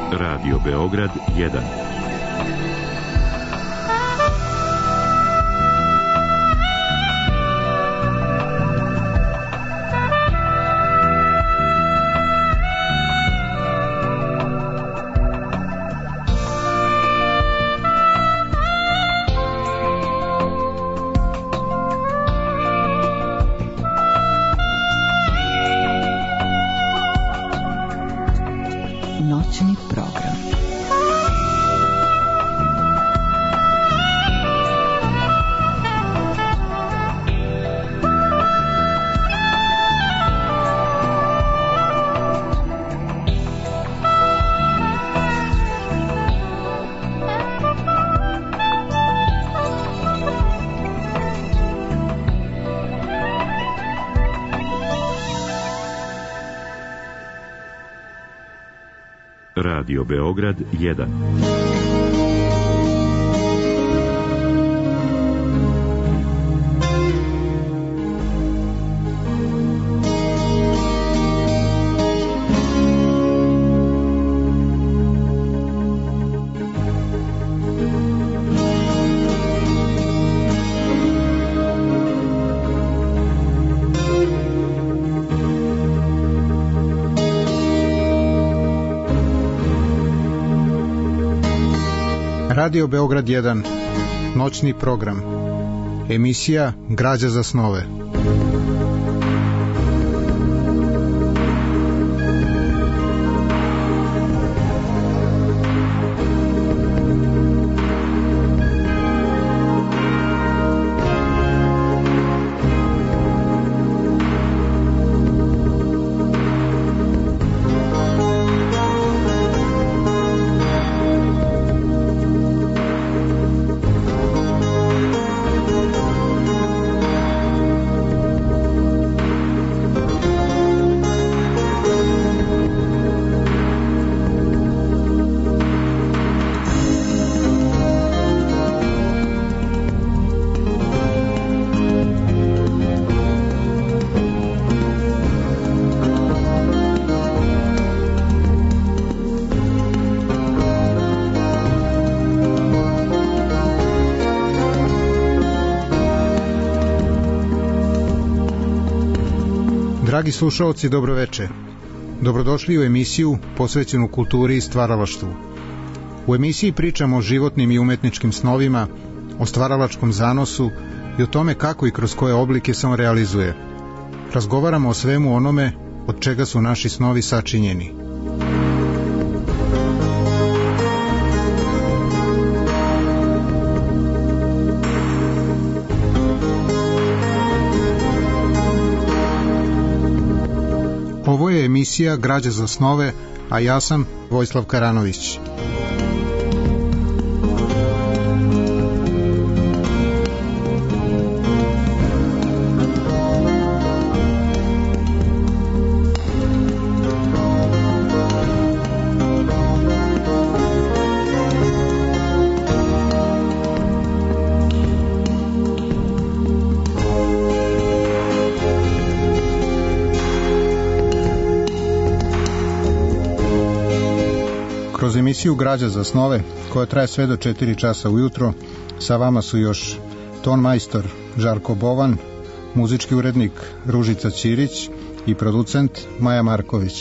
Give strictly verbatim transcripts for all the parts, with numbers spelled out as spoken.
Radio Beograd jedan. Noćni program. Radio Beograd jedan. Radio Beograd jedan, noćni program, emisija Građa za snove. Dragi slušaoci, dobroveče. Dobrodošli u emisiju posvećenu kulturi i stvaralaštvu. U emisiji pričamo o životnim i umetničkim snovima, o stvaralačkom zanosu i o tome kako i kroz koje oblike se on realizuje. Razgovaramo o svemu onome od čega su naši snovi sačinjeni. Ovo je emisija Građa za snove, a ja sam Vojislav Karanović. Kroz emisiju Građa za snove, koja traje sve do četiri časa ujutro, sa vama su još ton majstor Žarko Bovan, muzički urednik Ružica Ćirić i producent Maja Marković.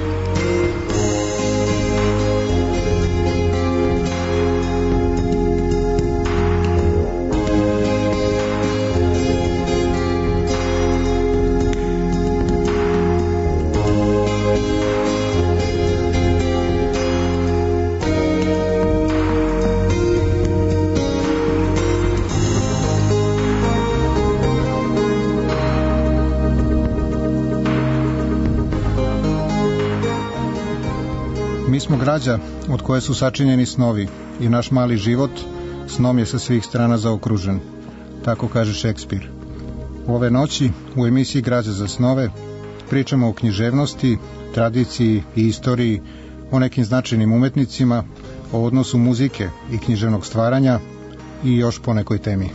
Mi smo građa od koje su sačinjeni snovi i naš mali život snom je sa svih strana zaokružen. Tako kaže Šekspir. Ove noći u emisiji Građa za snove pričamo o književnosti, tradiciji i istoriji, o nekim značajnim umetnicima, o odnosu muzike i književnog stvaranja i još po nekoj temi.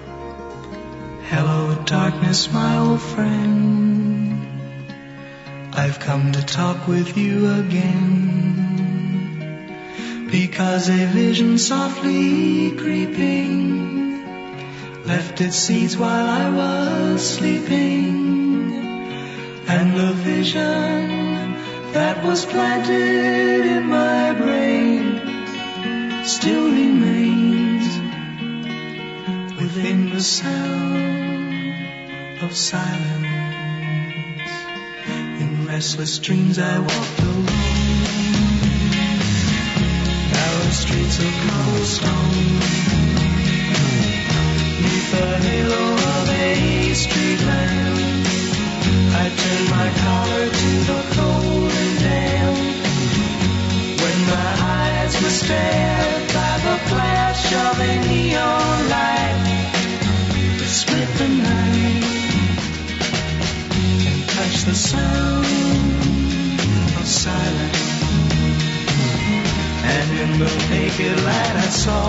Hello darkness, my old friend. I've come to talk with you again, because a vision softly creeping left its seeds while I was sleeping, and the vision that was planted in my brain still remains within the sound of silence. In restless dreams I walked alone, narrow streets of cobblestone, neath the halo of a street lamp. I turned my collar to the cold and damp, when my eyes were stared by the flash of a neon light that split the night and touched the sound of silence. And in the naked light I saw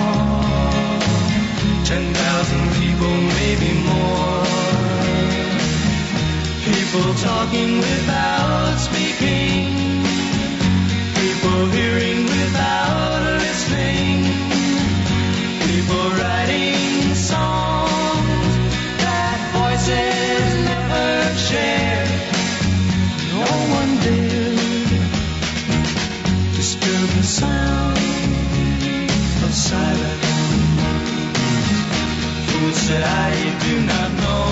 ten thousand people, maybe more, people talking without speaking, people hearing without listening, people writing songs that voices never shared. No one dared disturb the sound of silence. Fool said I do not know,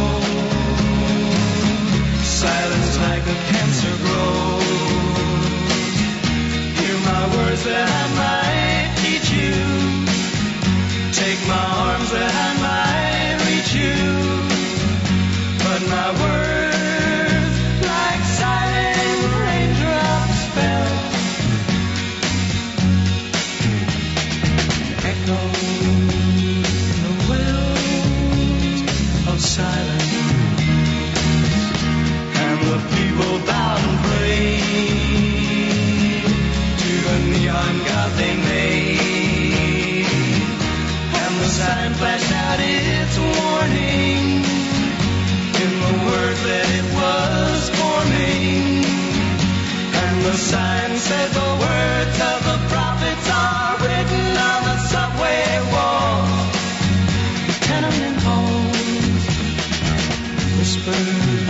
silence like a cancer grows. Hear my words that I might teach you, take my arms that I might reach you, but my words like silent raindrops fell, echo in the wells of silence. The people bowed and prayed to the neon god they made, and the sign flashed out its warning in the words that it was forming, and the sign said the words of the prophets are written on the subway walls, the tenement halls, whispered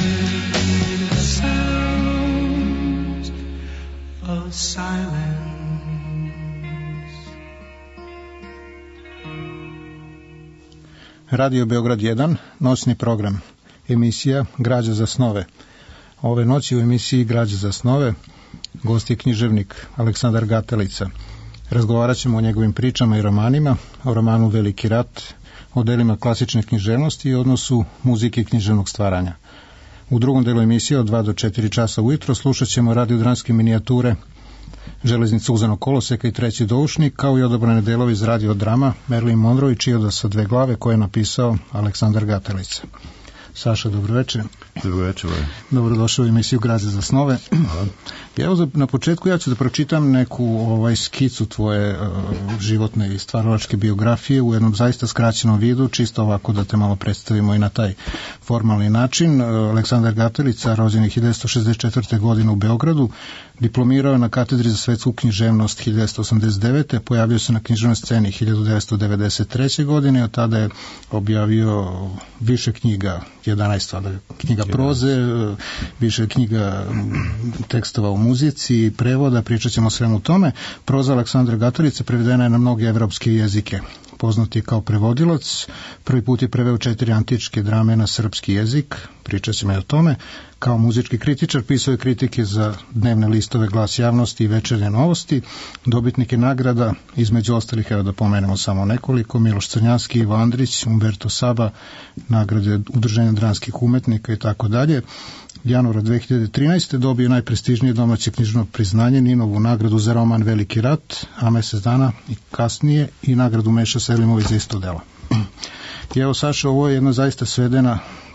Radio Beograd jedan, noćni program, emisija Građa za snove. Ove noći u emisiji Građa za snove gost je književnik Aleksandar Gatelica. Razgovarat ćemo o njegovim pričama i romanima, o romanu Veliki rat, o delima klasične književnosti i odnosu muzike i književnog stvaranja. U drugom delu emisije od dva do četiri časa ujutro slušat ćemo radiodramske minijature Železnica uzanog koloseka i Treći doušnik, kao i odabrane delovi iz radiodrama Marilyn Monroe i Čioda sa dve glave, koje je napisao Aleksandar Gatelica. Saša, dobro večer. Dobro večer. Dobrodošao u emisiju Građe za snove. Evo, na početku ja ću da pročitam neku ovaj, skicu tvoje uh, životne i stvaralačke biografije u jednom zaista skraćenom vidu, čisto ovako da te malo predstavimo i na taj formalni način. Uh, Aleksandar Gatelica, rođen je hiljadu devetsto šezdeset četvrte. godine u Beogradu, diplomirao je na katedri za svetsku književnost hiljadu devetsto osamdeset devete. Pojavio se na književnoj sceni hiljadu devetsto devedeset treće. godine, od tada je objavio više knjiga, jedanaest knjiga proze, više knjiga tekstova u muzici, prevoda, pričat ćemo o svemu tome. Proza Aleksandra Gatelice prevedena je na mnoge evropske jezike. Poznat je kao prevodilac, prvi put je preveo četiri antičke drame na srpski jezik, pričat ćemo i o tome. Kao muzički kritičar pisao je kritike za dnevne listove Glas javnosti i Večernje novosti, dobitnike nagrada, između ostalih, evo da pomenemo samo nekoliko: Miloš Crnjanski, Ivo Andrić, Umberto Saba, nagrade Udruženja dramskih umetnika i tako dalje. Januara dve hiljade trinaeste. dobio najprestižnije domaće knjižno priznanje, Ninovu nagradu za roman Veliki rat, a mesec dana i kasnije i nagradu Meša Selimović za isto delo. I evo, Saša, ovo je jedna zaista svedena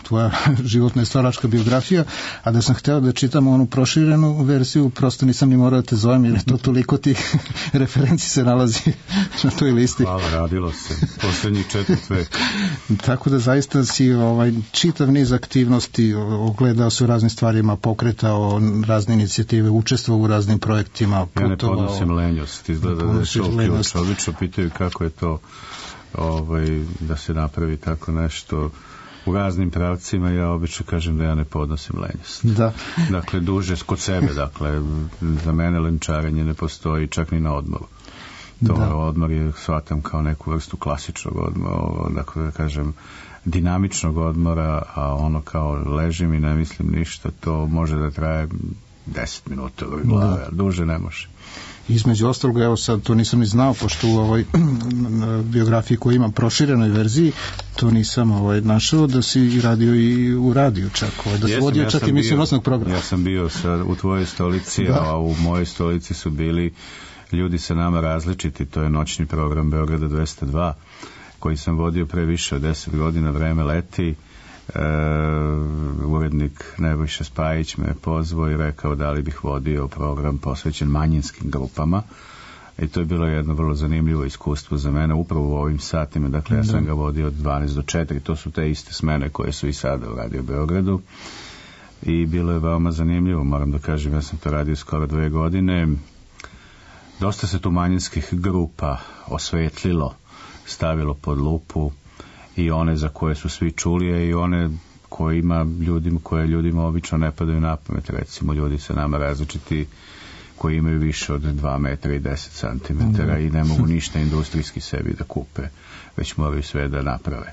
tvoja životna i stvaračka biografija, a da sam hteo da čitam onu proširenu verziju, prosto nisam ni morao da te zovem, jer je to toliko tih referenci se nalazi na toj listi. Hvala, radilo se. Poslednji četvrt vek. Tako da zaista si ovaj, čitav niz aktivnosti, ogledao se u raznim stvarima, pokretao razne inicijative, učestvovao u raznim projektima. Ja ne podnosim lenjost, izgleda da je to ključ. Obično pitaju kako je to ovaj, da se napravi tako nešto u raznim pravcima, ja obično kažem da ja ne podnosim lenjost. Da. Dakle, duže kod sebe, dakle, za mene lenčarenje ne postoji čak ni na odmoru. To da. Odmor je, shvatam kao neku vrstu klasičnog odmora, dakle, da kažem, dinamičnog odmora, a ono kao ležim i ne mislim ništa, to može da traje deset minuta u glave, da. Duže ne može. Između ostalog, evo sad to nisam ni znao, pošto u ovoj biografiji koju imam proširenoj verziji, to nisam ovaj, našao, da si radio i u radiju čak, ovaj, da si vodio ja čak i emisiju nosnog programa. Ja sam bio sa, u tvojoj stolici, da. A u mojoj stolici su bili Ljudi sa nama različiti, to je noćni program Beograda dvesta dva, koji sam vodio pre više od deset godina, vreme leti. E, urednik Nebojša Spajić me pozvao i rekao da li bih vodio program posvećen manjinskim grupama, i to je bilo jedno vrlo zanimljivo iskustvo za mene upravo u ovim satima. Dakle, ja sam da. ga vodio od dvanaest do četiri, to su te iste smene koje su i sada u Radio Beogradu, i bilo je veoma zanimljivo, moram da kažem, ja sam to radio skoro dve godine. Dosta se tu manjinskih grupa osvetlilo, stavilo pod lupu, i one za koje su svi čuli, i one koje ima ljudima, koje ljudima obično ne padaju na pamet, recimo ljudi sa nama različiti koji imaju više od dva metra i deset centimetara i ne mogu ništa industrijski sebi da kupe, već moraju sve da naprave.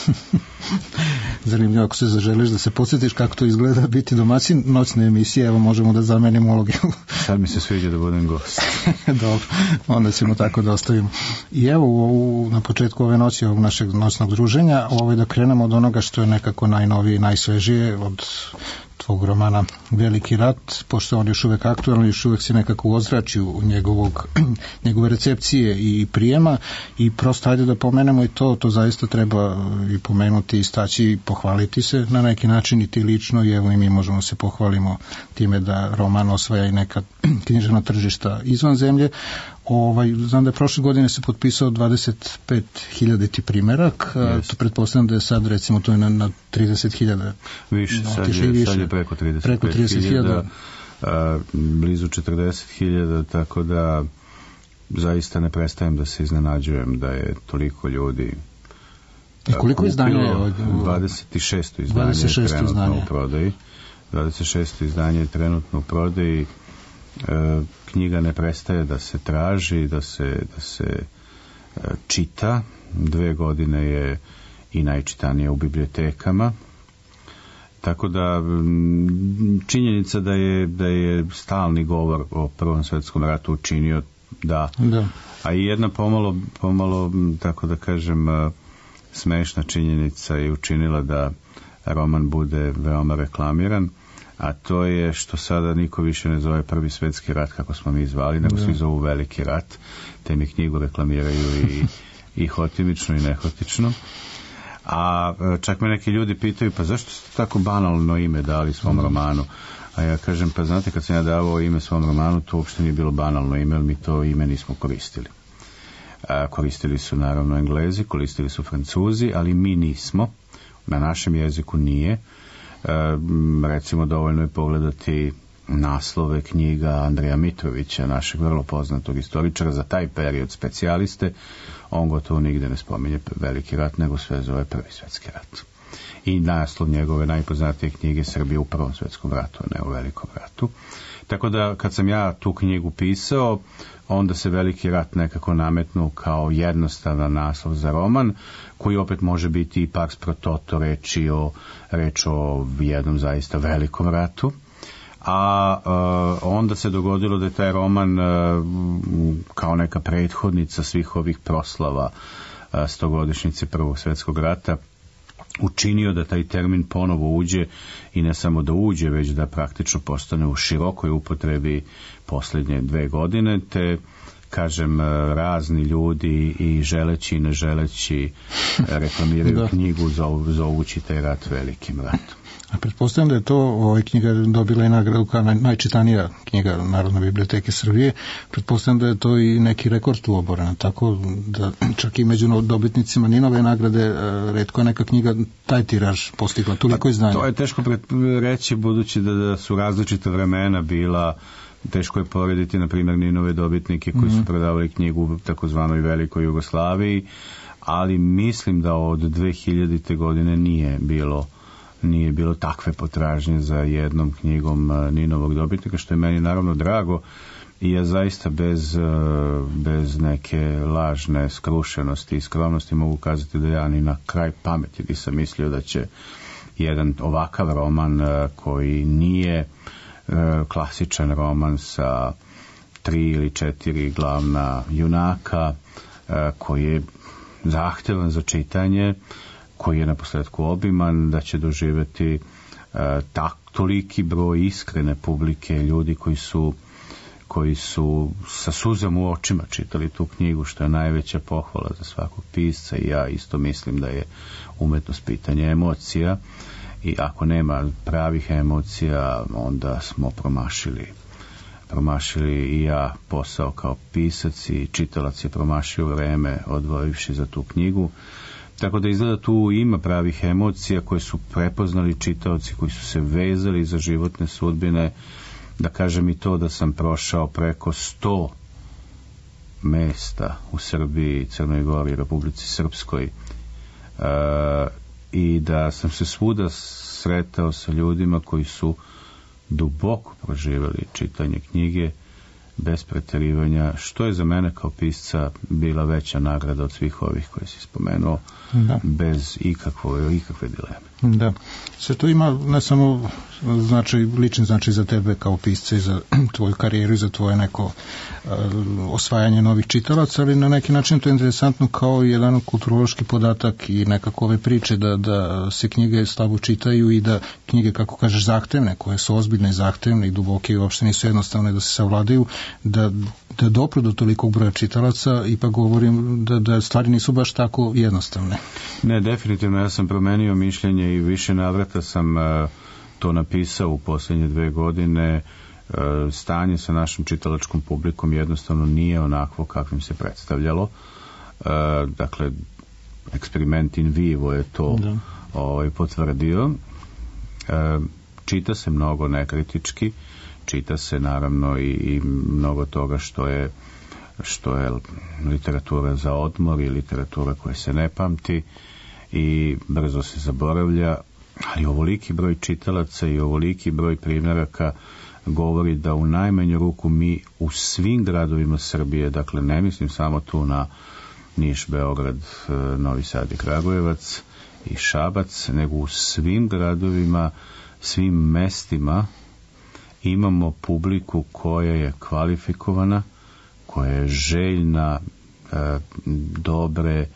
Zanimljivo, ako se zaželiš da se podsjetiš kako to izgleda biti domaćin noćne emisije, evo možemo da zamenimo uloge. Sad mi se sviđa da budem gost. Dobro, onda ćemo tako da ostavimo. I evo u, na početku ove noći, ovog našeg noćnog druženja, ovaj, da krenemo od onoga što je nekako najnovije i najsvežije, od tvog romana Veliki rat, pošto on još uvek aktualno, još uvek se nekako u ozračju njegovog, njegove recepcije i prijema, i prosto ajde da pomenemo i to, to zaista treba i pomenuti, istaći i pohvaliti se na neki način i ti lično, i evo i mi možemo se pohvalimo time da roman osvaja i neka književna tržišta izvan zemlje. Ovaj, znam da je prošle godine se potpisao dvadeset pet hiljada primerak, yes. To pretpostavljam da je sad recimo to je na, na trideset hiljada. Više, sad je, više. Sad je preko trideset hiljada, blizu četrdeset hiljada, tako da zaista ne prestajem da se iznenađujem da je toliko ljudi. I koliko izdanja je? dvadeset šesto izdanje je trenutno izdanje. u prodaji. dvadeset šesto izdanje je trenutno u prodaji. E, knjiga ne prestaje da se traži, da se, da se e, čita. Dve godine je i najčitanije u bibliotekama. Tako da činjenica da je, da je stalni govor o Prvom svetskom ratu učinio da, da. A i jedna pomalo, pomalo, tako da kažem, smešna činjenica je učinila da roman bude veoma reklamiran, a to je što sada niko više ne zove Prvi svetski rat kako smo mi zvali, nego svi zovu Veliki rat, te mi knjigu reklamiraju i, i hotimično i nehotično. A čak me neki ljudi pitaju, pa zašto ste tako banalno ime dali svom romanu? A ja kažem, pa znate, kad sam ja davao ime svom romanu, to uopšte nije bilo banalno ime, jer mi to ime nismo koristili. A, koristili su naravno Englezi, koristili su Francuzi, ali mi nismo. Na našem jeziku nije. A, recimo, dovoljno je pogledati naslove knjiga Andreja Mitrovića, našeg vrlo poznatog istoričara za taj period, specijaliste. On gotovo nigde ne spominje Veliki rat, nego sve zove Prvi svetski rat. I naslov njegove najpoznatije knjige Srbije u Prvom svetskom ratu, a ne u Velikom ratu. Tako da kad sam ja tu knjigu pisao, onda se Veliki rat nekako nametnuo kao jednostavan naslov za roman, koji opet može biti i pars pro toto, reči o, reč o jednom zaista velikom ratu. A uh, onda se dogodilo da je taj roman uh, kao neka prethodnica svih ovih proslava uh, stogodišnjice Prvog svjetskog rata učinio da taj termin ponovo uđe, i ne samo da uđe, već da praktično postane u širokoj upotrebi posljednje dve godine, te kažem, razni ljudi i želeći i ne želeći reklamiraju knjigu zovući taj rat velikim ratom. A pretpostavljam da je to ovaj knjiga dobila i nagradu kao najčitanija knjiga Narodne biblioteke Srbije. Pretpostavljam da je to i neki rekord tu oborena, tako da čak i među dobitnicima Ninove nagrade retko je neka knjiga taj tiraž postigla toliko izdanja. To je teško reći, budući da, da su različita vremena bila. Teško je porediti, na primjer, Ninove dobitnike koji su predavali knjigu u takozvanoj Velikoj Jugoslaviji, ali mislim da od dve hiljadite godine nije bilo nije bilo takve potražnje za jednom knjigom Ninovog dobitnika, što je meni naravno drago, i ja zaista bez, bez neke lažne skrušenosti i skromnosti mogu kazati da ja ni na kraj pameti nisam mislio da će jedan ovakav roman koji nije klasičan roman sa tri ili četiri glavna junaka, koji je zahtevan za čitanje, koji je na posljedku obiman, da će doživjeti tak, toliki broj iskrene publike, ljudi koji su koji su sa suzom u očima čitali tu knjigu, što je najveća pohvala za svakog pisca, i ja isto mislim da je umetnost pitanje emocija, i ako nema pravih emocija, onda smo promašili promašili i ja posao kao pisac, i čitalac je promašio vreme odvojivši za tu knjigu. Tako da izgleda tu ima pravih emocija koje su prepoznali čitaoci, koji su se vezali za životne sudbine. Da kažem i to da sam prošao preko sto mesta u Srbiji, Crnoj Gori, Republici Srpskoj, e, i da sam se svuda sretao sa ljudima koji su duboko proživjeli čitanje knjige bez pretjerivanja, što je za mene kao pisca bila veća nagrada od svih ovih koje si spomenuo, da. Bez ikakve, ikakve dileme. Da. Sve to ima ne samo značaj, lični značaj za tebe kao pisca i za tvoju karijeru i za tvoje neko uh, osvajanje novih čitalaca, ali na neki način to je interesantno kao jedan kulturološki podatak i nekako ove priče da, da se knjige slabo čitaju i da knjige, kako kažeš, zahtevne, koje su ozbiljne i zahtevne i duboke i uopšte nisu jednostavne da se savladaju, da, da dopru do tolikog broja čitalaca, ipak govorim da, da stvari nisu baš tako jednostavne. Ne, definitivno, ja sam promenio mišljenje i više navrata sam uh, to napisao u posljednje dve godine. Uh, stanje sa našom čitalačkom publikom jednostavno nije onakvo kakvim se predstavljalo. Uh, dakle, eksperiment in vivo je to da. ovaj, potvrdio. Uh, čita se mnogo nekritički, čita se naravno i, i mnogo toga što je što je literatura za odmor i literatura koja se ne pamti i brzo se zaboravlja, ali ovoliki broj čitalaca i ovoliki broj primjeraka govori da u najmanju ruku mi u svim gradovima Srbije, dakle ne mislim samo tu na Niš, Beograd, Novi Sad i Kragujevac i Šabac, nego u svim gradovima, svim mestima imamo publiku koja je kvalifikovana, koja je željna e, dobre, e,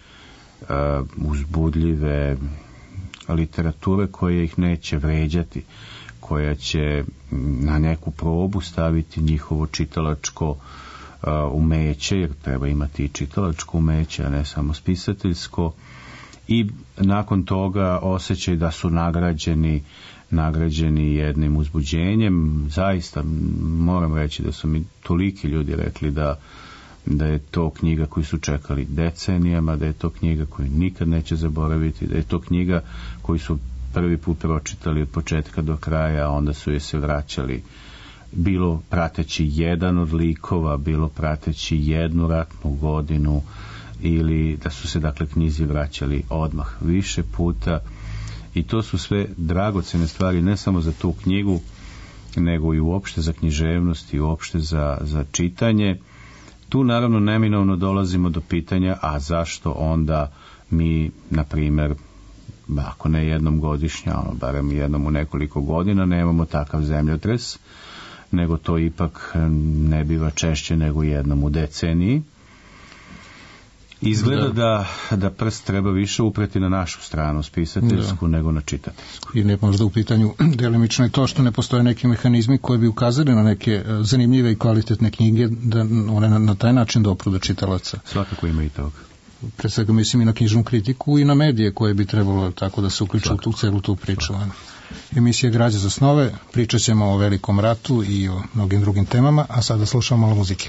uzbudljive literature koja ih neće vređati, koja će na neku probu staviti njihovo čitalačko e, umeće, jer treba imati i čitalačko umeće, a ne samo spisateljsko, i nakon toga osjećaj da su nagrađeni nagrađeni jednim uzbuđenjem. Zaista moram reći da su mi toliki ljudi rekli da, da je to knjiga koju su čekali decenijama, da je to knjiga koju nikad neće zaboraviti, da je to knjiga koju su prvi put pročitali od početka do kraja, a onda su je se vraćali, bilo prateći jedan od likova, bilo prateći jednu ratnu godinu, ili da su se dakle knjizi vraćali odmah više puta. I to su sve dragocene stvari, ne samo za tu knjigu, nego i uopšte za književnost i uopšte za, za čitanje. Tu naravno neminovno dolazimo do pitanja, a zašto onda mi, na primjer, ako ne jednom godišnje, ono, barem jednom u nekoliko godina, nemamo takav zemljotres, nego to ipak ne biva češće nego jednom u deceniji. Izgleda da, da prst treba više upreti na našu stranu spisateljsku da. nego na čitateljsku. I ne možda u pitanju delimično je to što ne postoje neki mehanizmi koji bi ukazali na neke zanimljive i kvalitetne knjige da one na, na taj način dopru do čitalaca. Svakako ima i toga. Pre svega mislim i na knjižnu kritiku i na medije koje bi trebalo tako da se uključu u tu celu tu priču. Emisija Građa za snove, pričat ćemo o Velikom ratu i o mnogim drugim temama, a sada slušamo malo muzike.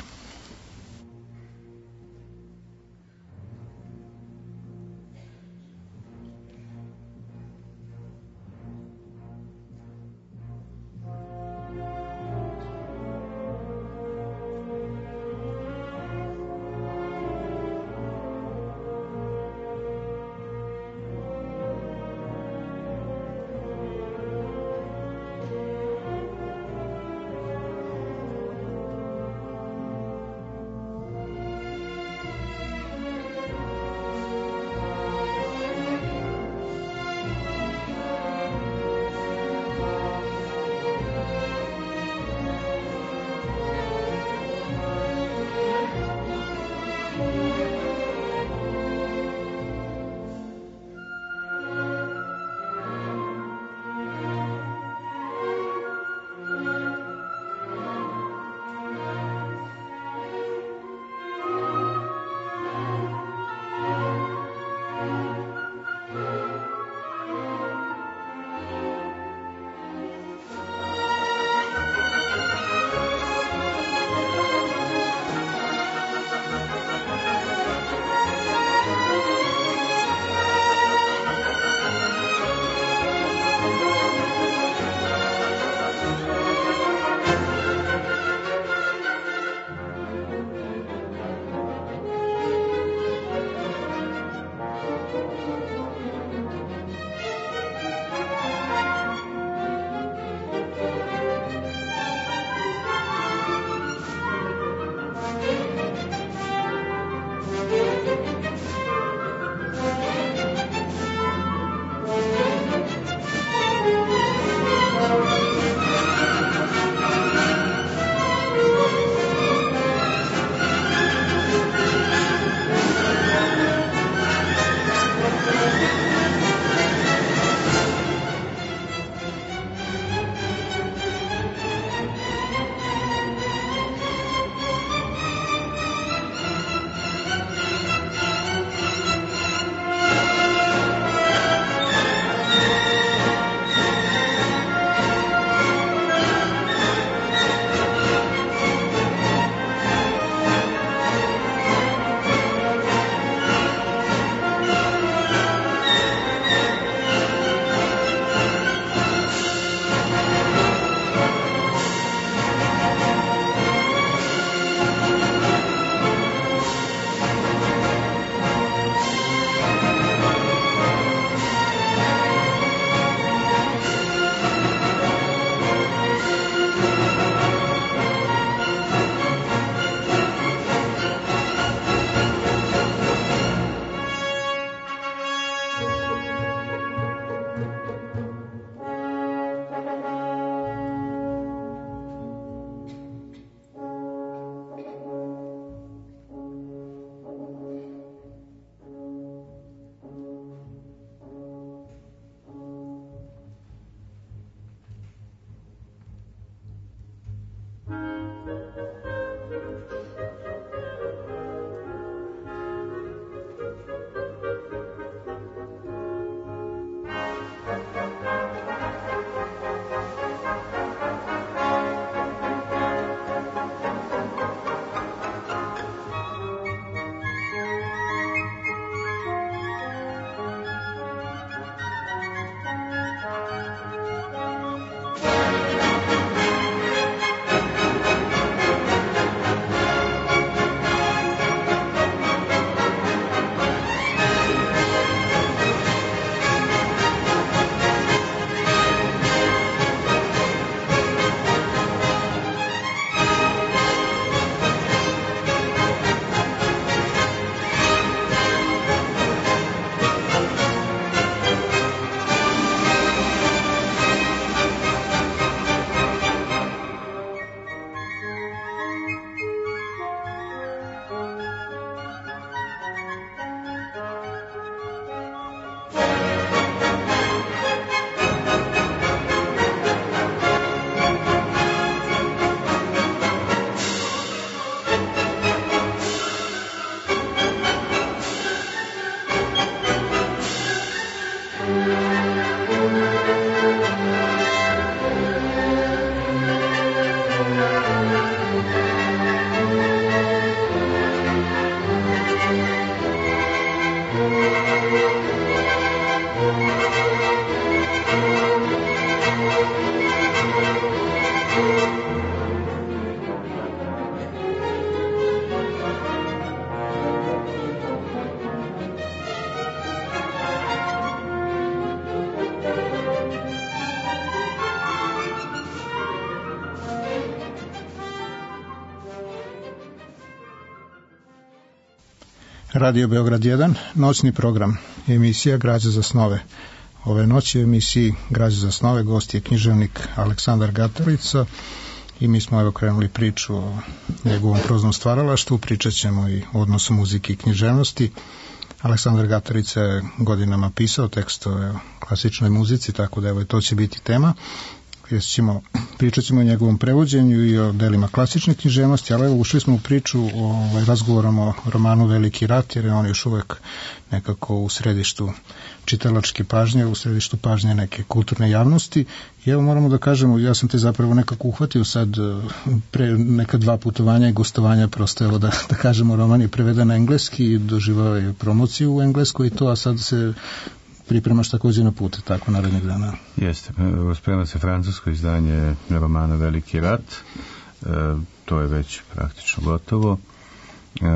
Radio Beograd jedan, noćni program, emisija Građa za snove. Ove noći u emisiji Građa za snove gost je književnik Aleksandar Gatarica i mi smo evo krenuli priču o njegovom proznom stvaralaštvu, pričat ćemo i o odnosu muzike i književnosti. Aleksandar Gatarica je godinama pisao tekstove o klasičnoj muzici, tako da evo to će biti tema. Ćemo, pričat ćemo o njegovom prevođenju i o delima klasične književnosti, ali evo ušli smo u priču o ovaj, razgovorom o romanu Veliki rat, jer je on još uvek nekako u središtu čitalačke pažnje, u središtu pažnje neke kulturne javnosti. I evo moramo da kažemo, ja sam te zapravo nekako uhvatio sad pre neka dva putovanja i gostovanja, prosto evo da, da kažemo, roman je preveden na engleski i doživao je promociju u engleskoj i to, a sad se pripremaš također na put, tako narednih dana. Jeste, sprema se francusko izdanje romana Veliki rat, e, to je već praktično gotovo. E,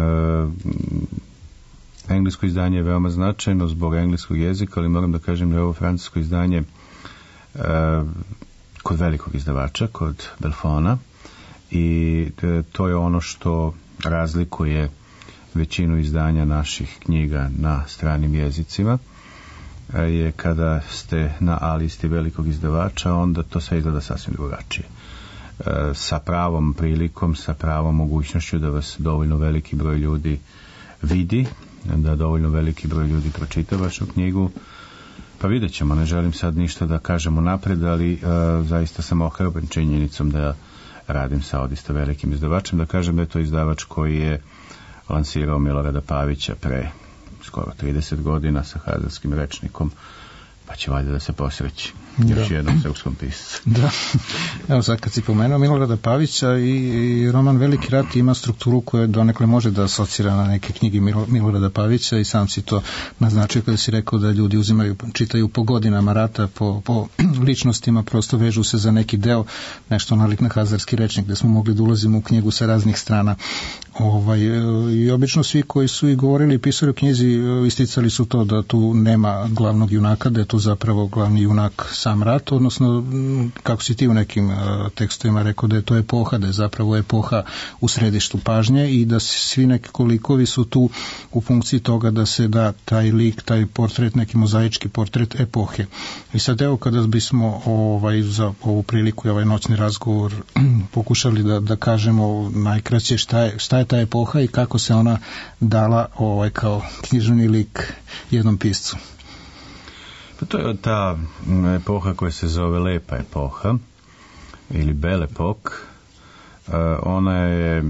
englesko izdanje je veoma značajno zbog engleskog jezika, ali moram da kažem da je ovo francusko izdanje e, kod velikog izdavača, kod Belfona, i e, to je ono što razlikuje većinu izdanja naših knjiga na stranim jezicima, je kada ste na A listi velikog izdavača, onda to sve izgleda sasvim drugačije. E, sa pravom prilikom, sa pravom mogućnošću da vas dovoljno veliki broj ljudi vidi, da dovoljno veliki broj ljudi pročita vašu knjigu. Pa vidjet ćemo, ne želim sad ništa da kažemo napred, ali e, zaista sam ohrabren činjenicom da radim sa odista velikim izdavačem, da kažem da je to izdavač koji je lansirao Milorada Pavića pre skoro trideset godina sa Hazarskim rečnikom, pa će valjda da se posreći još da. jednom srpskom piscu. Da, evo sad kad si pomenuo Milorada Pavića i, i roman Veliki rat ima strukturu koja donekle može da asocira na neke knjige Milo, Milorada Pavića i sam si to naznačio kada si rekao da ljudi uzimaju, čitaju po godinama rata, po, po ličnostima, prosto vežu se za neki deo, nešto nalik na Hazarski rečnik, gde smo mogli da ulazimo u knjigu sa raznih strana. Ovaj, i obično svi koji su i govorili i pisali u knjizi isticali su to da tu nema glavnog junaka, da je tu zapravo glavni junak sam rat, odnosno kako si ti u nekim uh, tekstovima rekao da je to epoha, da je zapravo epoha u središtu pažnje i da svi neki likovi su tu u funkciji toga da se da taj lik, taj portret, neki mozaički portret epohe. I sad evo kada bismo ovaj, za ovu priliku i ovaj noćni razgovor pokušali da, da kažemo najkraće šta je, šta je ta epoha i kako se ona dala ovaj, kao književni lik jednom piscu. Pa to je ta epoha koja se zove Lepa epoha ili Belle Epoque. Ona je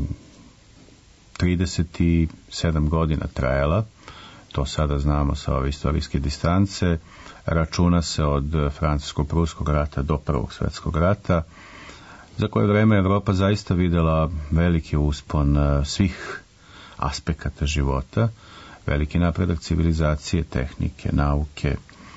trideset sedam godina trajala, to sada znamo sa ove istorijske distance, računa se od Francusko-Pruskog rata do Prvog svjetskog rata, za koje vreme Evropa zaista videla veliki uspon svih aspekata života, veliki napredak civilizacije, tehnike, nauke,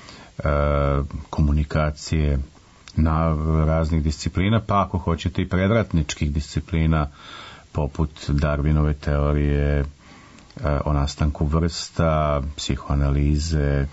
komunikacije, na raznih disciplina, pa ako hoćete i predratničkih disciplina poput Darwinove teorije o nastanku vrsta, psihoanalize,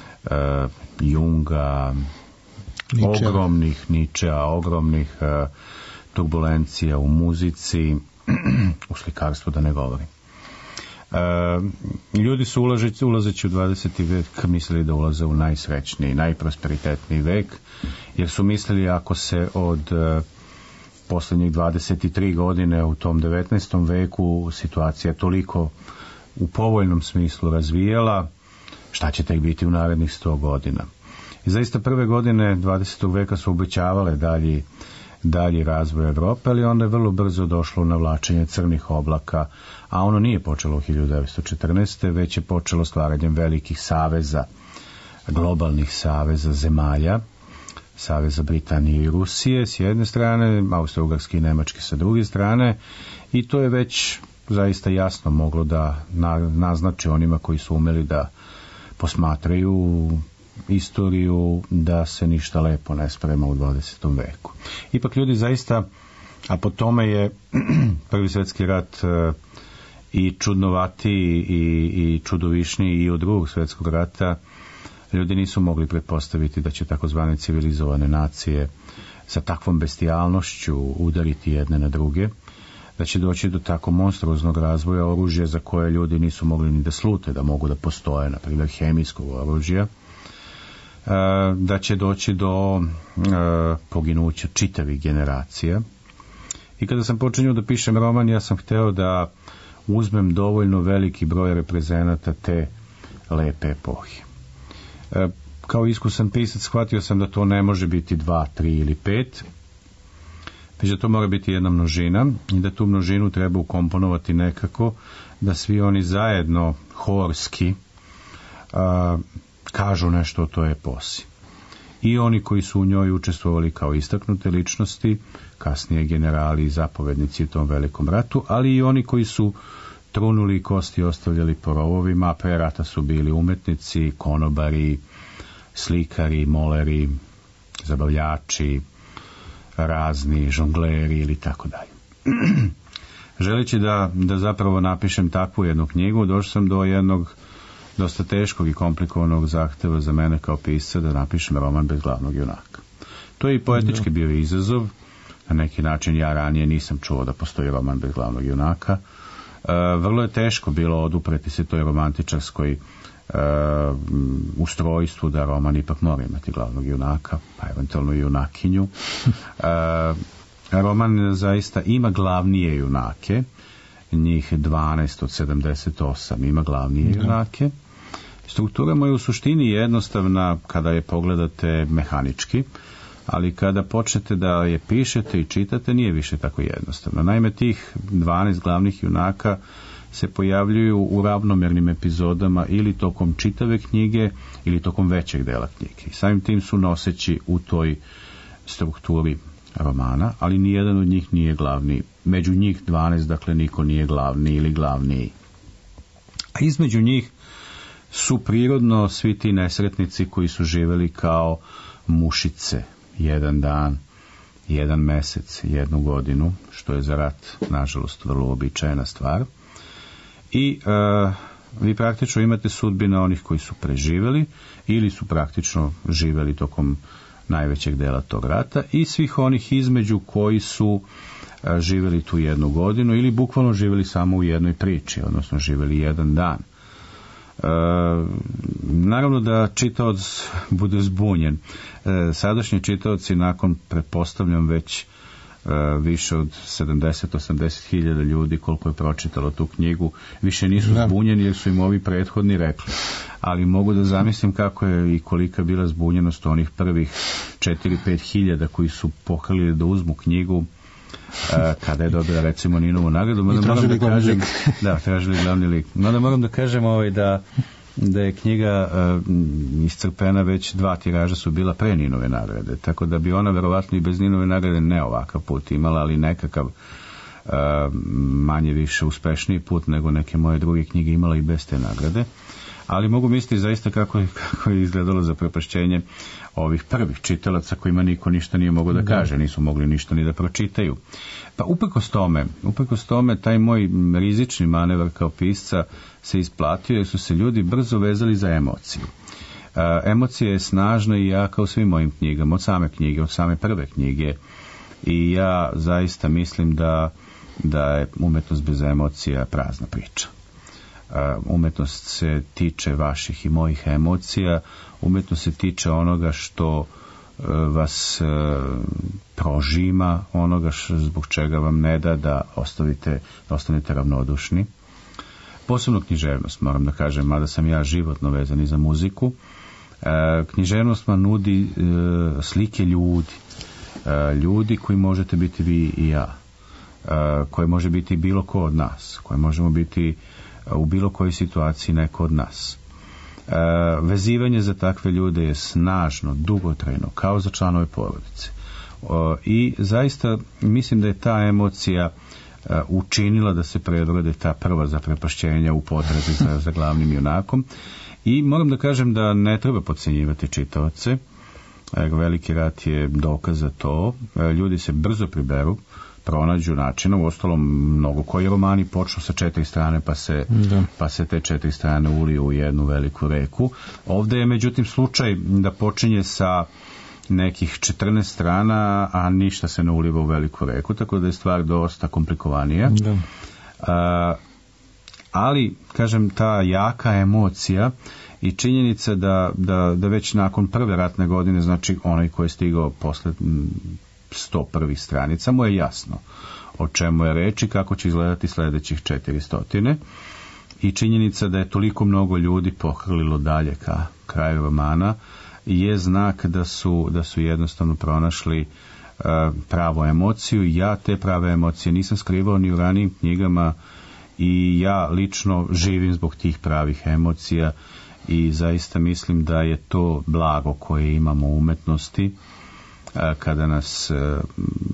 Junga, Nietzsche. ogromnih Nietzschea, ogromnih turbulencija u muzici, u slikarstvu da ne govorim. Uh, ljudi su ulazeći, ulazeći u dvadeseti vek mislili da ulaze u najsrećniji, najprosperitetniji vek, jer su mislili ako se od uh, posljednjih dvadeset tri godine u tom devetnaestom veku situacija toliko u povoljnom smislu razvijala, šta će tek biti u narednih sto godina. I zaista prve godine dvadesetog veka su obećavale dalji, dalji razvoj Evrope, ali onda je vrlo brzo došlo navlačenje crnih oblaka, a ono nije počelo u hiljadu devetsto četrnaeste. već je počelo stvaranjem velikih saveza, globalnih saveza zemalja, saveza Britanije i Rusije s jedne strane, Austro-Ugarske i Nemačke sa druge strane, i to je već zaista jasno moglo da naznači onima koji su umeli da posmatraju istoriju da se ništa lepo ne sprema u dvadesetom veku. Ipak ljudi zaista, a po tome je Prvi svjetski rat i čudnovatiji i, i čudovišniji i od Drugog svjetskog rata, ljudi nisu mogli pretpostaviti da će takozvane civilizovane nacije sa takvom bestijalnošću udariti jedne na druge, da će doći do tako monstruoznog razvoja oružja za koje ljudi nisu mogli ni da slute, da mogu da postoje, na primjer hemijskog oružja, da će doći do poginuća čitavih generacija. I kada sam počinio da pišem roman, ja sam hteo da uzmem dovoljno veliki broj reprezenata te lepe epohe. Kao iskusan pisac shvatio sam da to ne može biti dva, tri ili pet, već da to mora biti jedna množina i da tu množinu treba ukomponovati nekako da svi oni zajedno horski a, kažu nešto o toj eposi. I oni koji su u njoj učestvovali kao istaknute ličnosti, kasnije generali i zapovednici u tom velikom ratu, ali i oni koji su trunuli kosti ostavljali po rovovima, a pre rata su bili umetnici, konobari, slikari, moleri, zabavljači, razni žongleri ili tako dalje. Želeći da, da zapravo napišem takvu jednu knjigu, došao sam do jednog dosta teškog i komplikovanog zahteva za mene kao pisca da napišem roman bez glavnog junaka. To je i poetički bio izazov. Na neki način ja ranije nisam čuo da postoji roman bez glavnog junaka. E, vrlo je teško bilo odupreti se toj romantičarskoj e, ustrojstvu da roman ipak mora imati glavnog junaka, pa eventualno junakinju. E, roman zaista ima glavnije junake, njih dvanaest od sedamdeset osam ima glavnije junake. Struktura mu je u suštini jednostavna kada je pogledate mehanički, ali kada počnete da je pišete i čitate, nije više tako jednostavno. Naime, tih dvanaest glavnih junaka se pojavljuju u ravnomernim epizodama ili tokom čitave knjige ili tokom većeg dela knjige. I samim tim su noseći u toj strukturi romana, ali nijedan od njih nije glavni. Među njih dvanaest, dakle, niko nije glavni ili glavniji. A između njih su prirodno svi ti nesretnici koji su živeli kao mušice jedan dan, jedan mesec, jednu godinu, što je za rat, nažalost, vrlo uobičajena stvar. I e, vi praktično imate sudbine onih koji su preživeli ili su praktično živeli tokom najvećeg dela tog rata i svih onih između koji su a, živeli tu jednu godinu ili bukvalno živeli samo u jednoj priči, odnosno živeli jedan dan. E, naravno da čitaoc bude zbunjen. E, sadašnji čitaoci nakon, pretpostavljam, već e, više od sedamdeset do osamdeset hiljada ljudi koliko je pročitalo tu knjigu, više nisu da. zbunjeni jer su im ovi prethodni rekli. Ali mogu da zamislim kako je i kolika bila zbunjenost onih prvih četiri do pet hiljada koji su pohrlili da uzmu knjigu uh, kada je dobila recimo Ninovu nagradu. Mada moram da kažem, da, tražili glavni lik. Mada moram da kažem ovaj, da, da je knjiga uh, iscrpena, već dva tiraža su bila pre Ninove nagrade, tako da bi ona verovatno i bez Ninove nagrade ne ovakav put imala, ali nekakav uh, manje više uspešniji put nego neke moje druge knjige imala i bez te nagrade. Ali mogu misliti zaista kako je, kako je izgledalo zaprepašćenje ovih prvih čitalaca kojima niko ništa nije mogao da kaže, nisu mogli ništa ni da pročitaju. Pa uprkos tome, uprkos tome, taj moj rizični manevar kao pisca se isplatio jer su se ljudi brzo vezali za emociju. E, emocija je snažna i jaka u svim mojim knjigama, od same knjige, od same prve knjige. I ja zaista mislim da, da je umetnost bez emocija prazna priča. Umetnost se tiče vaših i mojih emocija, umetnost se tiče onoga što vas prožima, onoga što, zbog čega vam ne da da ostavite, da ostanete ravnodušni. Posebno književnost, moram da kažem, mada sam ja životno vezan i za muziku. Književnost vam nudi slike ljudi, ljudi koji možete biti vi i ja, koji može biti bilo ko od nas, koji možemo biti u bilo kojoj situaciji neko od nas. E, vezivanje za takve ljude je snažno, dugotrajno, kao za članove porodice. E, I zaista mislim da je ta emocija e, učinila da se preodrede ta prva zaprepašćenja u potrazi za, za glavnim junakom. I moram da kažem da ne treba podcenjivati čitaoce. E, veliki rat je dokaz za to. E, ljudi se brzo priberu, pronađu načina, u ostalom mnogo koji romani počnu sa četiri strane pa se, pa se te četiri strane uliju u jednu veliku reku. Ovdje je međutim slučaj da počinje sa nekih četrnaest strana, a ništa se ne uliva u veliku reku, tako da je stvar dosta komplikovanija. Da. A, ali, kažem, ta jaka emocija i činjenica da, da, da već nakon prve ratne godine, znači onaj koji je stigao posle sto prvih stranica, mu je jasno o čemu je reč i kako će izgledati sledećih četiristotine. I činjenica da je toliko mnogo ljudi pohrlilo dalje ka kraju romana je znak da su, da su jednostavno pronašli uh, pravu emociju. Ja te prave emocije nisam skrivao ni u ranijim knjigama i ja lično živim zbog tih pravih emocija i zaista mislim da je to blago koje imamo u umetnosti uh, kada nas uh,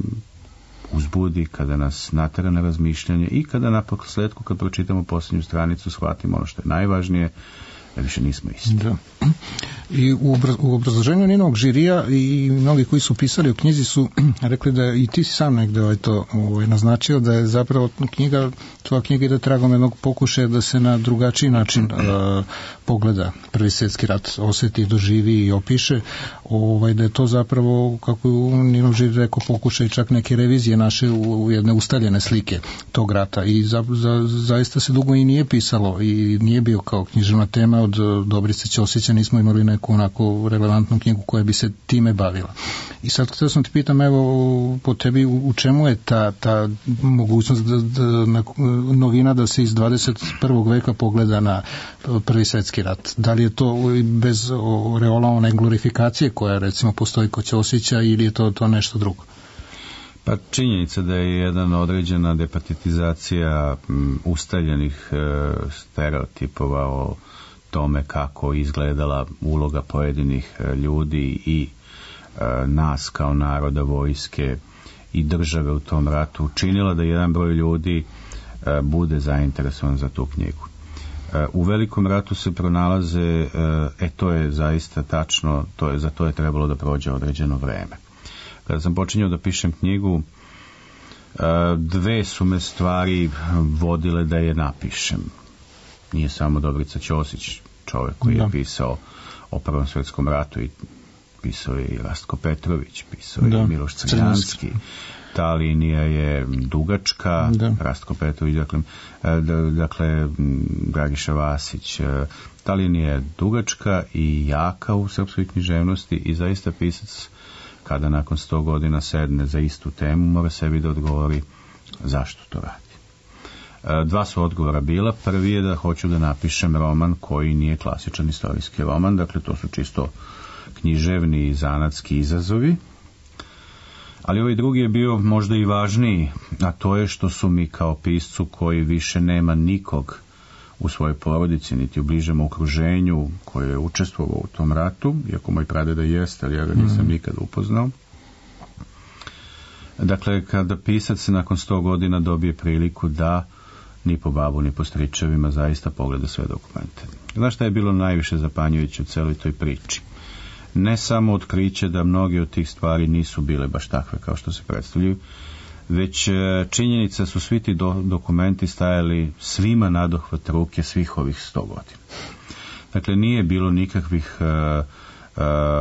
uzbudi, kada nas natera na razmišljanje i kada naposletku, kad pročitamo posljednju stranicu, shvatimo ono što je najvažnije, da više nismo isti. Da. I u, obraz, u obrazloženju Ninovog žirija i mnogi koji su pisali o knjizi su rekli da i ti si sam negde ovaj to ovaj, naznačio da je zapravo knjiga, tvoja knjiga ide tragom jednog pokušaja da se na drugačiji način uh, pogleda Prvi svjetski rat, osjeti, doživi i opiše, ovaj, da je to zapravo, kako je Ninov žiri rekao, pokušaj čak neke revizije naše u, u jedne ustaljene slike tog rata i za, za, zaista se dugo i nije pisalo i nije bio kao književna tema od Dobrice Ćosića, nismo imali neku onako relevantnu knjigu koja bi se time bavila. I sad htio sam ti pitam, evo, po tebi, u, u čemu je ta, ta mogućnost da, da, na, novina da se iz dvadeset prvog veka pogleda na Prvi svjetski rat? Da li je to bez reola one glorifikacije koja recimo postoji kod Ćosića ili je to, to nešto drugo? Pa činjenica da je jedna određena depatetizacija m, ustaljenih e, stereotipova o tome kako izgledala uloga pojedinih e, ljudi i e, nas kao naroda, vojske i države u tom ratu učinila da jedan broj ljudi e, bude zainteresovan za tu knjigu. E, u Velikom ratu se pronalaze, e, e to je zaista tačno, to je, za to je trebalo da prođe određeno vreme. Kada sam počinjao da pišem knjigu, dve su me stvari vodile da je napišem. Nije samo Dobrica Ćosić, čovjek koji je pisao o Prvom svjetskom ratu, i pisao je i Rastko Petrović, pisao je i Miloš Crnjanski. Ta linija je dugačka, da. Rastko Petrović, dakle, dakle Dragiša Vasić. Ta linija je dugačka i jaka u srpskoj književnosti i zaista pisac kada nakon sto godina sedne za istu temu, mora sebi da odgovori zašto to radi. Dva su odgovora bila. Prvi je da hoću da napišem roman koji nije klasičan istorijski roman, dakle to su čisto književni i zanatski izazovi. Ali ovaj drugi je bio možda i važniji, a to je što su mi kao piscu koji više nema nikog u svojoj porodici, niti u bližem okruženju koji je učestvovao u tom ratu, iako moj pradeda jeste, ali ja ga nisam mm. nikad upoznao. Dakle, kada pisac nakon sto godina dobije priliku da ni po babu, ni po stričevima zaista pogleda sve dokumente. Znaš šta je bilo najviše zapanjujuće u celoj toj priči? Ne samo otkriće da mnoge od tih stvari nisu bile baš takve kao što se predstavljaju, već činjenica su svi ti do, dokumenti stajali svima nadohvat ruke svih ovih sto godina. Dakle, nije bilo nikakvih uh, uh,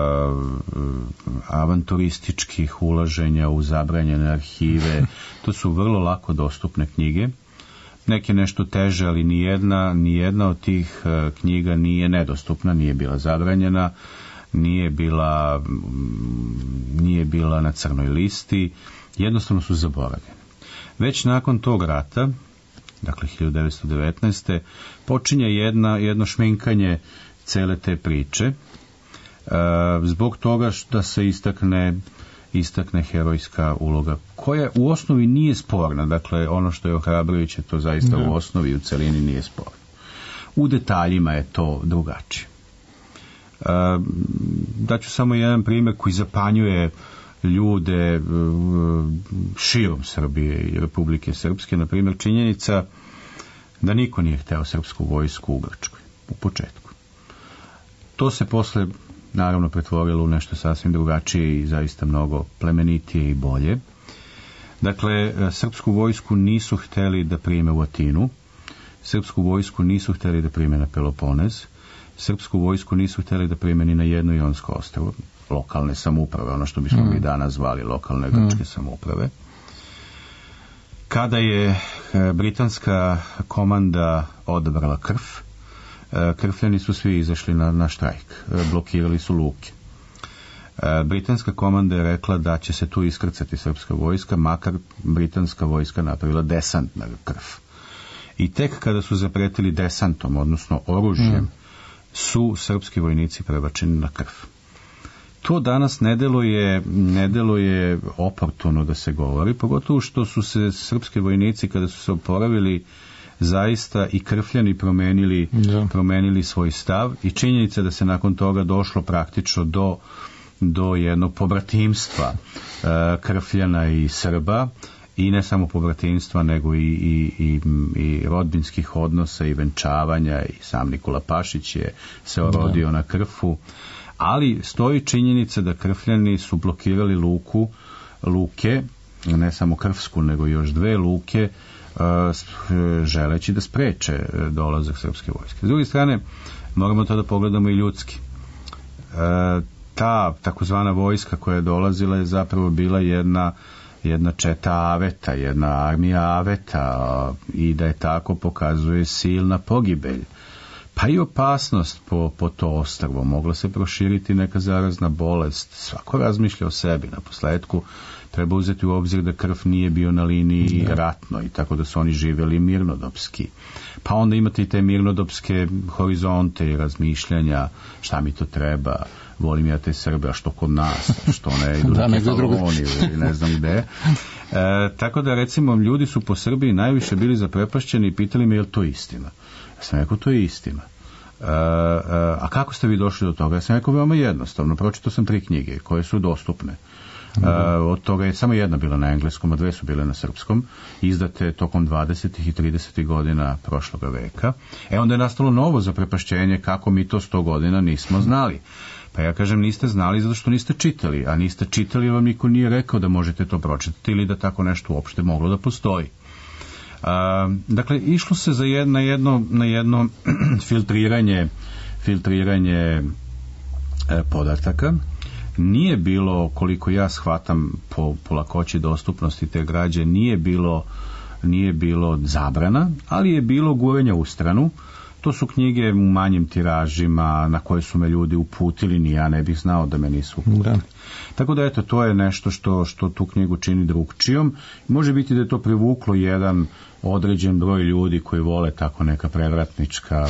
avanturističkih ulaženja u zabranjene arhive. To su vrlo lako dostupne knjige. Neke nešto teže, ali nijedna, nijedna od tih uh, knjiga nije nedostupna, nije bila zabranjena, nije bila, nije bila na crnoj listi, jednostavno su zaboravljeni. Već nakon tog rata, dakle hiljadu devetsto devetnaeste. počinje jedna, jedno šminkanje cele te priče, e, zbog toga da se istakne, istakne herojska uloga, koja u osnovi nije sporna, dakle ono što je ohrabrujuće, to zaista da. u osnovi u celini nije sporno. U detaljima je to drugačije. E, daću samo jedan primjer koji zapanjuje ljude širom Srbije i Republike Srpske, na primjer činjenica da niko nije hteo srpsku vojsku u Grčkoj u početku. To se posle naravno pretvorilo u nešto sasvim drugačije i zaista mnogo plemenitije i bolje. Dakle, srpsku vojsku nisu hteli da prime u Atinu, srpsku vojsku nisu hteli da prime na Peloponez, srpsku vojsku nisu hteli da prime ni na jedno Jonsko ostrvo. lokalne samouprave, ono što bismo mm. mi danas zvali lokalne grčke mm. samouprave. Kada je britanska komanda odabrala krv, krfljani su svi izašli na, na štrajk, blokirali su luke. Britanska komanda je rekla da će se tu iskrcati srpska vojska, makar britanska vojska napravila desant na krv. I tek kada su zapretili desantom, odnosno oružjem, mm. su srpski vojnici prebačeni na krv. To danas ne deluje, ne deluje oportuno da se govori, pogotovo što su se srpski vojnici, kada su se oporavili, zaista i krfljani promenili, ja. promenili svoj stav, i činjenica da se nakon toga došlo praktično do, do jednog pobratimstva uh, krfljana i Srba, i ne samo pobratimstva, nego i, i, i, i rodbinskih odnosa i venčavanja, i sam Nikola Pašić je se orodio ja. na Krfu, ali stoji činjenica da krfljani su blokirali luku, luke, ne samo Krfsku, nego još dve luke, želeći da spreče dolazak srpske vojske. S druge strane, moramo to da pogledamo i ljudski. Ta takozvana vojska koja je dolazila je zapravo bila jedna, jedna četa aveta, jedna armija aveta, i da je tako pokazuje silna pogibelj. Pa i opasnost po, po to ostrvo. Mogla se proširiti neka zarazna bolest. Svako razmišlja o sebi. Na posledku treba uzeti u obzir da krv nije bio na liniji da. ratno, i tako da su oni živjeli mirnodopski. Pa onda imate i te mirnodopske horizonte i razmišljanja, šta mi to treba, volim ja te Srbe, a što kod nas, što ne idu da, na Kefaloniju ili ne znam gde. E, tako da, recimo, ljudi su po Srbiji najviše bili zaprepašćeni i pitali me je li to istina. Ja sam rekao, to je istina. E, e, a kako ste vi došli do toga? Ja sam rekao, veoma jednostavno. Pročitao sam tri knjige koje su dostupne. Mm-hmm. Uh, od toga je samo jedna bila na engleskom, a dve su bile na srpskom, izdate tokom dvadesetih i tridesetih godina prošloga veka. E onda je nastalo novo zaprepašćenje, kako mi to sto godina nismo znali. Pa ja kažem, niste znali zato što niste čitali, a niste čitali, vam niko nije rekao da možete to pročitati ili da tako nešto uopšte moglo da postoji. Uh, dakle, išlo se za jedno, na jedno, na jedno filtriranje, filtriranje e, podataka. Nije bilo, koliko ja shvatam po, po lakoći dostupnosti te građe, nije bilo, nije bilo zabrana, ali je bilo gurenja u stranu. To su knjige u manjim tiražima na koje su me ljudi uputili, ni ja ne bih znao da me nisu uputili. Da. Tako da, eto, to je nešto što, što tu knjigu čini drugčijom. Može biti da je to privuklo jedan određen broj ljudi koji vole tako neka prevratnička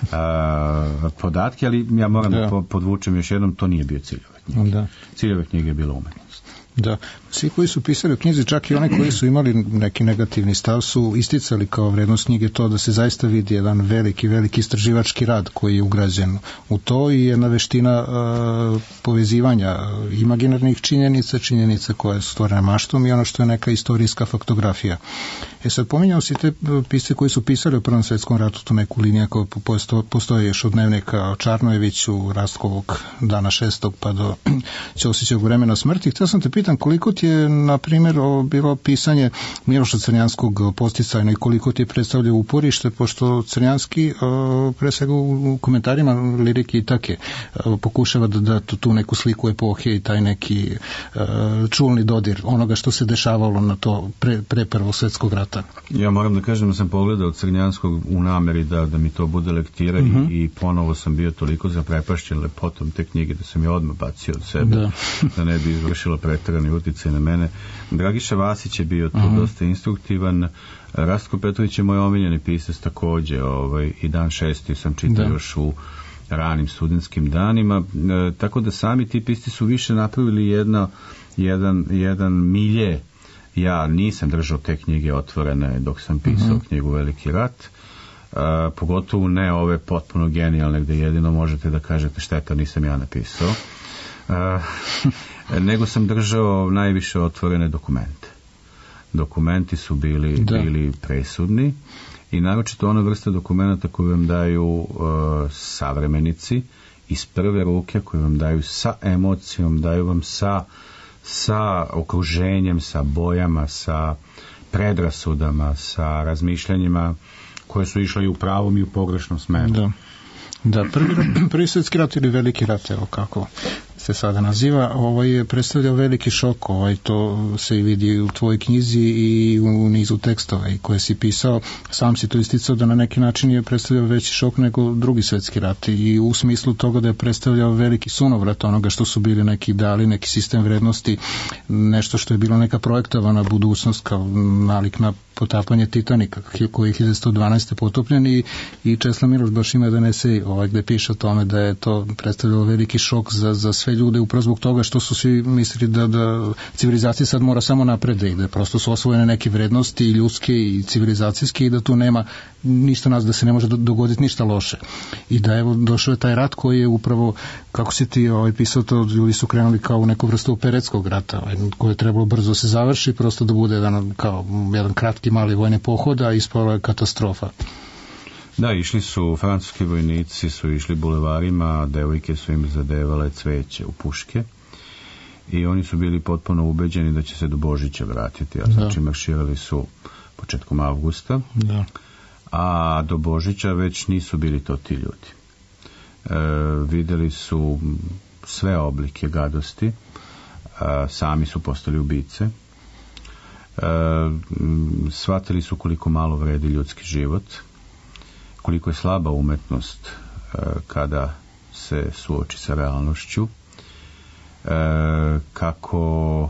a, podatke, ali ja moram da, da podvučem još jednom, to nije bio cilj ove knjige. Da. Cilj ove knjige je bila umetnost. Da, svi koji su pisali u knjizi, čak i oni koji su imali neki negativni stav, su isticali kao vrednost knjige to da se zaista vidi jedan veliki, veliki istraživački rad koji je ugrađen u to, i jedna veština uh, povezivanja imaginarnih činjenica, činjenica koje su stvorene maštom, i ono što je neka istorijska faktografija. E sad, pominjao si te pisce koji su pisali o Prvom svetskom ratu, tu neku liniju koja postoje još od dnevnika Čarnojeviću, Rastkovog dana šestog pa do Ćosićevog vremena smrti. Htio sam te pitan koliko ti je, na primjer, bilo pisanje Miloša Crnjanskog posticajno i koliko ti je predstavljao uporište, pošto Crnjanski pre svega u komentarima lirike i take pokušava da da tu neku sliku epohe i taj neki čulni dodir onoga što se dešavalo na to pre, pre Prvog svjetskog rata. Ja moram da kažem da sam pogledao Crnjanskog u nameri da, da mi to bude lektira, uh-huh. i, i ponovo sam bio toliko zaprepašćen lepotom te knjige da sam je odmah bacio od sebe, da, da ne bi izvršila preterani uticaj na mene. Dragiša Vasić je bio tu uh-huh. dosta instruktivan. Rastko Petrović je moj omiljeni pisac takođe, ovaj, i Dan šesti sam čitao da. još u ranim studentskim danima, e, tako da sami ti pisci su više napravili jedno, jedan, jedan milje. Ja nisam držao te knjige otvorene dok sam pisao uh-huh. knjigu Veliki rat, uh, pogotovo ne ove potpuno genijalne gde jedino možete da kažete šteta nisam ja napisao, uh, nego sam držao najviše otvorene dokumente. Dokumenti su bili, bili presudni, i naročito ona vrsta dokumenta koju vam daju uh, savremenici iz prve ruke, koju vam daju sa emocijom, daju vam sa sa okruženjem, sa bojama, sa predrasudama, sa razmišljanjima koje su išle i u pravom i u pogrešnom smeru. Da, da prvi, prvi svjetski rat ili Veliki rat, evo kako se sada naziva, ovaj je predstavljao veliki šok, ovaj, to se i vidi u tvojoj knjizi i u nizu tekstova i koje si pisao, sam si to isticao da na neki način je predstavljao veći šok nego drugi svetski rat i u smislu toga da je predstavljao veliki sunovrat onoga što su bili neki ideali, neki sistem vrednosti, nešto što je bilo neka projektovana budućnost kao nalik na potapanje Titanika koji je hiljadu sto dvanaeste potopljen i, i Česla Miloš baš ima jedan esej ovaj, gde piše o tome da je to predstavljalo veliki šok za, za sve ljude upravo zbog toga što su svi mislili da, da civilizacija sad mora samo napred da ide, prosto su osvojene neke vrednosti i ljudske i civilizacijske i da tu nema ništa nas, da se ne može dogoditi ništa loše i da evo došao je taj rat koji je upravo, kako si ti ovaj, pisao to, ljudi su krenuli kao u neku vrstu operetskog rata ovaj, koje je trebalo brzo se završi, prosto da bude jedan, kao jedan kratki mali vojni pohod, a ispala je katastrofa. Da, išli su francuski vojnici, su išli bulevarima, devojke su im zadevale cveće u puške i oni su bili potpuno ubeđeni da će se do Božića vratiti, a znači marširali su početkom avgusta, da. A do Božića već nisu bili to ti ljudi. E, videli su sve oblike gadosti, a, sami su postali ubice, e, shvatili su koliko malo vredi ljudski život, koliko je slaba umetnost e, kada se suoči sa realnošću, e, kako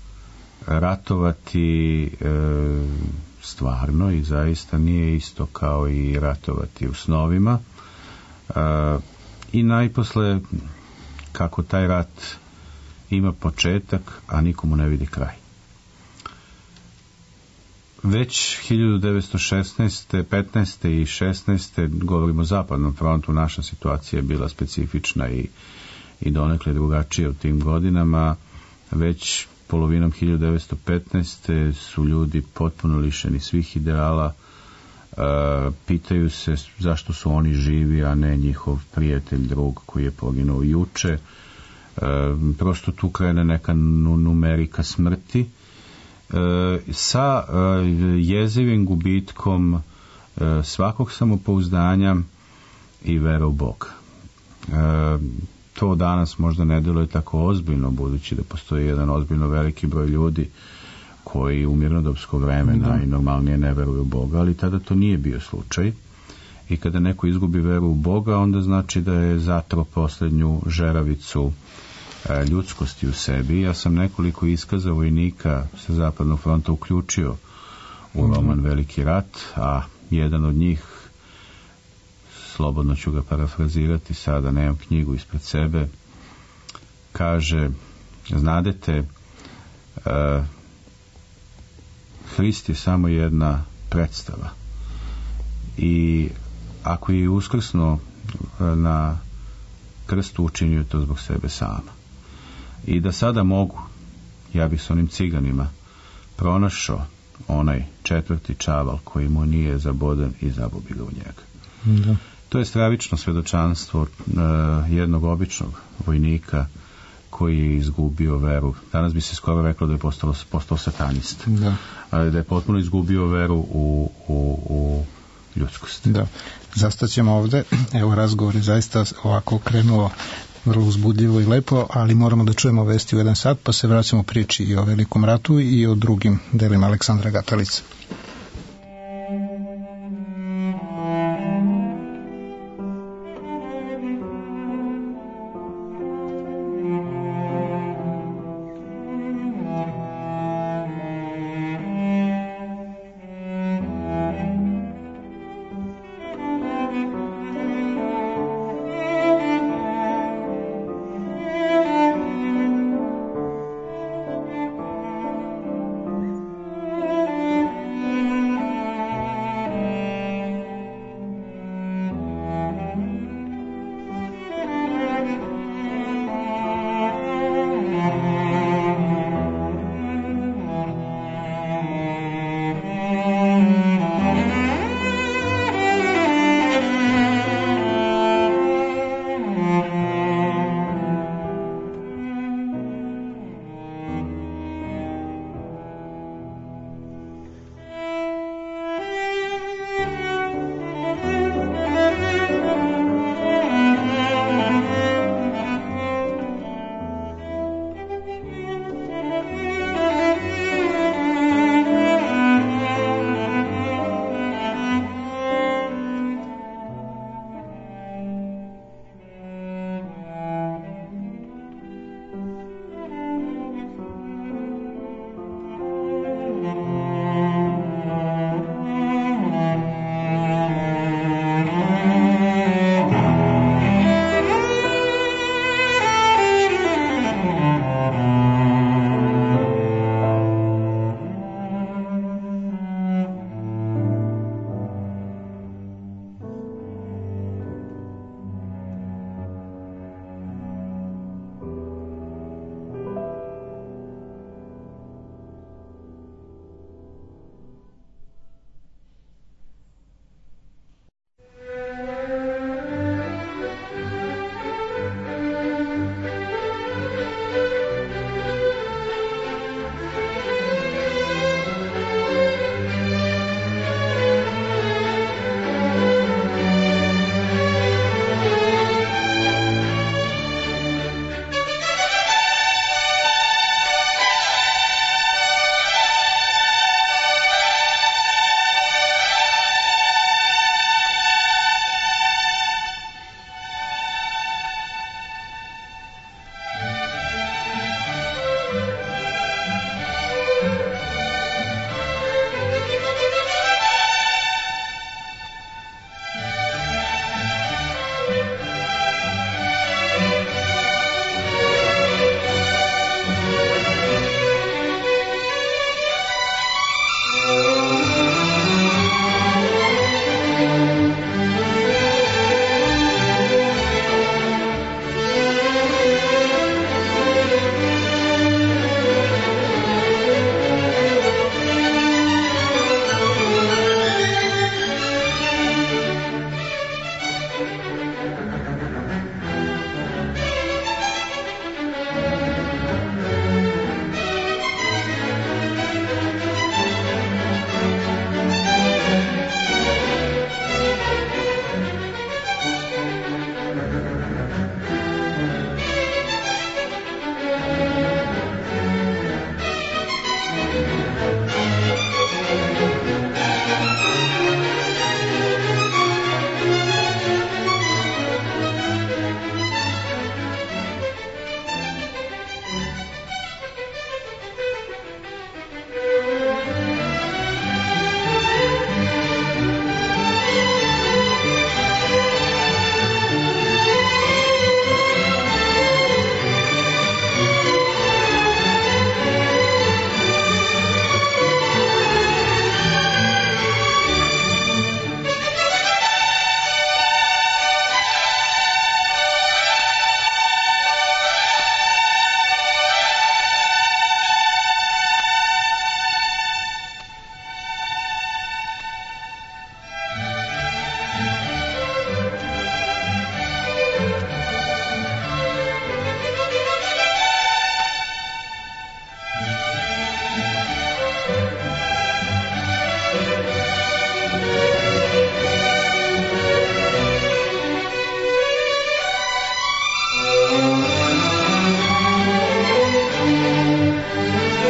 ratovati e, stvarno i zaista nije isto kao i ratovati u snovima, e, i najposle kako taj rat ima početak, a nikomu ne vidi kraj. Već hiljadu devetsto šesnaeste, petnaeste i šesnaeste govorimo o zapadnom frontu, naša situacija je bila specifična i, i donekle drugačija u tim godinama. Već polovinom hiljadu devetsto petnaeste su ljudi potpuno lišeni svih ideala, e, pitaju se zašto su oni živi, a ne njihov prijatelj, drug koji je poginuo juče. E, prosto tu krene neka numerika smrti, sa jezivim gubitkom svakog samopouzdanja i vere u Boga. To danas možda ne deluje tako ozbiljno, budući da postoji jedan ozbiljno veliki broj ljudi koji u mirnodopsko vreme najnormalnije ne veruju u Boga, ali tada to nije bio slučaj. I kada neko izgubi veru u Boga, onda znači da je zatro posljednju žeravicu ljudskosti u sebi. Ja sam nekoliko iskaza vojnika sa zapadnog fronta uključio u roman Veliki rat, a jedan od njih, slobodno ću ga parafrazirati, sada nemam knjigu ispred sebe, kaže: znadete, uh, Hrist je samo jedna predstava i ako je uskrsno na krstu, učinio to zbog sebe sama. I da sada mogu, ja bih s onim ciganima pronašao onaj četvrti čaval koji mu nije zaboden i zabobi ga u njega. Da. To je stravično svedočanstvo uh, jednog običnog vojnika koji je izgubio veru. Danas bi se skoro reklo da je postao, postao satanist. Da. Ali da je potpuno izgubio veru u, u, u ljudskost. Da. Zastaćemo ovde. Evo, razgovor je zaista ovako krenuo vrlo uzbudljivo i lepo, ali moramo da čujemo vesti u jedan sat, pa se vraćamo priči i o Velikom ratu i o drugim delima Aleksandra Gatalice.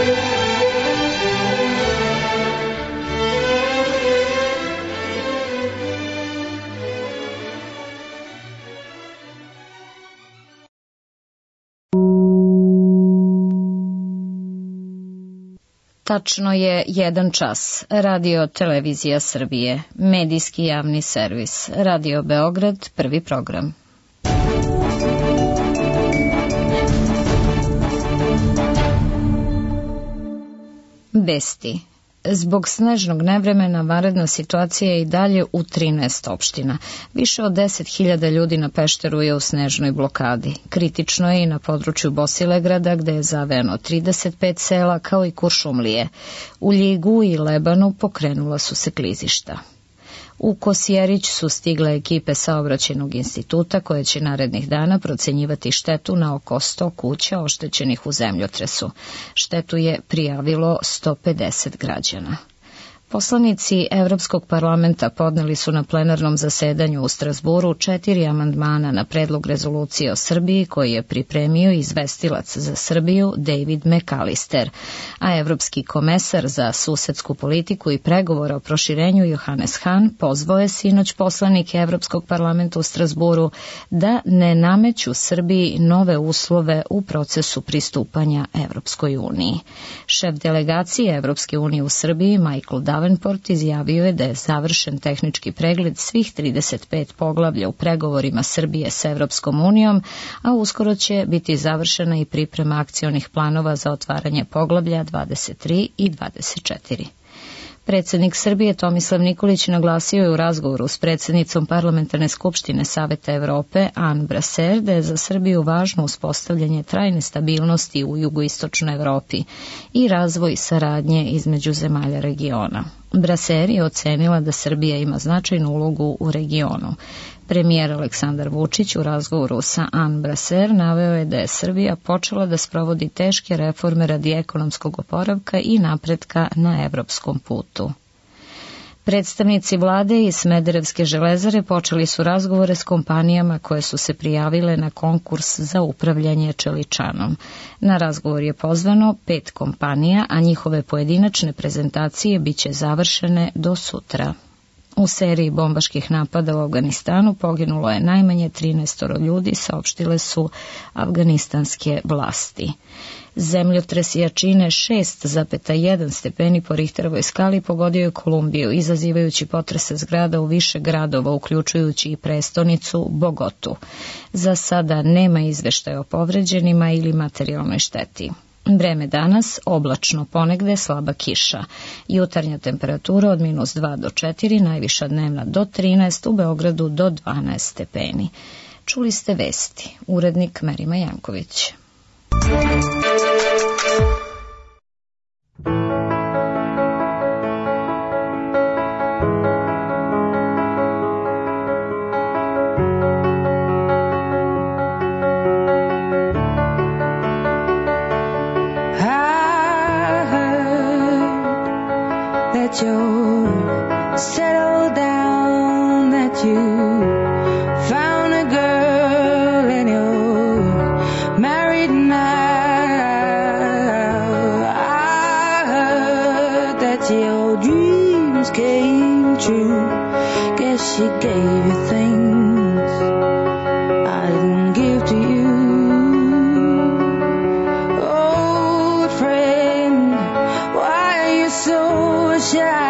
Tačno je jedan čas. Radio Televizija Srbije, medijski javni servis. Radio Beograd, prvi program. Vesti. Zbog snežnog nevremena vanredna situacija je i dalje u trinaest opština. Više od deset hiljada ljudi na Pešteru je u snežnoj blokadi. Kritično je i na području Bosilegrada gde je zavejano trideset pet sela kao i Kuršumlije. U Ljigu i Lebanu pokrenula su se klizišta. U Kosjerić su stigle ekipe Saobraćajnog instituta koje će narednih dana procenjivati štetu na oko sto kuća oštećenih u zemljotresu. Štetu je prijavilo sto pedeset građana. Poslanici Evropskog parlamenta podneli su na plenarnom zasedanju u Strazburu četiri amandmana na predlog rezolucije o Srbiji koji je pripremio izvestilac za Srbiju David McAllister, a Evropski komesar za susedsku politiku i pregovore o proširenju Johannes Hahn pozvao je sinoć poslanike Evropskog parlamenta u Strazburu da ne nameću Srbiji nove uslove u procesu pristupanja Evropskoj uniji. Šef delegacije Evropske unije u Srbiji Michael Davenport Davenport izjavio je da je završen tehnički pregled svih trideset pet poglavlja u pregovorima Srbije s Evropskom unijom, a uskoro će biti završena i priprema akcionih planova za otvaranje poglavlja dvadeset tri i dvadeset četiri. Predsednik Srbije Tomislav Nikolić naglasio je u razgovoru s predsednicom Parlamentarne skupštine Saveta Evrope Anne Brasser da je za Srbiju važno uspostavljanje trajne stabilnosti u jugoistočnoj Evropi i razvoj saradnje između zemalja regiona. Brasser je ocenila da Srbija ima značajnu ulogu u regionu. Premijer Aleksandar Vučić u razgovoru sa Anne Brasser naveo je da je Srbija počela da sprovodi teške reforme radi ekonomskog oporavka i napretka na evropskom putu. Predstavnici vlade i Smederevske železare počeli su razgovore s kompanijama koje su se prijavile na konkurs za upravljanje čeličanom. Na razgovor je pozvano pet kompanija, a njihove pojedinačne prezentacije biće završene do sutra. U seriji bombaških napada u Afganistanu poginulo je najmanje trinaest ljudi, saopštile su afganistanske vlasti. Zemljotres jačine šest zarez jedan stepeni po Richterovoj skali pogodio je Kolumbiju, izazivajući potrese zgrada u više gradova, uključujući i prestonicu Bogotu. Za sada nema izveštaja o povređenima ili materijalnoj šteti. Vreme danas, oblačno ponegde, slaba kiša. Jutarnja temperatura od minus dva do četiri, najviša dnevna do trinaest, u Beogradu do dvanaest stepeni. Čuli ste vesti. Urednik Merima Janković. You settle down, that you found a girl and you're married now. I heard that your dreams came true. Guess she gave you things I didn't give to you. Old friend, why are you so shy?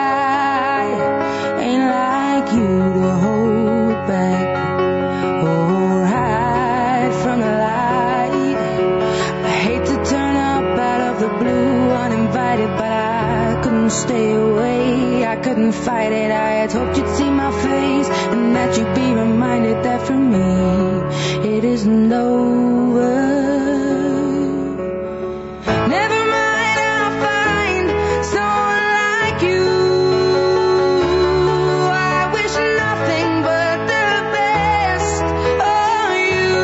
Stay away, I couldn't fight it. I had hoped you'd see my face and that you'd be reminded that for me it isn't over. Never mind, I'll find someone like you. I wish nothing but the best of you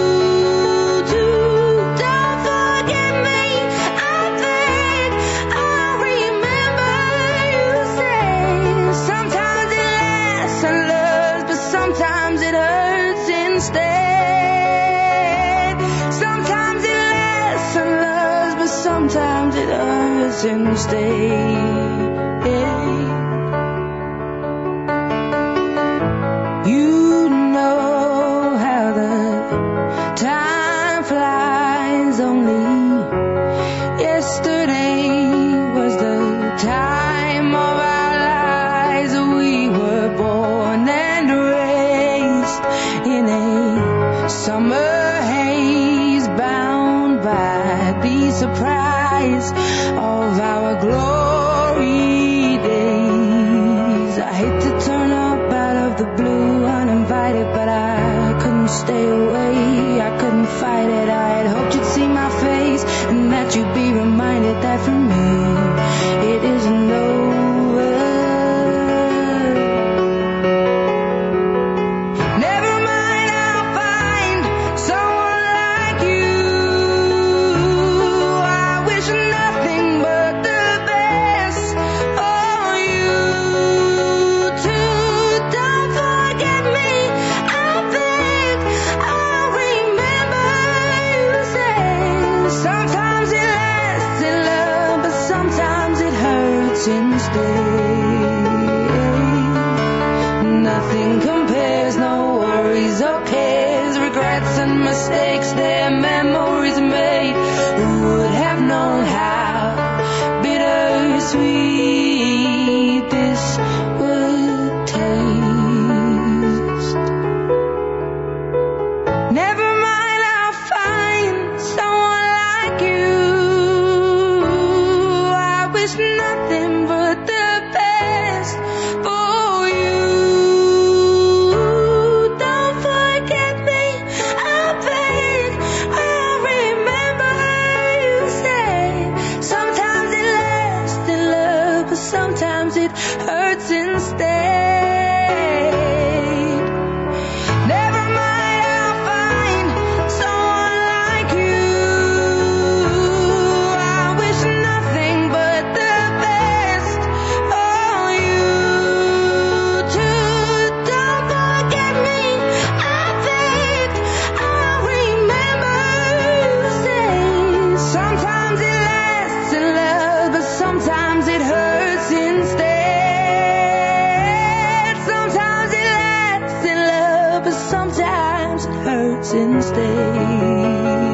too. Don't forget me, I beg. I'll remember. Sometimes it lasts and loves, but sometimes it hurts instead. sometimes it hurts instead. You know how the time flies. Only yesterday was the time of our lives. We were born and raised in a summer haze, bound by the surprise of our glory days. I hate to turn up out of the blue uninvited, but I couldn't stay away, I couldn't fight it. I had hoped you'd see my face and that you'd be reminded that for me it isn't over. Never mind, I'll find someone like you. I wish nothing but the best for you too. Don't forget me, I beg. I remember you said sometimes it lasts in love, but sometimes it hurts instead. Nothing compares, no worries or cares, regrets and mistakes, their memories made. Who would have known how bittersweet this would taste? Never mind, I'll find someone like you. I wish nothing but the best for you. Don't forget me, I beg. I remember you said sometimes it lasts in love, but sometimes it hurts instead. Never mind, I'll find someone like you. I wish nothing but the best for you too. Don't forget me, I beg. I remember you say sometimes it lasts in love, but sometimes it hurts instead. Sometimes it lasts in love, but sometimes it hurts instead.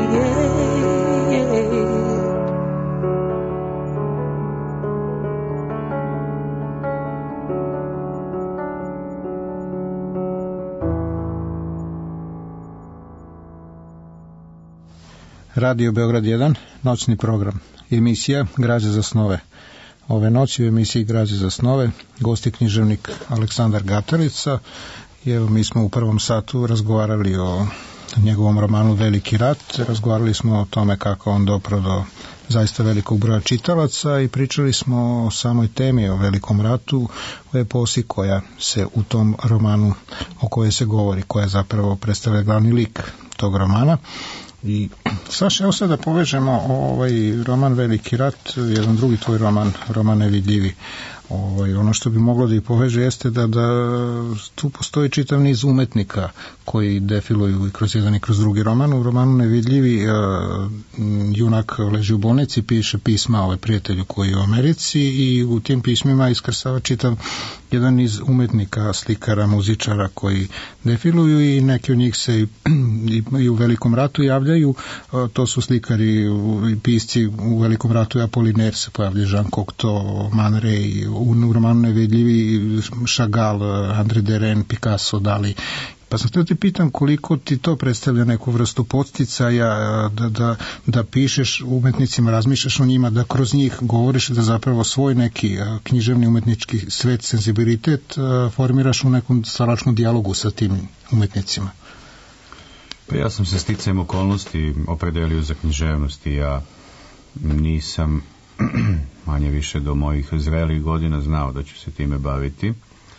Radio Beograd jedan, noćni program. Emisija Građa za snove. Ove noći u emisiji Građa za snove gost je književnik Aleksandar Gatalica. I evo, mi smo u prvom satu razgovarali o njegovom romanu Veliki rat. Razgovarali smo o tome kako on dopro do zaista velikog broja čitalaca i pričali smo o samoj temi, o Velikom ratu, o eposi koja se u tom romanu o kojoj se govori, koja zapravo predstavlja glavni lik tog romana. I Saša, evo sad da povežemo ovaj roman Veliki rat, jedan drugi tvoj roman, roman Nevidljivi. Ovaj, ono što bi moglo da ih poveže jeste da, da tu postoji čitav niz umetnika koji defiluju i kroz jedan i kroz drugi roman. U romanu Nevidljivi uh, junak leži u bolnici, piše pisma ovaj prijatelju koji je u Americi i u tim pismima iskrsava čitav jedan niz umetnika, slikara, muzičara koji defiluju i neki od njih se i, i, i u Velikom ratu javljaju. Uh, to su slikari i pisci u Velikom ratu, Apollinaire se pojavlja, Jean Cocteau, Man Ray, u, u romanu Nevidljivi Chagall, André Derain, Picasso, Dali. Pa sam htio ti pitam koliko ti to predstavlja neku vrstu podsticaja da, da, da pišeš umetnicima, razmišljaš o njima, da kroz njih govoriš, da zapravo svoj neki književni umetnički svet, senzibilitet formiraš u nekom stvaralačkom dijalogu sa tim umetnicima. Pa ja sam se sticajem okolnosti opredelio za književnost i ja nisam manje više do mojih zrelih godina znao da ću se time baviti.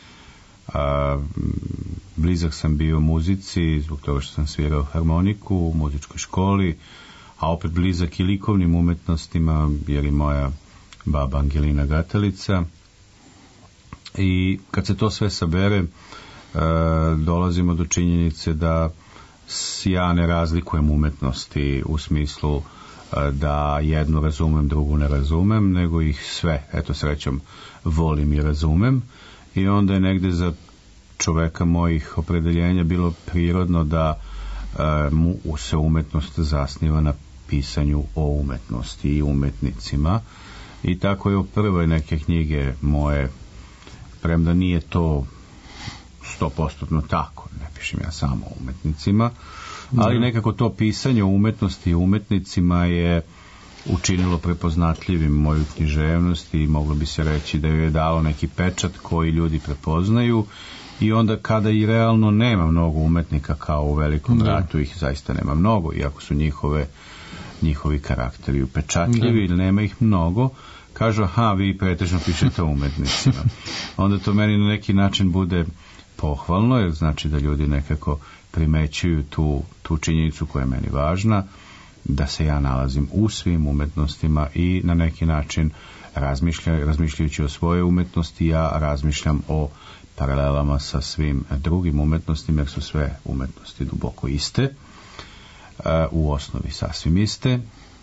A, blizak sam bio muzici zbog toga što sam svirao harmoniku u muzičkoj školi, a opet blizak i likovnim umetnostima jer i moja baba Angelina Gatalica. I kad se to sve sabere, a, dolazimo do činjenice da ja ne razlikujem umetnosti u smislu da jednu razumem, drugu ne razumem, nego ih sve, eto srećom, volim i razumem, i onda je negde za čoveka mojih opredeljenja bilo prirodno da e, mu se umetnost zasniva na pisanju o umetnosti i umetnicima, i tako je u prvoj neke knjige moje, premda nije to sto posto tako, ne pišem ja samo o umetnicima, ali nekako to pisanje o umetnosti i umetnicima je učinilo prepoznatljivim moju književnost i moglo bi se reći da joj je dalo neki pečat koji ljudi prepoznaju, i onda kada i realno nema mnogo umetnika kao u Velikom ratu, ih zaista nema mnogo, iako su njihove njihovi karakteri upečatljivi, ili nema ih mnogo, kažu, aha, vi pretežno pišete o umetnicima. Onda to meni na neki način bude pohvalno, jer znači da ljudi nekako primećuju tu, tu činjenicu koja je meni važna, da se ja nalazim u svim umetnostima i na neki način razmišlja, razmišljajući o svojoj umetnosti, ja razmišljam o paralelama sa svim drugim umetnostima, jer su sve umetnosti duboko iste, u osnovi sasvim iste,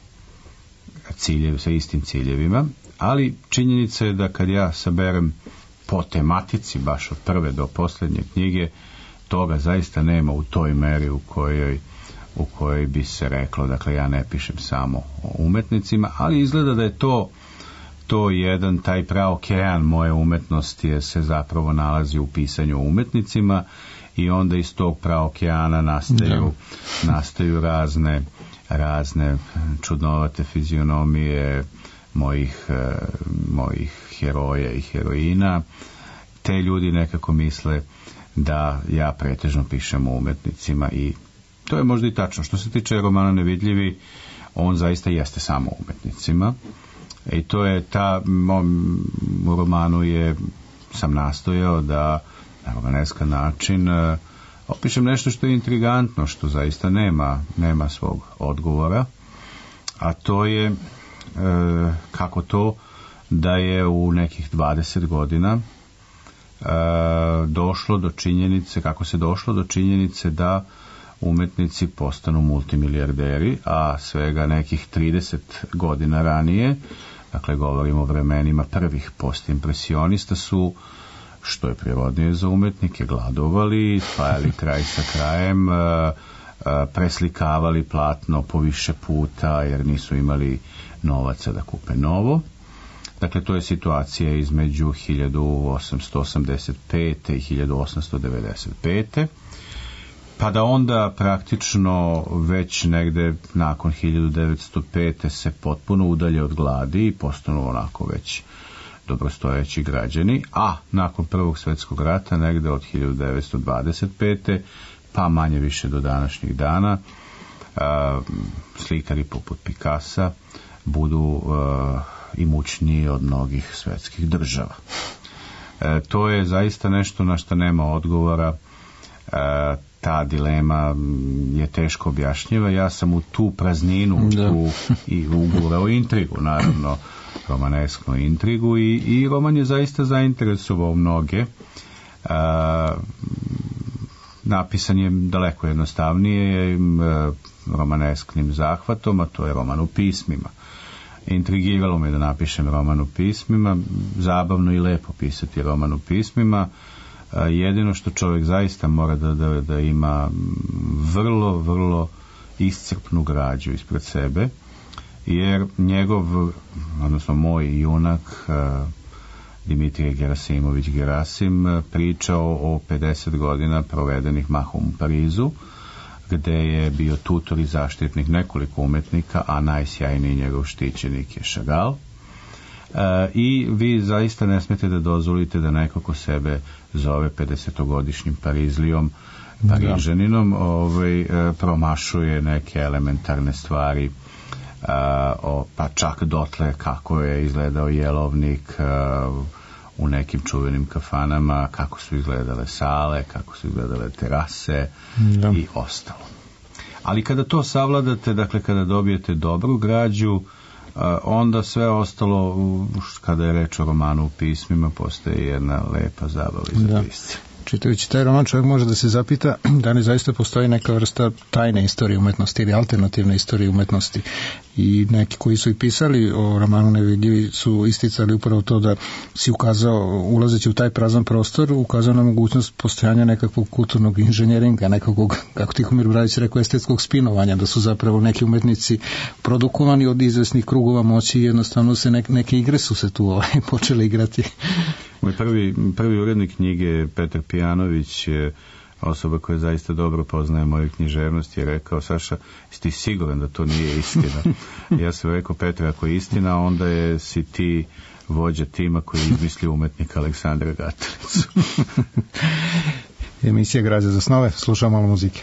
ciljevi sa istim ciljevima, ali činjenica je da kad ja saberem po tematici, baš od prve do posljednje knjige, toga zaista nema u toj meri u kojoj, u kojoj bi se reklo, dakle ja ne pišem samo o umetnicima, ali izgleda da je to to jedan taj praokean moje umetnosti je se zapravo nalazi u pisanju o umetnicima, i onda iz tog praokeana nastaju, da. nastaju razne razne čudnovate fizionomije mojih, mojih heroja i heroina. Te ljudi nekako misle da ja pretežno pišem o umetnicima, i to je možda i tačno. Što se tiče romana Nevidljivi, on zaista jeste samo o umetnicima, i to je ta, u romanu je sam nastojao da na romaneskan način uh, opišem nešto što je intrigantno, što zaista nema, nema svog odgovora, a to je uh, kako to da je u nekih dvadeset godina uh, došlo do činjenice, kako se došlo do činjenice da umetnici postanu multimilijarderi, a svega nekih trideset godina ranije, dakle govorimo o vremenima prvih postimpresionista, su, što je prirodnije za umetnike, gladovali, spajali kraj sa krajem, preslikavali platno po više puta jer nisu imali novaca da kupe novo. Dakle, to je situacija između hiljadu osamsto osamdeset pete i hiljadu osamsto devedeset pete Pa da onda praktično već negde nakon hiljadu devetsto pete se potpuno udalje od gladi i postanu onako već dobrostojeći građani, a nakon Prvog svjetskog rata negde od hiljadu devetsto dvadeset pete pa manje više do današnjih dana a, slikari poput Picassa budu a, imućniji od mnogih svjetskih država. E, to je zaista nešto na što nema odgovora. E, ta dilema je teško objašnjiva. Ja sam u tu prazninu tu i ugurao intrigu, naravno romanesknu intrigu, i, i roman je zaista zainteresovao mnoge. A, napisan je daleko jednostavnije romanesknim zahvatom, a to je roman u pismima. Intrigiralo me da napišem roman u pismima, zabavno i lepo pisati roman u pismima. Jedino što čovjek zaista mora da, da, da ima vrlo, vrlo iscrpnu građu ispred sebe, jer njegov, odnosno moj junak Dimitrije Gerasimović Gerasim pričao o pedeset godina provedenih mahom u Parizu, gde je bio tutor i zaštitnik nekoliko umetnika, a najsjajniji njegov štićenik je Chagall. E, i vi zaista ne smete da dozvolite da neko ko sebe zove pedesetogodišnjim Parizlijom, Parižaninom, ovaj, e, promašuje neke elementarne stvari, a, o, pa čak dotle kako je izgledao jelovnik a, u nekim čuvenim kafanama, kako su izgledale sale, kako su izgledale terase, da, i ostalo. Ali kada to savladate, dakle kada dobijete dobru građu, onda sve ostalo, kada je reč o romanu u pismima, postaje jedna lepa zabava za pisce. Čitajući taj roman čovjek može da se zapita da li zaista postoji neka vrsta tajne istorije umetnosti ili alternativne istorije umetnosti. I neki koji su i pisali o romanu Nevidljivi su isticali upravo to da si ukazao, ulazeći u taj prazan prostor, ukazao na mogućnost postojanja nekakvog kulturnog inženjeringa, nekakvog, kako Tihomir Bradić rekao, estetskog spinovanja, da su zapravo neki umetnici produkovani od izvesnih krugova moći i jednostavno se ne, neke igre su se tu ovaj, počele igrati. Moj prvi, prvi urednik knjige, Petar Pijanović, je osoba koja zaista dobro poznaje moju književnost, je rekao: Saša, jesi ti siguran da to nije istina? Ja sam rekao: Petra, ako je istina, onda je si ti vođa tima koji je izmislio umetnika Aleksandra Gatalicu. Emisija Građa za snove, slušamo malo muzike.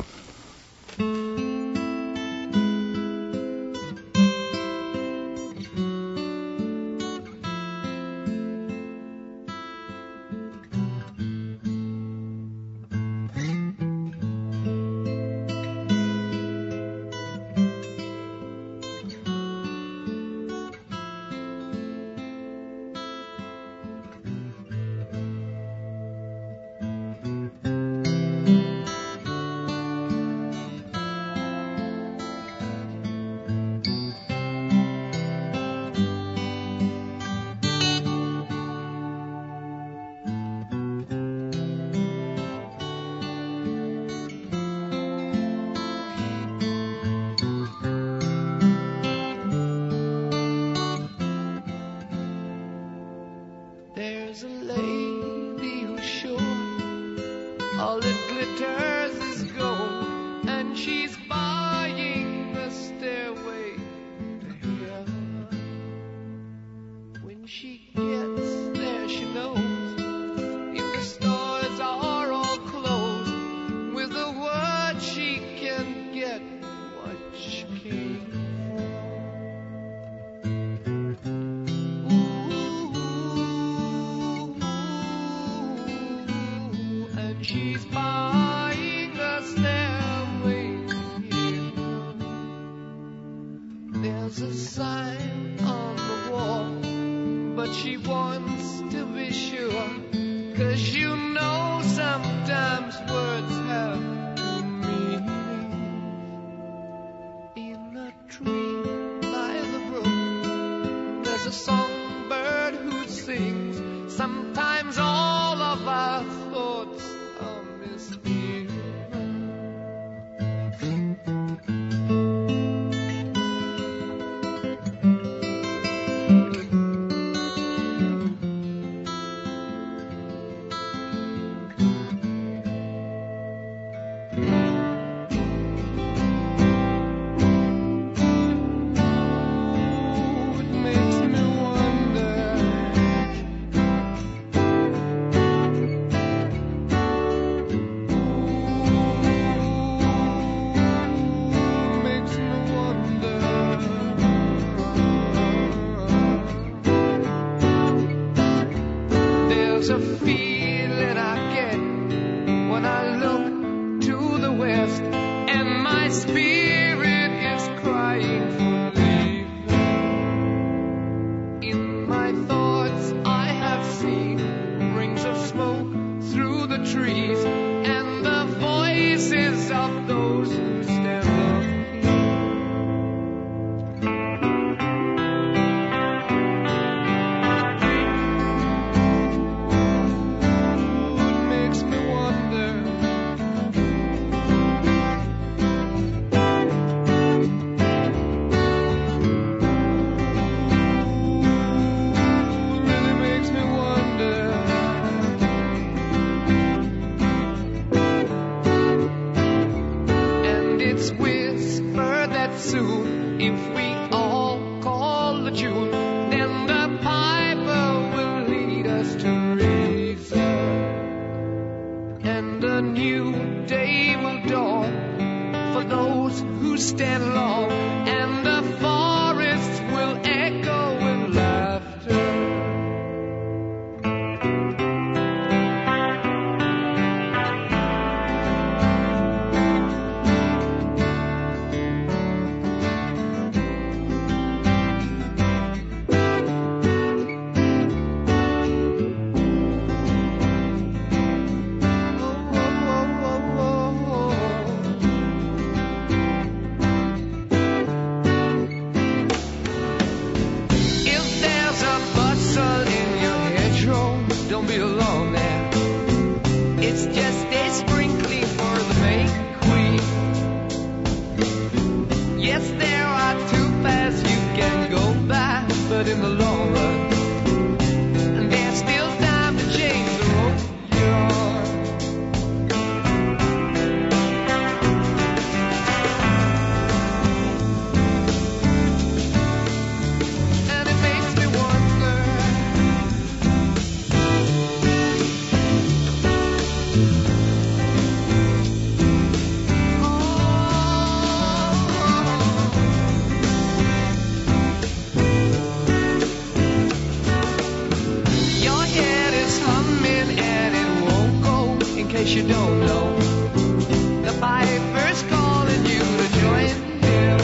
case you don't know, the piper's calling you to join him.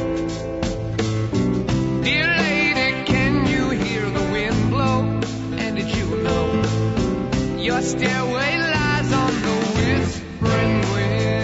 Dear lady, can you hear the wind blow? And did you know your stairway lies on the whispering wind?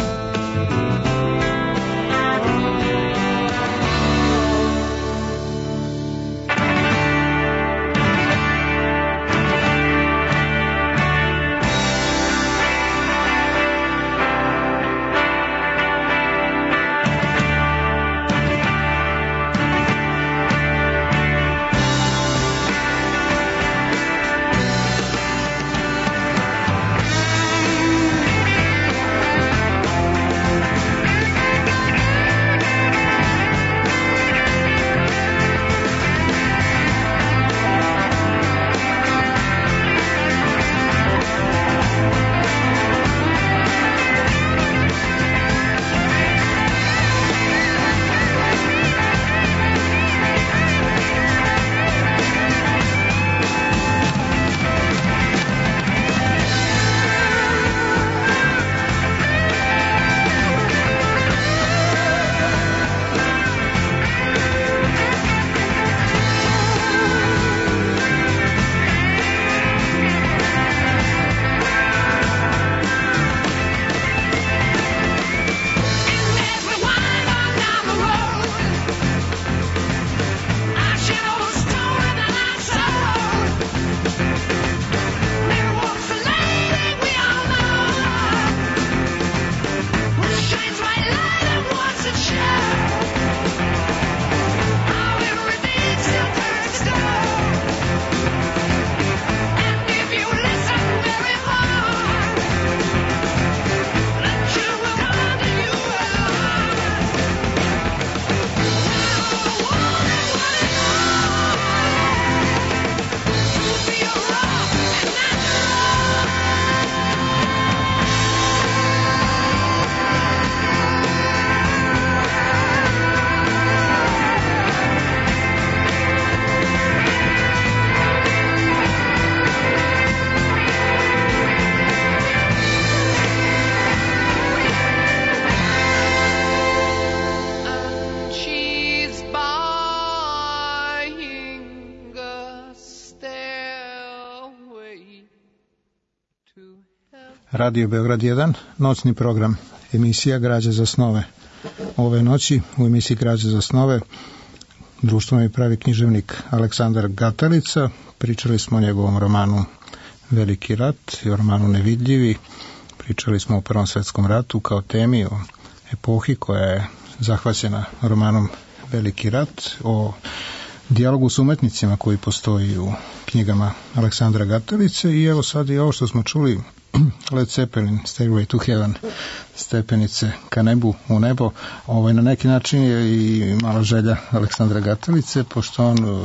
Radio Beograd jedan, noćni program, emisija Građa za snove. Ove noći u emisiji Građa za snove društveno i pravi književnik Aleksandar Gatalica. Pričali smo o njegovom romanu Veliki rat i o romanu Nevidljivi. Pričali smo o Prvom svetskom ratu kao temi, o epohi koja je zahvaćena romanom Veliki rat, o dijalogu s umetnicima koji postoji u knjigama Aleksandra Gatalice i evo sad i ovo što smo čuli, Led Zeppelin, Stairway to Heaven, stepenice ka nebu, u nebo. Ovaj, na neki način je i mala želja Aleksandra Gatalice, pošto on uh,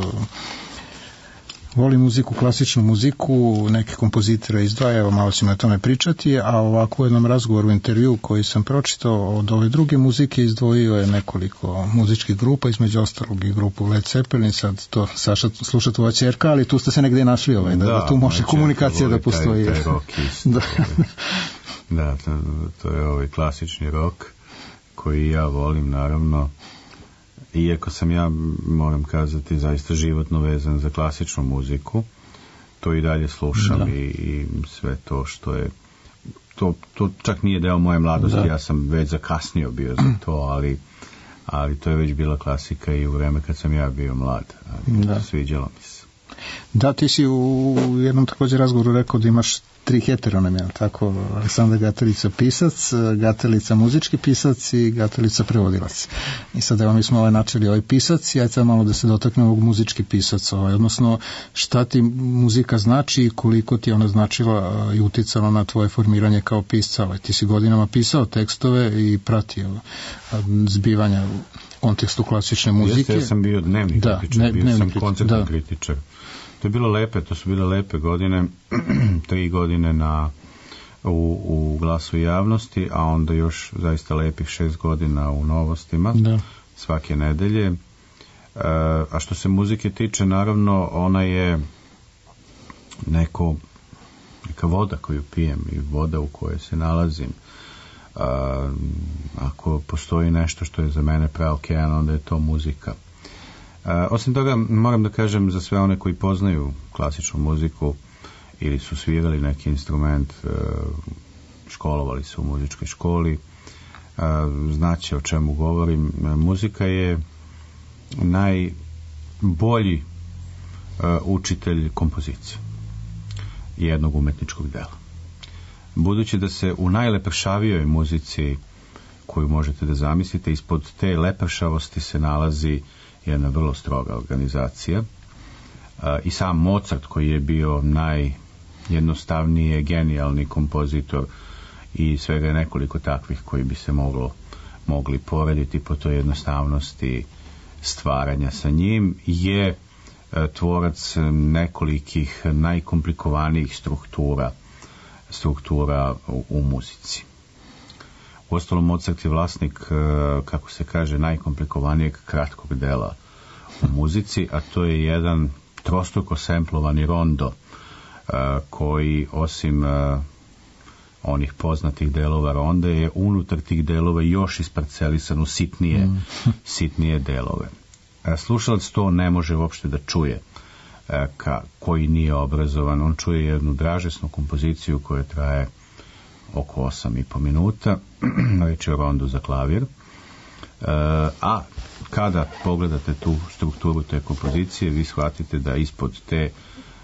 voli muziku, klasičnu muziku, neke kompozitore izdvaja, evo malo ćemo o tome pričati, a ovako u jednom razgovoru, intervju koji sam pročitao od ove druge muzike izdvojio je nekoliko muzičkih grupa, između ostalog i grupu Led Zeppelin, sad to Saša slušati ova ćerka, ali tu ste se negdje našli ovaj, da, da, da tu može komunikacija da postoji. Taj, taj rock isto, da. Da, to, to je ovaj klasični rock koji ja volim, naravno. Iako sam ja, moram kazati, zaista životno vezan za klasičnu muziku, to i dalje slušam i, i sve to što je, to, to čak nije deo moje mladosti, da. Ja sam već zakasnio bio za to, ali, ali to je već bila klasika i u vreme kad sam ja bio mlad, da. Sviđalo mi se. Da, ti si u jednom također razgovoru rekao da imaš tri heteronime, tako, Aleksandar Gatalica pisac, Gatalica muzički pisac i Gatalica prevodilac. I sad evo mi smo ovaj načeli ovaj pisac i ajde sad malo da se dotaknemo ovog muzički pisac, ovaj, odnosno šta ti muzika znači i koliko ti je ona značila i uticala na tvoje formiranje kao pisca. Ovaj, ti si godinama pisao tekstove i pratio zbivanja u kontekstu klasične muzike. Jeste, ja sam bio dnevni da, kritičar, ne, bio dnevni sam koncertni da. kritičar. To je bilo lepe, to su bile lepe godine, tri godine na, u, u Glasu javnosti, a onda još zaista lepih šest godina u Novostima, da. Svake nedelje. E, a što se muzike tiče, naravno, ona je neko neka voda koju pijem i voda u kojoj se nalazim. A, ako postoji nešto što je za mene preokean, onda je to muzika. A, osim toga, moram da kažem za sve one koji poznaju klasičnu muziku ili su svirali neki instrument, a, školovali se u muzičkoj školi, a, znaće o čemu govorim. A, muzika je najbolji a, učitelj kompozicije jednog umetničkog dela. Budući da se u najlepršavijoj muzici koju možete da zamislite, ispod te lepršavosti se nalazi jedna vrlo stroga organizacija. A, i sam Mozart, koji je bio najjednostavniji, genijalni kompozitor, i svega je nekoliko takvih koji bi se moglo, mogli porediti po toj jednostavnosti stvaranja sa njim, je a, tvorac nekolikih najkomplikovanijih struktura struktura u, u muzici. Uostalom, Mozart je vlasnik, kako se kaže, najkomplikovanijeg kratkog dela u muzici, a to je jedan trostruko semplovani rondo, koji osim onih poznatih delova ronda je unutar tih delova još isparcelisan u sitnije, mm. sitnije delove. Slušalac to ne može uopšte da čuje, Ka, koji nije obrazovan. On čuje jednu dražesnu kompoziciju koja traje oko osam i po minuta, reč je o rondu za klavir, e, a kada pogledate tu strukturu te kompozicije, vi shvatite da ispod te e,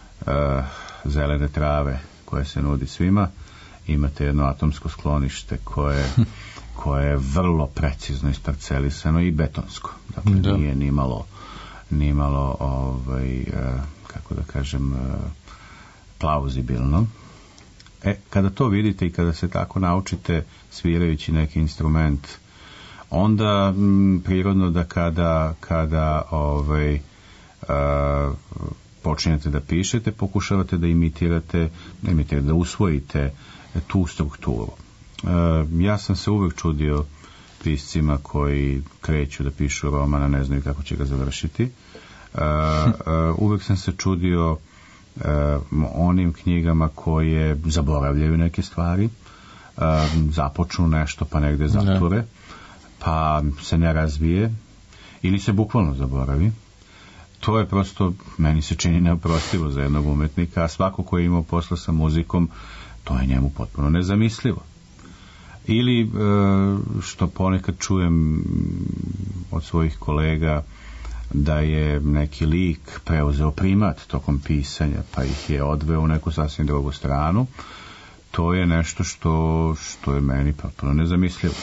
zelene trave koje se nudi svima imate jedno atomsko sklonište koje, koje je vrlo precizno isparcelisano i betonsko, dakle da. Nije ni malo nimalo ovaj, kako da kažem, plauzibilno. E, kada to vidite i kada se tako naučite svirajući neki instrument, onda m, prirodno da kada, kada ovaj, a, počinjete da pišete, pokušavate da imitirate, da, imitirate, da usvojite tu strukturu. A, ja sam se uvek čudio piscima koji kreću da pišu roman, a ne znaju kako će ga završiti. Uh, uh, uvek sam se čudio uh, onim knjigama koje zaboravljaju neke stvari, uh, započnu nešto pa negde zatvore, ne. Pa se ne razvije ili se bukvalno zaboravi. To je prosto, meni se čini neoprostivo za jednog umetnika, a svako ko je imao posla sa muzikom, to je njemu potpuno nezamislivo. Ili, što ponekad čujem od svojih kolega, da je neki lik preuzeo primat tokom pisanja, pa ih je odveo u neku sasvim drugu stranu. To je nešto što, što je meni potpuno nezamislivo.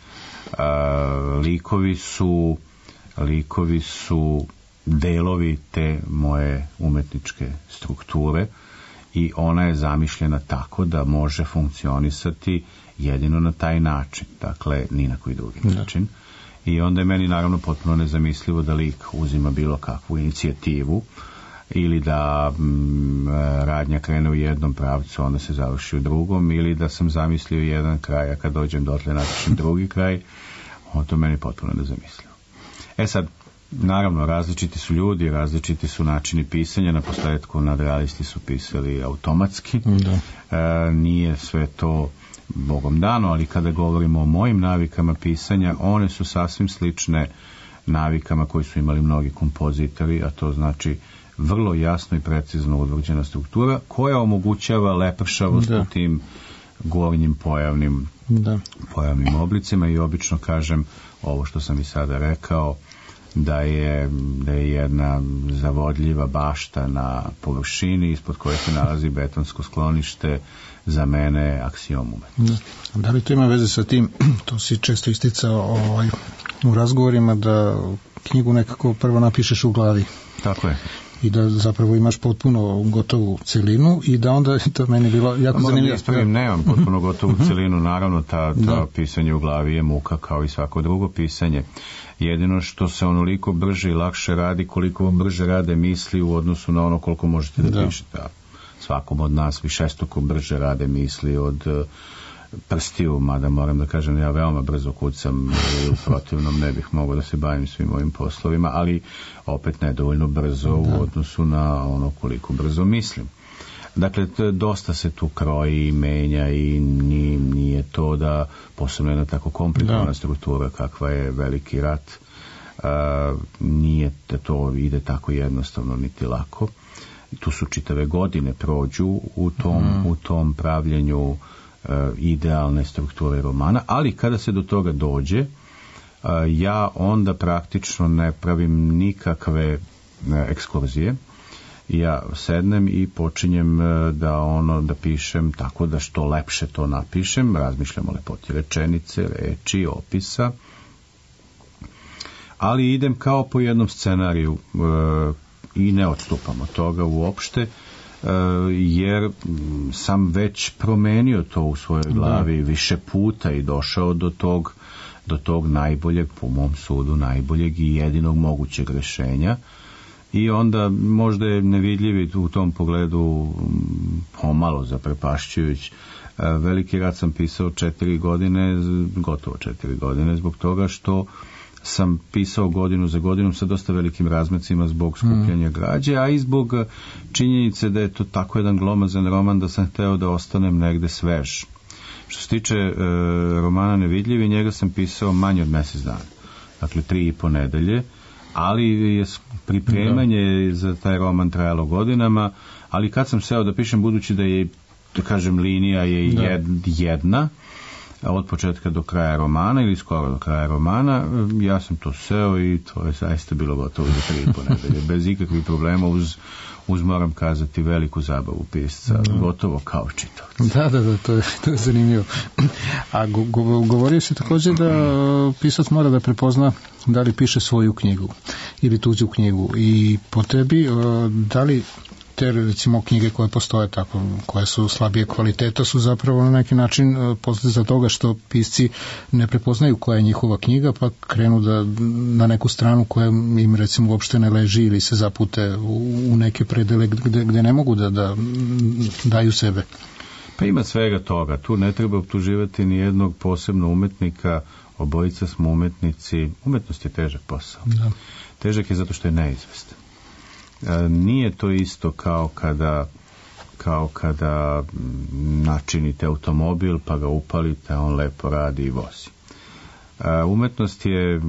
A, likovi su likovi su delovi te moje umetničke strukture i ona je zamišljena tako da može funkcionisati jedino na taj način, dakle ni na koji drugi da. način. I onda je meni naravno potpuno nezamislivo da lik uzima bilo kakvu inicijativu ili da m, radnja krene u jednom pravcu, onda se završi u drugom, ili da sam zamislio jedan kraj, a kad dođem dotle napišem drugi kraj. Ono to meni potpuno nezamislivo. E sad, naravno, različiti su ljudi, različiti su načini pisanja, na posledku nadrealisti su pisali automatski. Da. E, nije sve to Bogom dano, ali kada govorimo o mojim navikama pisanja, one su sasvim slične navikama koji su imali mnogi kompozitori, a to znači vrlo jasno i precizno utvrđena struktura koja omogućava lepršavost da. u tim gornjim pojavnim, da. pojavnim oblicima. I obično kažem ovo što sam i sada rekao, da je, da je jedna zavodljiva bašta na površini ispod koje se nalazi betonsko sklonište za mene aksiom umetnosti. Da. da li to ima veze sa tim, to si često isticao ovaj, u razgovorima, da knjigu nekako prvo napišeš u glavi? Tako je. I da zapravo imaš potpuno gotovu celinu i da onda, to meni bilo jako zanimljivo. Ja nemam potpuno gotovu celinu, naravno ta, ta da. pisanje u glavi je muka kao i svako drugo pisanje. Jedino što se onoliko brže i lakše radi koliko vam brže rade misli u odnosu na ono koliko možete da, da. pišete. Svakom od nas višestruko brže rade misli od uh, prstiju, mada moram da kažem ja veoma brzo kucam i u protivnom ne bih mogao da se bavim svim ovim poslovima, ali opet nedovoljno brzo da. u odnosu na ono koliko brzo mislim. Dakle, dosta se tu kroji i menja i nije, nije to da posebno jedna tako komplikovana da. struktura kakva je Veliki rat, a, nije da to ide tako jednostavno niti lako. Tu su čitave godine prođu u tom, mm. u tom pravljenju a, idealne strukture romana, ali kada se do toga dođe, a, ja onda praktično ne pravim nikakve a, ekskurzije. Ja sednem i počinjem da ono da pišem tako da što lepše to napišem, razmišljam o lepoti rečenice, reči, opisa, ali idem kao po jednom scenariju e, i ne odstupam od toga uopšte, e, jer sam već promenio to u svojoj glavi više puta i došao do tog, do tog najboljeg, po mom sudu, najboljeg i jedinog mogućeg rešenja. I onda možda je nevidljivi u tom pogledu pomalo zaprepašćujuć. Veliki rat sam pisao četiri godine, gotovo četiri godine, zbog toga što sam pisao godinu za godinom sa dosta velikim razmacima zbog skupljanja građe, a i zbog činjenice da je to tako jedan glomazan roman da sam hteo da ostanem negde svež. Što se tiče e, romana Nevidljivi, njega sam pisao manje od mesec dana, dakle tri i po nedelje, ali je pripremanje da. za taj roman trajalo godinama, ali kad sam seo da pišem, budući da je, da kažem, linija je da. jed, jedna, od početka do kraja romana ili skoro do kraja romana, ja sam to seo i to je zaista bilo gotovo za tri i po nedelje, bez ikakvih problema, uz, uz moram kazati veliku zabavu pisca, da. gotovo kao čitavac. Da, da, da, to je, to je zanimljivo. A go, go, govorio si također da pisac mora da prepozna da li piše svoju knjigu ili tuđu knjigu i po tebi, da li te recimo knjige koje postoje tako, koje su slabije kvaliteta, su zapravo na neki način posljedica toga što pisci ne prepoznaju koja je njihova knjiga, pa krenu da na neku stranu koja im recimo uopšte ne leži ili se zapute u, u neke predele gde, gde ne mogu da, da daju sebe. Pa ima svega toga, tu ne treba optuživati ni jednog posebno umetnika, obojica smo umetnici, umetnost je težak posao. Da. Težak je zato što je neizvestan. E, nije to isto kao kada kao kada načinite automobil pa ga upalite, on lepo radi i vozi. E, umetnost je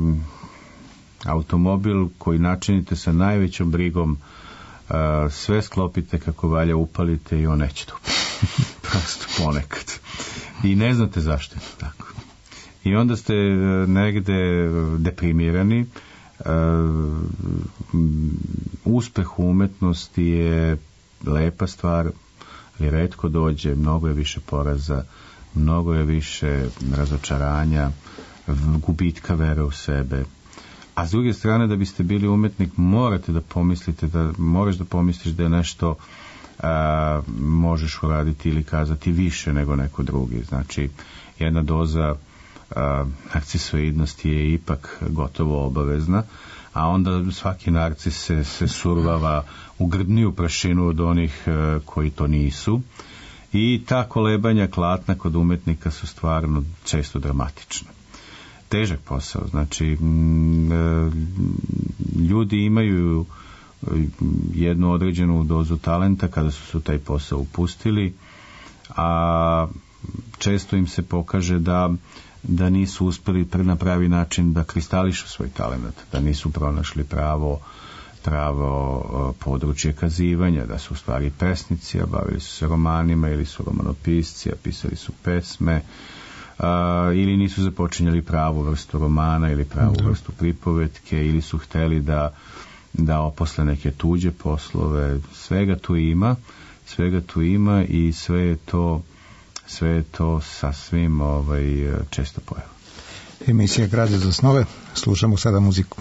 automobil koji načinite sa najvećom brigom, e, sve sklopite kako valja, upalite i on neće da upali. Prosto ponekad. I ne znate zašto je to tako. I onda ste negde deprimirani. Uh, uspeh u umetnosti je lepa stvar, ali retko dođe, mnogo je više poraza, mnogo je više razočaranja, gubitka vere u sebe. A s druge strane, da biste bili umetnik, morate da pomislite, da moraš da pomisliš da je nešto uh, možeš uraditi ili kazati više nego neko drugi. Znači, jedna doza Uh, narcisoidnosti je ipak gotovo obavezna, a onda svaki narcis se, se survava u grdniju prašinu od onih uh, koji to nisu, i ta kolebanja klatna kod umetnika su stvarno često dramatična. Težak posao, znači m, uh, ljudi imaju jednu određenu dozu talenta kada su su taj posao upustili, a često im se pokaže da da nisu uspeli na pravi način da kristališu svoj talent, da nisu pronašli pravo, pravo područje kazivanja, da su u stvari pesnici, a bavili su se romanima, ili su romanopisci, a pisali su pesme, a, ili nisu započinjali pravu vrstu romana ili pravu da. vrstu pripovetke, ili su hteli da, da oposle neke tuđe poslove. Svega tu ima, svega tu ima i sve je to sve je to sasvim ovaj, često pojava. Emisija Građa za snove, slušamo sada muziku.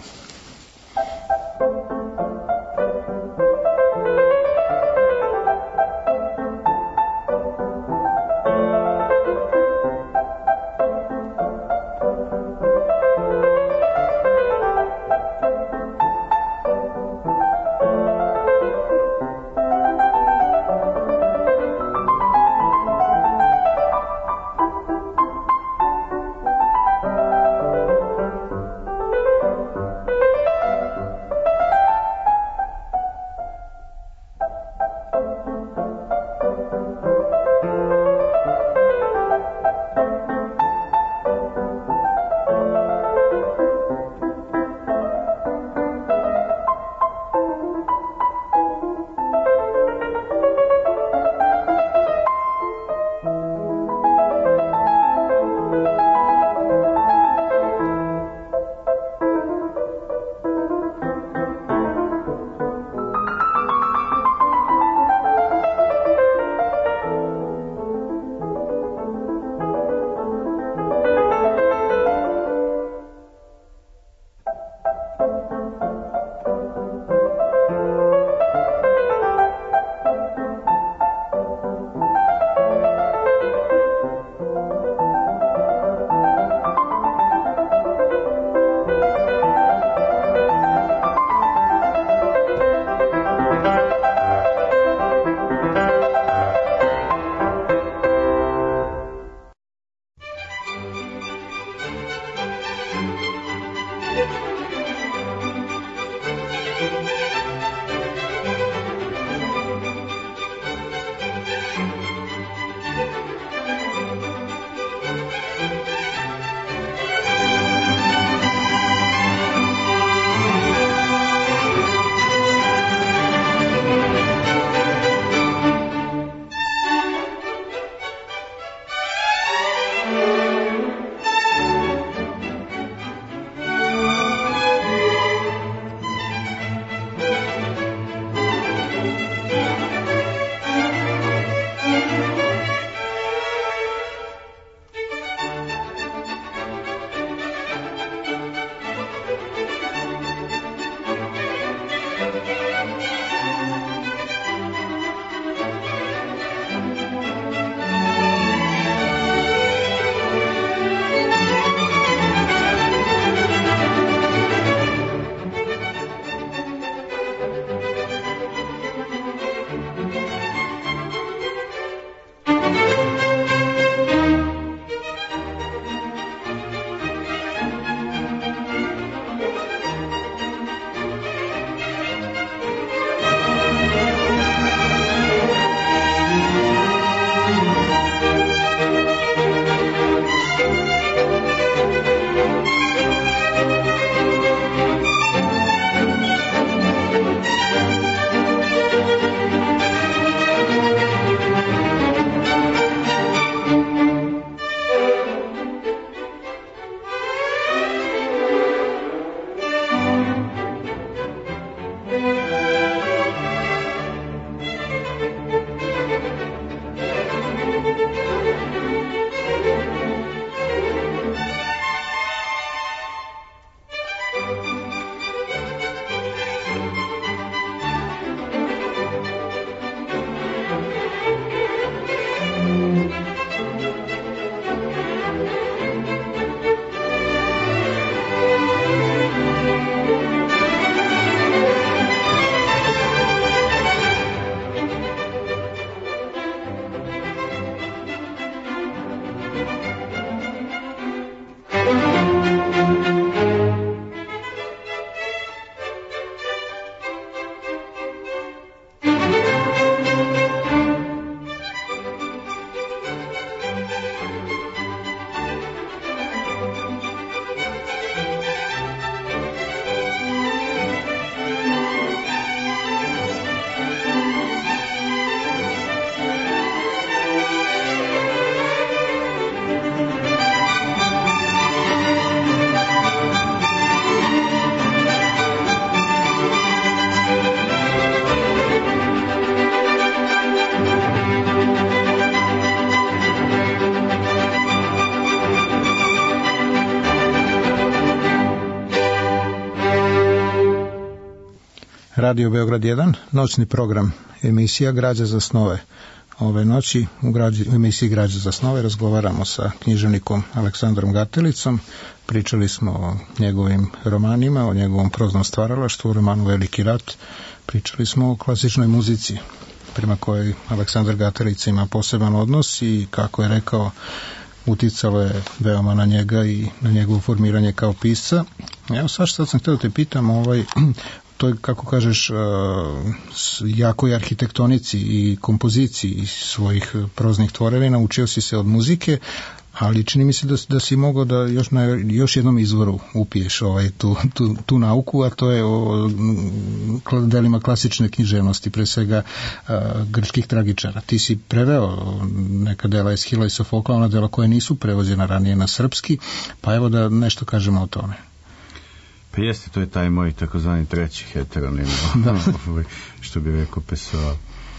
Radio Beograd jedan, noćni program, emisija Građa za snove. Ove noći u, građi, u emisiji Građa za snove razgovaramo sa književnikom Aleksandrom Gatelicom. Pričali smo o njegovim romanima, o njegovom proznom stvaralaštvu, o romanu Veliki rat. Pričali smo o klasičnoj muzici, prema kojoj Aleksandar Gatelica ima poseban odnos i, kako je rekao, uticalo je veoma na njega i na njegovo formiranje kao pisca. Evo sad što sam htio da te pitam, ovaj, to je, kako kažeš, jakoj arhitektonici i kompoziciji svojih proznih tvorevina, učio si se od muzike, ali čini mi se da, da si mogao da još na još jednom izvoru upiješ ovaj, tu, tu, tu nauku, a to je o delima klasične književnosti, pre svega a, grčkih tragičara. Ti si preveo neka dela Eshila i Sofokla, ona dela koje nisu prevođena ranije na srpski, pa evo da nešto kažemo o tome. Pa jeste, to je taj moj takozvani treći heteronim, što bi rekao Pessoa,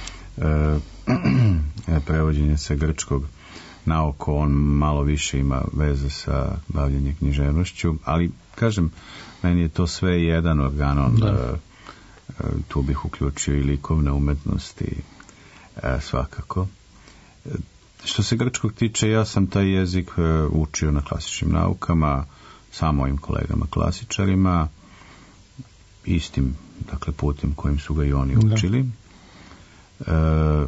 e, prevođenje sa grčkog naoko, on malo više ima veze sa bavljenjem književnošću, ali kažem, meni je to sve jedan organon, da. E, tu bih uključio i likovne umetnosti, e, svakako. E, što se grčkog tiče, ja sam taj jezik e, učio na klasičnim naukama, sa mojim kolegama klasičarima, istim, dakle, putem kojim su ga i oni učili. Da. E,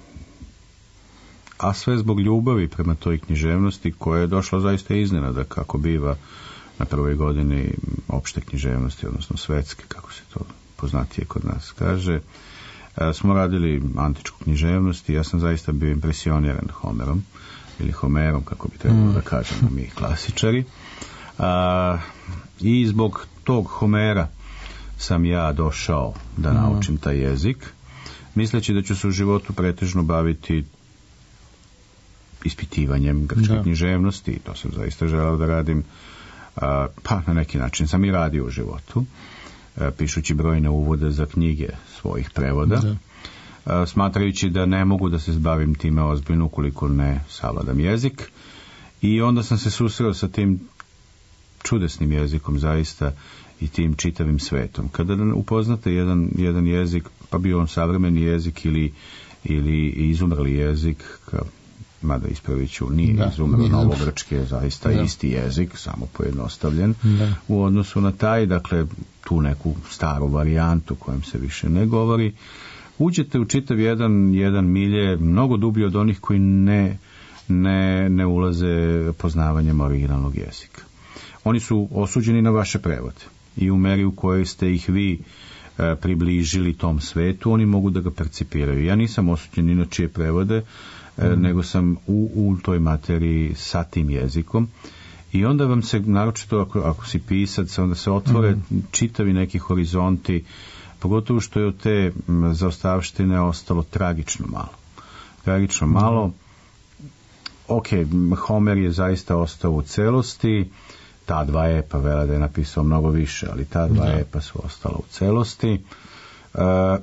a sve zbog ljubavi prema toj književnosti koja je došla zaista iznenada, kako biva na prvoj godini opšte književnosti, odnosno svetske, kako se to poznatije kod nas kaže. E, smo radili antičku književnost i ja sam zaista bio impresioniran Homerom, ili Homerom, kako bi trebalo mm. da kažemo mi klasičari. A, i zbog tog Homera sam ja došao da naučim taj jezik, misleći da ću se u životu pretežno baviti ispitivanjem grčke da. književnosti, i to sam zaista želeo da radim, a, pa na neki način sam i radio u životu, a, pišući brojne uvode za knjige svojih prevoda, da. a, smatrajući da ne mogu da se zbavim time ozbiljno ukoliko ne savladam jezik, i onda sam se susreo sa tim čudesnim jezikom zaista i tim čitavim svetom. Kada upoznate jedan, jedan jezik, pa bio on savremeni jezik ili, ili izumrli jezik, kao, mada ispravit ću, nije da, izumrlo novogrčki, je zaista da. isti jezik, samo pojednostavljen da. u odnosu na taj, dakle, tu neku staru varijantu kojom se više ne govori. Uđete u čitav jedan, jedan milje, mnogo dublje od onih koji ne, ne, ne ulaze poznavanjem originalnog jezika. Oni su osuđeni na vaše prevode i u meri u kojoj ste ih vi e, približili tom svetu, oni mogu da ga percipiraju. Ja nisam osuđen ni na čije prevode, e, mm. nego sam u, u toj materiji sa tim jezikom, i onda vam se, naročito ako, ako si pisac, onda se otvore mm. čitavi neki horizonti, pogotovo što je od te zaostavštine ostalo tragično malo. Tragično mm. malo. Ok, Homer je zaista ostao u celosti, ta dva epa, vela da je napisao mnogo više, ali ta dva da. epa su ostala u celosti. Uh,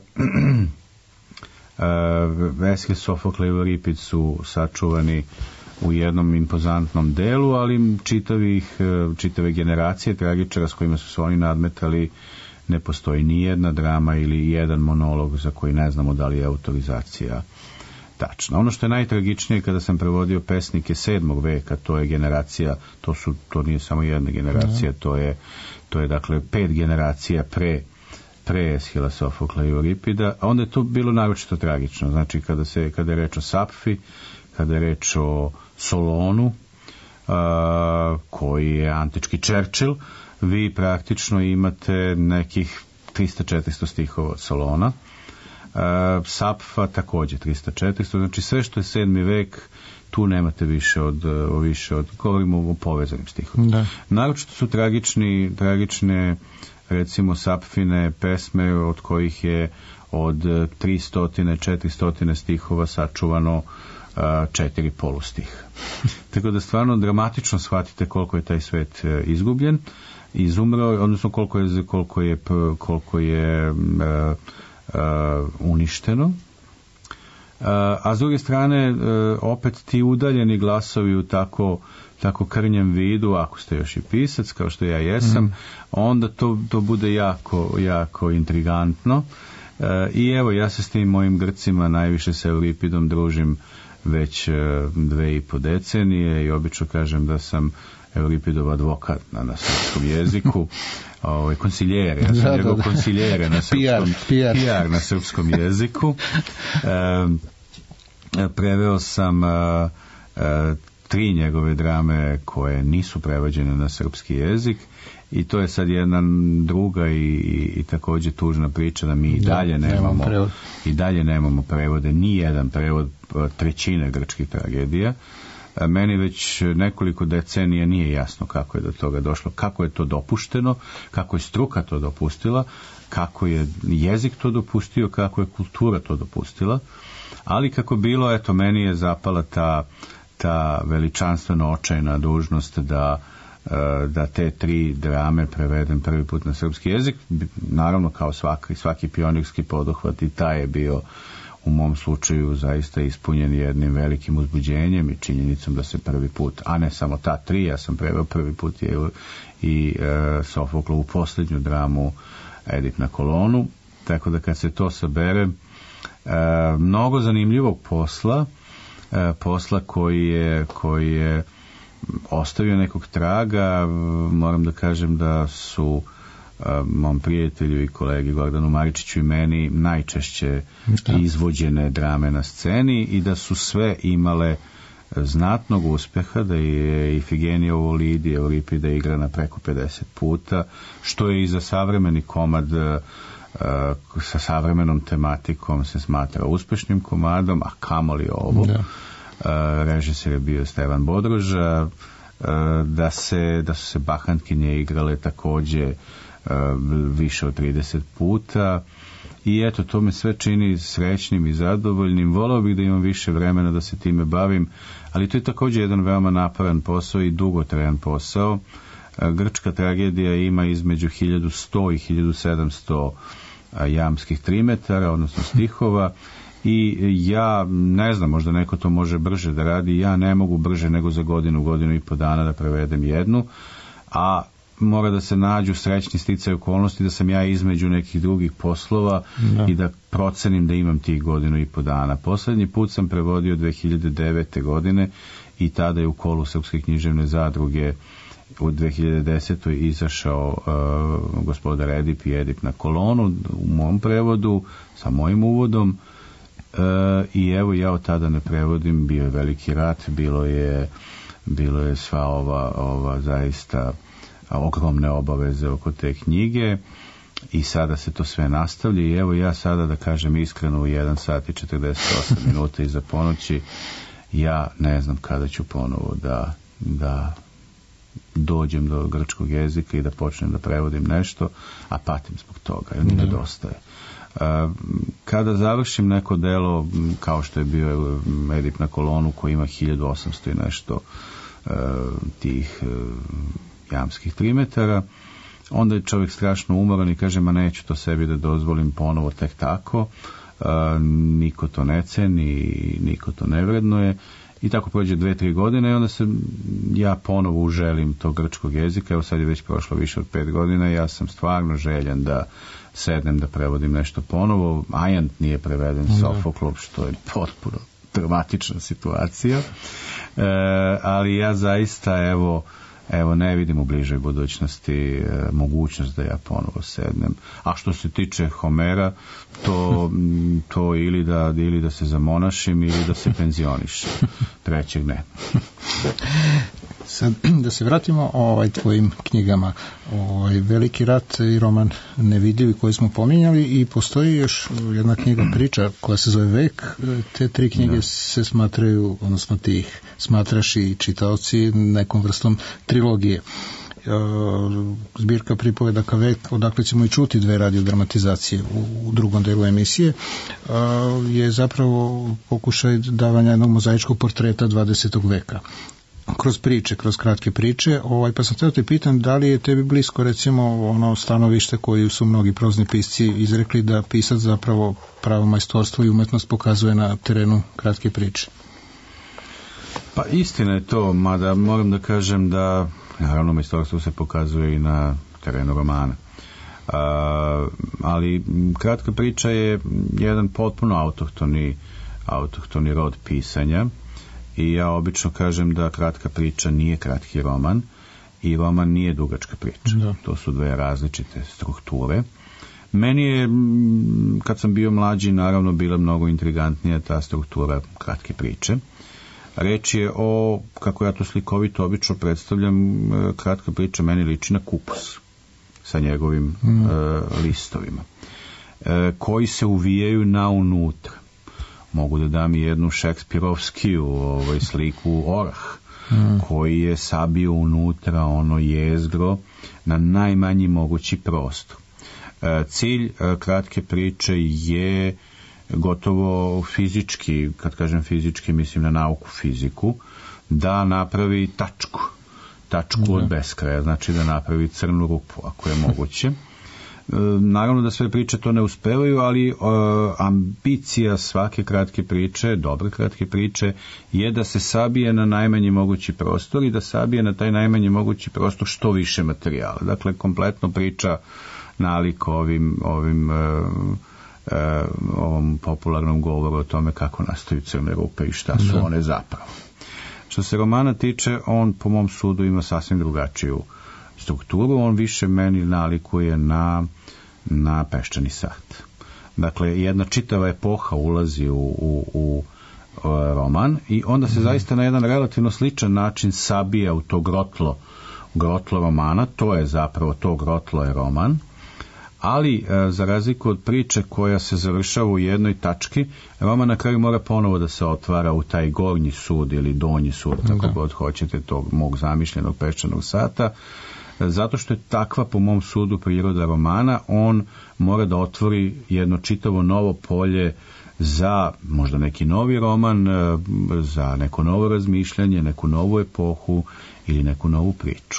uh, Eshil, Sofokle i Euripid su sačuvani u jednom impozantnom delu, ali čitavih, čitave generacije tragičara s kojima su se oni nadmetali, ne postoji ni jedna drama ili jedan monolog za koji ne znamo da li je autorizacija tačno. Ono što je najtragičnije, kada sam prevodio pesnike sedmog veka, to je generacija, to su, to nije samo jedna generacija, da. to je, to je dakle pet generacija pre, pre Eshila, Sofokla i Euripida, a onda je to bilo naročito tragično. Znači, kada se, kada je reč o Sapfi, kada je reč o Solonu, a, koji je antički Churchill, vi praktično imate nekih trista četiristo stihova od Solona. Uh, Sapfa također trista četiristo, znači sve što je sedmi vek, tu nemate više od, o više od, govorimo o povezanim stihovima. Naročito su tragični, tragične, recimo, Sapfine pesme, od kojih je od tristo četiristo stihova sačuvano uh, četiri polustih. Tako da stvarno dramatično shvatite koliko je taj svet uh, izgubljen, izumrao, odnosno koliko je, koliko je, koliko je uh, Uh, uništeno. a s druge strane opet ti udaljeni glasovi u tako, tako krnjem vidu, ako ste još i pisac kao što ja jesam, mm. onda to, to bude jako, jako intrigantno. I evo, ja se s tim mojim Grcima najviše sa Euripidom družim već dve i po decenije i obično kažem da sam Euripidov advokat na, na srpskom jeziku, ovaj, konsiljere, ja sam da, njegov da, da. konsiljere na srpskom, P R, P R. P R na srpskom jeziku. E, preveo sam a, a, tri njegove drame koje nisu prevođene na srpski jezik i to je sad jedna druga i, i, i također tužna priča da mi i dalje da, nemamo, nemamo i dalje nemamo prevode, ni jedan prevod trećine grčkih tragedija. Meni već nekoliko decenija nije jasno kako je do toga došlo, kako je to dopušteno, kako je struka to dopustila, kako je jezik to dopustio, kako je kultura to dopustila, ali kako bilo, eto, meni je zapala ta, ta veličanstveno očajna dužnost da, da te tri drame prevedem prvi put na srpski jezik, naravno kao svaki, svaki pionirski poduhvat i taj je bio u mom slučaju zaista ispunjen jednim velikim uzbuđenjem i činjenicom da se prvi put, a ne samo ta tri, ja sam preveo prvi put je i e, Sofoklovu posljednju dramu Edip na kolonu, tako da kad se to sabere, e, mnogo zanimljivog posla, e, posla koji je, koji je ostavio nekog traga, moram da kažem da su mom prijatelju i kolegi Gordanu Maričiću i meni najčešće izvođene drame na sceni i da su sve imale znatnog uspeha, da je Ifigenija u Olidi, Euripida igrana preko pedeset puta, što je i za savremeni komad sa savremenom tematikom se smatra uspešnim komadom, a kamoli ovo. Da. Režiser je bio Stevan Bodroža, da, se, da su se Bahantkinje igrale takođe više od trideset puta i eto, to me sve čini srećnim i zadovoljnim. Voleo bih da imam više vremena da se time bavim, ali to je također jedan veoma naporan posao i dugotrajan posao. Grčka tragedija ima između hiljadu sto i hiljadu sedamsto jamskih trimetara, odnosno stihova, i ja ne znam, možda neko to može brže da radi, ja ne mogu brže nego za godinu, godinu i po dana da prevedem jednu, a mora da se nađu srećni sticaj okolnosti da sam ja između nekih drugih poslova da. I da procenim da imam tih godinu i po dana. Poslednji put sam prevodio dve hiljade devete. godine i tada je u kolu Srpske književne zadruge u dve hiljade desetoj izašao uh, Gospodar Edip i Edip na kolonu u mom prevodu sa mojim uvodom. Uh, i evo ja od tada ne prevodim, bio je veliki rat, bilo je bilo je sva ova, ova zaista ogromne obaveze oko te knjige i sada se to sve nastavlja i evo ja sada da kažem iskreno u jedan sat i četrdeset osam minuta iza ponoći ja ne znam kada ću ponovo da, da dođem do grčkog jezika i da počnem da prevodim nešto, a patim zbog toga jer mi nedostaje. Kada završim neko delo kao što je bio Edip na kolonu koji ima hiljadu osamsto i nešto tih jamskih trimetara, onda je čovjek strašno umoran i kaže, ma neću to sebi da dozvolim ponovo tek tako, niko to ne ceni, niko to ne vrednuje i tako prođe dve, tri godine i onda se ja ponovo uželim tog grčkog jezika, evo sad je već prošlo više od pet godina i ja sam stvarno željan da sednem da prevodim nešto ponovo. Ajant nije preveden, Sofoklov, što je potpuno dramatična situacija, e, ali ja zaista evo Evo, ne vidim u bližoj budućnosti e, mogućnost da ja ponovo sednem. A što se tiče Homera, to, to ili, da, ili da se zamonašim ili da se penzionišem. Trećeg ne. Sad, da se vratimo ovaj tvojim knjigama. Ovaj Veliki rat i roman Nevidljivi koji smo pominjali i postoji još jedna knjiga priča koja se zove Vek. Te tri knjige da. se smatraju, odnosno ti ih smatraš i čitaoci nekom vrstom trilogije. Zbirka pripovedaka Vek, odakle ćemo i čuti dve radiodramatizacije u, u drugom delu emisije, je zapravo pokušaj davanja jednog mozaičkog portreta dvadesetog veka. kroz priče, kroz kratke priče, ovaj, pa sam htio te pitan da li je tebi blisko recimo ono stanovište koji su mnogi prozni pisci izrekli da pisac zapravo pravo majstorstvo i umetnost pokazuje na terenu kratke priče. Pa istina je to, mada moram da kažem da naravno majstorstvo se pokazuje i na terenu romana. Uh, ali kratka priča je jedan potpuno autohtoni autohtoni rod pisanja i ja obično kažem da kratka priča nije kratki roman i roman nije dugačka priča. Da. To su dve različite strukture. Meni je, kad sam bio mlađi, naravno bila mnogo intrigantnija ta struktura kratke priče. Reč je o, kako ja to slikovito obično predstavljam, kratka priča meni liči na kupus sa njegovim mm. uh, listovima, uh, koji se uvijaju na unutra. Mogu da dam i jednu šekspirovskiju ovaj, sliku Orah, mm. koji je sabio unutra ono jezgro na najmanji mogući prostor. Uh, cilj uh, kratke priče je gotovo fizički, kad kažem fizički, mislim na nauku fiziku, da napravi tačku. tačku okay. od beskraja, znači da napravi crnu rupu, ako je moguće. E, naravno da sve priče to ne uspevaju, ali e, ambicija svake kratke priče, dobre kratke priče, je da se sabije na najmanji mogući prostor i da sabije na taj najmanji mogući prostor što više materijala. Dakle, kompletno priča nalik ovim, ovim e, e, ovom popularnom govoru o tome kako nastaju crne rupe i šta su da. one zapravo. Što se romana tiče, on po mom sudu ima sasvim drugačiju strukturu, on više meni nalikuje na, na Peščani sat. Dakle, jedna čitava epoha ulazi u, u, u roman i onda se mm. zaista na jedan relativno sličan način sabija u to grotlo, grotlo romana, to je zapravo, to grotlo je roman, ali za razliku od priče koja se završava u jednoj tački, roman na kraju mora ponovo da se otvara u taj gornji sud ili donji sud, kako god hoćete, tog mog zamišljenog Peščanog sata. Zato što je takva, po mom sudu, priroda romana, on mora da otvori jedno čitavo novo polje za možda neki novi roman, za neko novo razmišljanje, neku novu epohu ili neku novu priču.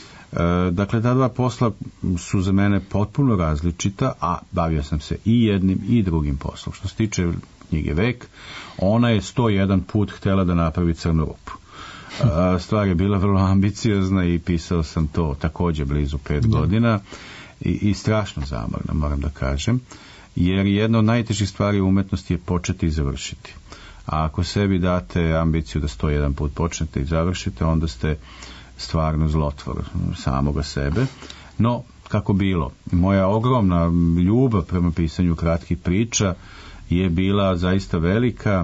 Dakle, ta dva posla su za mene potpuno različita, a bavio sam se i jednim i drugim poslom. Što se tiče knjige Vek, ona je sto jedan put htjela da napravi crnu rupu. Stvar je bila vrlo ambiciozna i pisao sam to također blizu pet godina i, i strašno zamorno, moram da kažem, jer jedna od najtežih stvari u umetnosti je početi i završiti. A ako sebi date ambiciju da sto jedan put počnete i završite, onda ste stvarno zlotvor samoga sebe. No, kako bilo, moja ogromna ljubav prema pisanju kratkih priča je bila zaista velika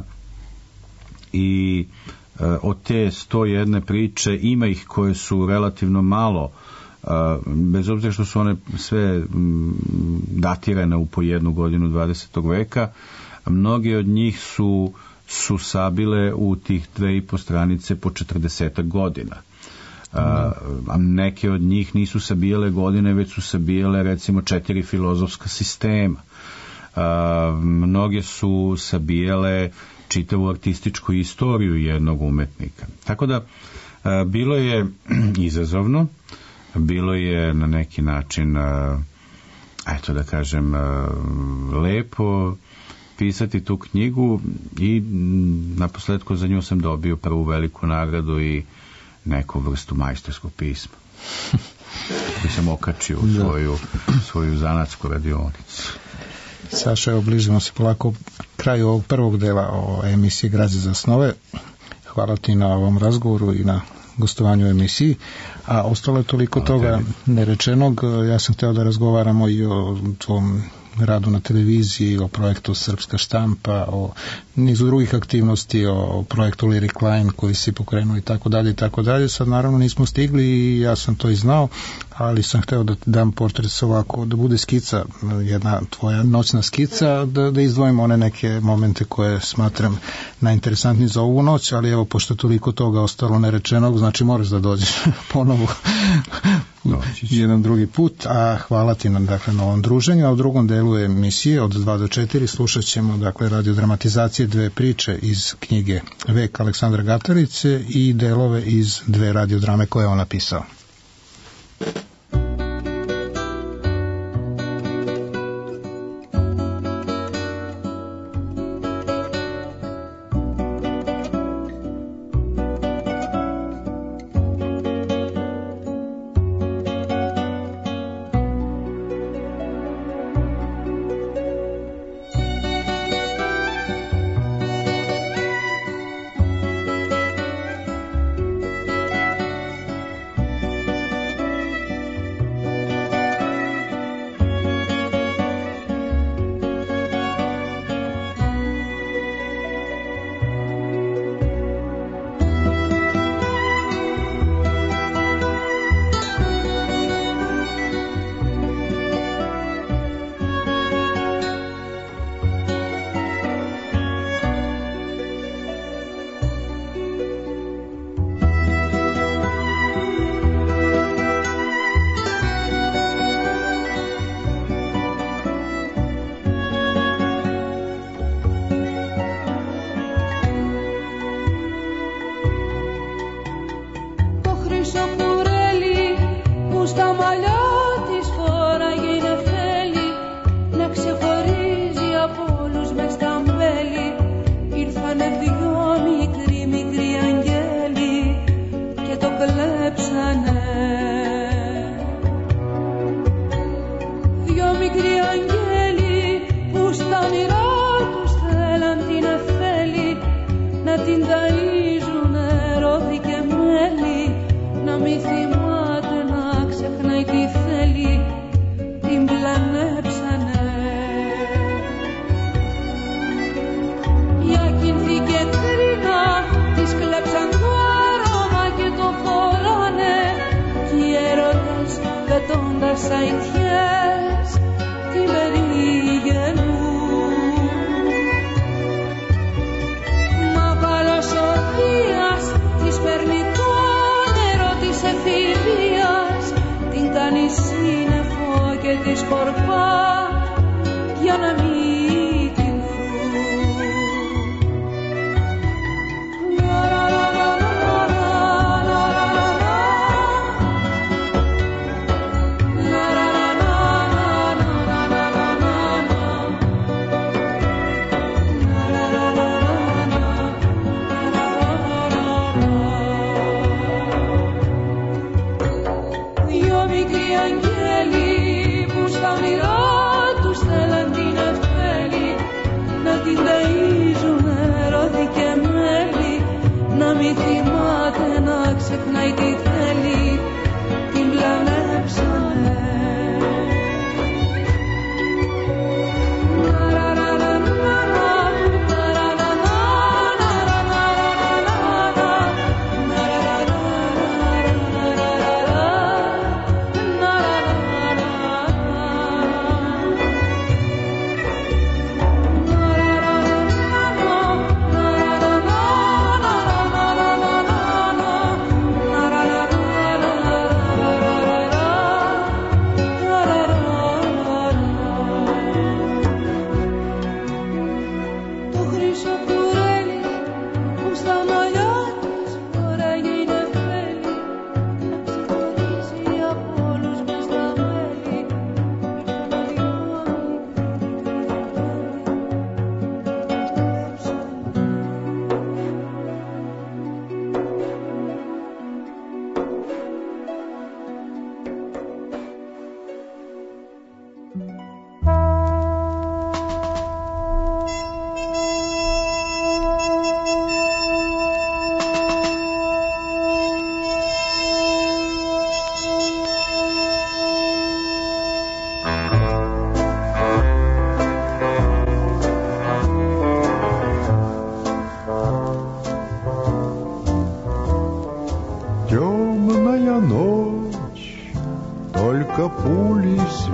i e, od te sto jedne priče ima ih koje su relativno malo, e, bez obzira što su one sve m, datirane u po jednu godinu dvadesetog veka, mnoge od njih su, su sabile u tih dve i po stranice po četrdesetak godina. A, a neke od njih nisu sabijale godine, već su sabijale recimo četiri filozofska sistema. A, mnoge su sabijale čitavu artističku istoriju jednog umetnika. Tako da a, bilo je izazovno, bilo je na neki način a, eto da kažem a, lepo pisati tu knjigu i naposletku za nju sam dobio prvu veliku nagradu i neku vrstu majstorskog pisma koji sam okačio u svoju, svoju zanatsku radionicu. Saša, evo bližimo se polako kraju ovog prvog dela o emisiji Građe za snove. Hvala ti na ovom razgovoru i na gostovanju u emisiji, a ostalo je toliko Hvala toga tebi. nerečenog. Ja sam hteo da razgovaramo i o tvom radu na televiziji, o projektu Srpska štampa, o nizu drugih aktivnosti, o projektu Lyric Line koji si pokrenuo i tako dalje i tako dalje. Sad naravno nismo stigli i ja sam to i znao, ali sam hteo da ti dam portret ovako, da bude skica, jedna tvoja noćna skica, da, da izdvojimo one neke momente koje smatram najinteresantniji za ovu noć, ali evo, pošto toliko toga ostalo nerečenog, znači moraš da dođeš ponovo jedan drugi put, a hvala ti na, dakle, na ovom druženju, a u drugom delu emisije od dva do četiri slušat ćemo, dakle, radiodramatizacije dve priče iz knjige Vek Aleksandra Gatarice i delove iz dve radiodrame koje je on napisao. Δυο μικροί αγγέλοι που στα όνειρά τους θέλαν την ευχή.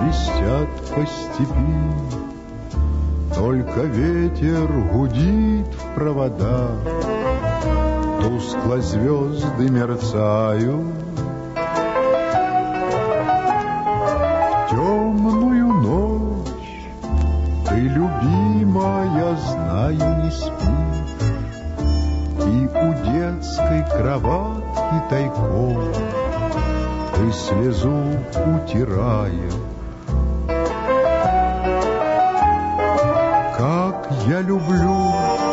свистят по степи, только ветер гудит в провода, тускло звезды мерцают. В темную ночь ты, любимая, знаю, не спишь, и у детской кроватки тайком ты слезу утираешь. Как я люблю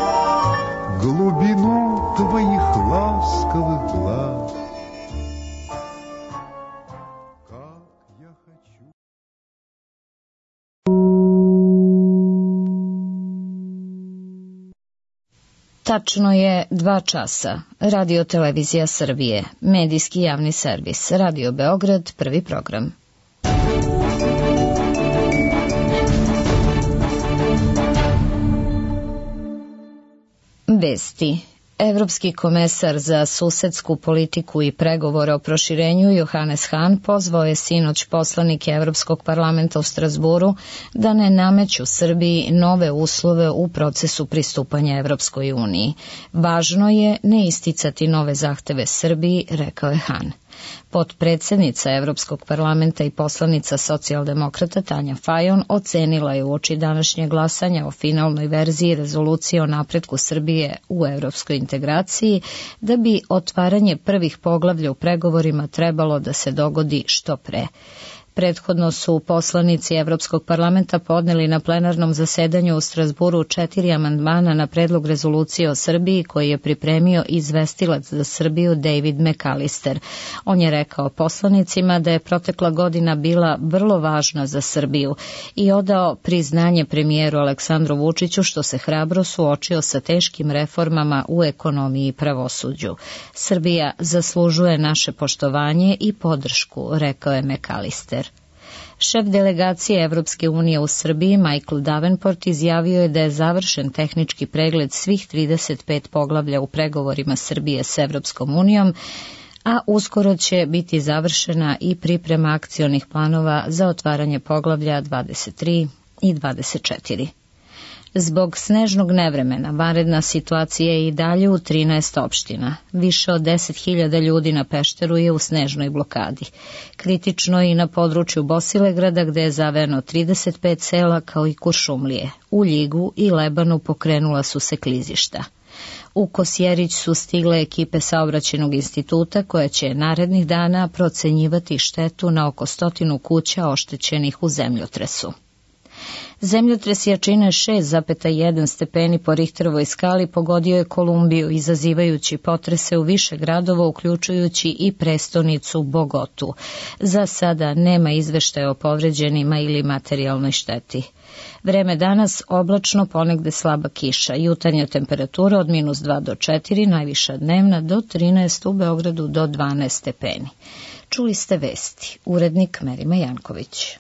глубину твоих ласковых глаз, как я хочу. Tačno je dva časa. Radio Televizija Srbije, medijski javni servis, Radio Beograd, prvi program. Vesti. Evropski komesar za susedsku politiku i pregovore o proširenju Johannes Hahn pozvao je sinoć poslanike Evropskog parlamenta u Strazburu da ne nameću Srbiji nove uslove u procesu pristupanja Evropskoj uniji. Važno je ne isticati nove zahteve Srbiji, rekao je Hahn. Potpredsednica Evropskog parlamenta i poslanica socijaldemokrata Tanja Fajon ocenila je uoči današnje glasanja o finalnoj verziji rezolucije o napretku Srbije u evropskoj integraciji da bi otvaranje prvih poglavlja u pregovorima trebalo da se dogodi što pre. Prethodno su poslanici Evropskog parlamenta podneli na plenarnom zasedanju u Strazburu četiri amandmana na predlog rezolucije o Srbiji koji je pripremio izvestilac za Srbiju David McAllister. On je rekao poslanicima da je protekla godina bila vrlo važna za Srbiju i odao priznanje premijeru Aleksandru Vučiću što se hrabro suočio sa teškim reformama u ekonomiji i pravosuđu. Srbija zaslužuje naše poštovanje i podršku, rekao je McAllister. Šef delegacije Evropske unije u Srbiji, Michael Davenport, izjavio je da je završen tehnički pregled svih trideset pet poglavlja u pregovorima Srbije s Evropskom unijom, a uskoro će biti završena i priprema akcionih planova za otvaranje poglavlja dvadeset tri i dvadeset četiri. Zbog snežnog nevremena, vanredna situacija je i dalje u trinaest opština. Više od deset hiljada ljudi na Pešteru je u snežnoj blokadi. Kritično je i na području Bosilegrada gde je zavejano trideset pet sela kao i Kuršumlije. U Ljigu i Lebanu pokrenula su se klizišta. U Kosjerić su stigle ekipe Saobraćajnog instituta koje će narednih dana procenjivati štetu na oko stotinu kuća oštećenih u zemljotresu. Zemljotres jačine šest zarez jedan stepeni po Richterovoj skali pogodio je Kolumbiju, izazivajući potrese u više gradova, uključujući i prestonicu Bogotu. Za sada nema izveštaja o povređenima ili materijalnoj šteti. Vreme danas oblačno, ponegde slaba kiša, jutarnja temperatura od minus dva do četiri, najviša dnevna do trinaest, u Beogradu do dvanaest stepeni. Čuli ste vesti, urednik Merima Janković.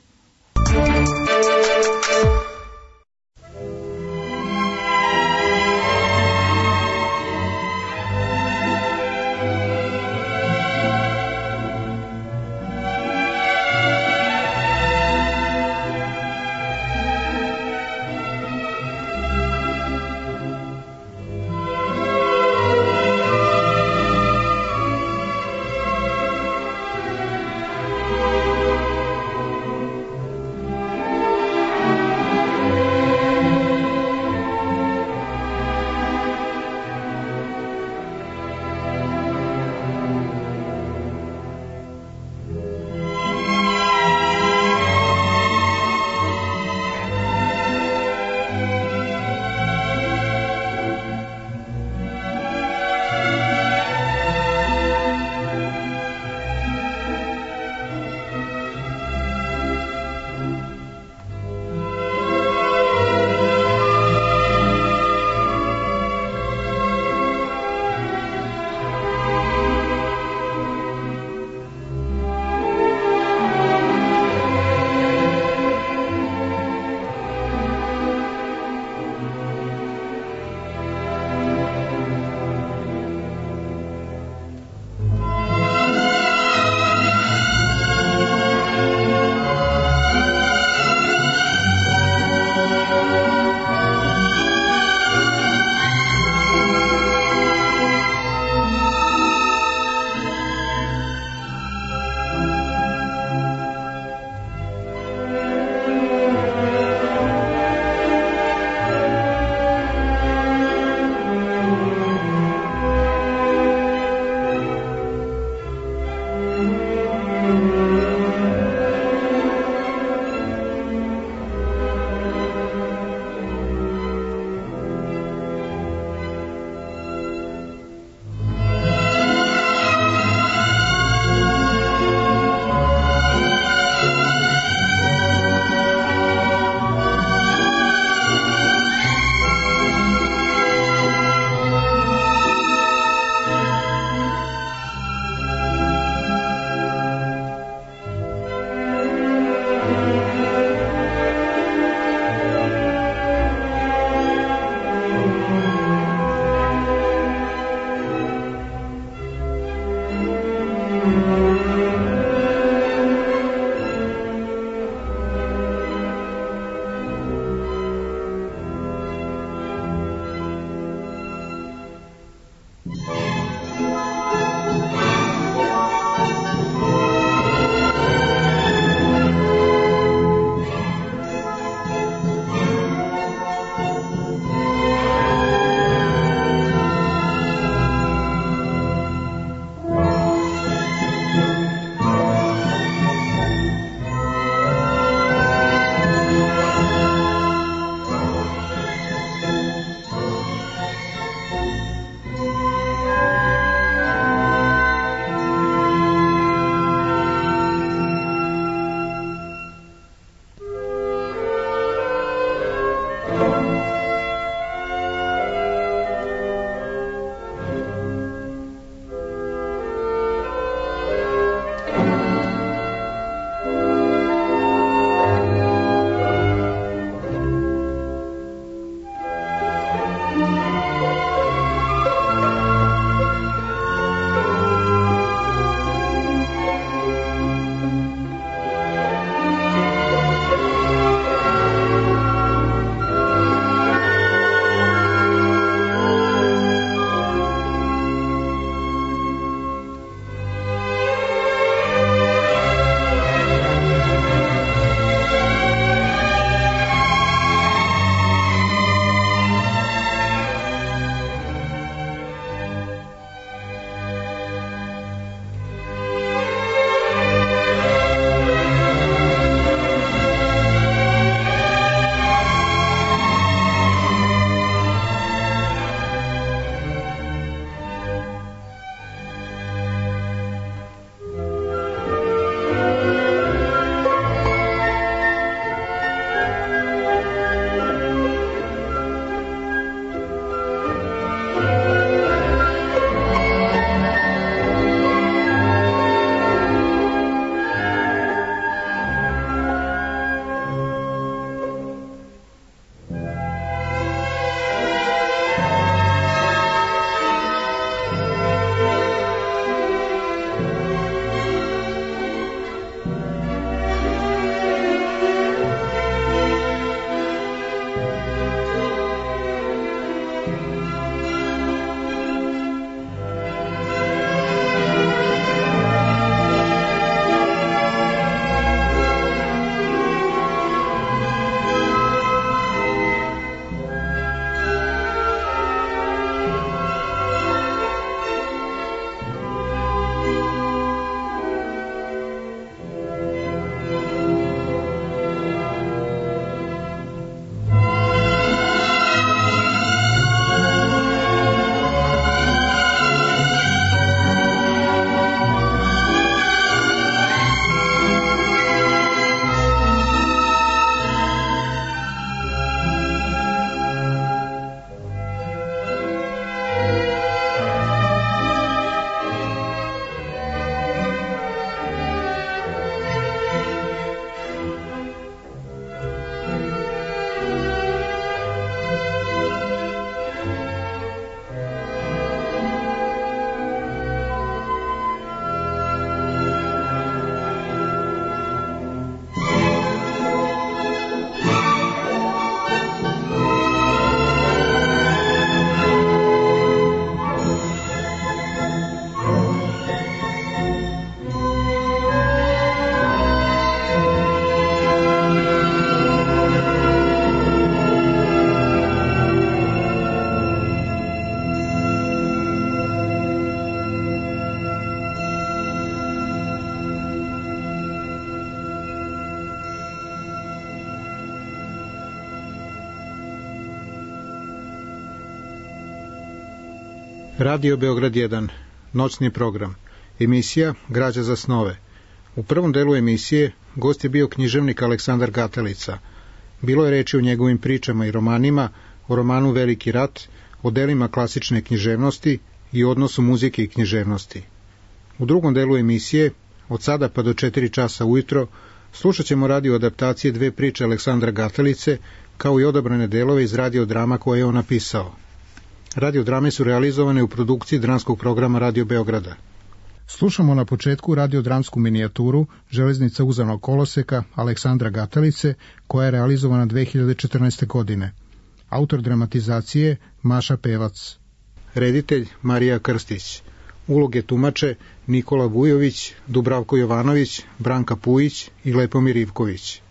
Radio Beograd jedan, noćni program, emisija Građa za snove. U prvom delu emisije gost je bio književnik Aleksandar Gatelica. Bilo je reči o njegovim pričama i romanima, o romanu Veliki rat, o delima klasične književnosti i odnosu muzike i književnosti. U drugom delu emisije, od sada pa do četiri časa ujutro, slušat ćemo radio adaptacije dve priče Aleksandra Gatelice, kao i odabrane delove iz radiodrama koje je on napisao. Radiodrame su realizovane u produkciji dramskog programa Radio Beograda. Slušamo na početku radiodramsku minijaturu Železnica uzanog koloseka Aleksandra Gatelice, koja je realizovana dve hiljade četrnaeste. godine. Autor dramatizacije Maša Pevac. Reditelj Marija Krstić. Uloge tumače Nikola Vujović, Dubravko Jovanović, Branka Pujić i Lepomir Ivković.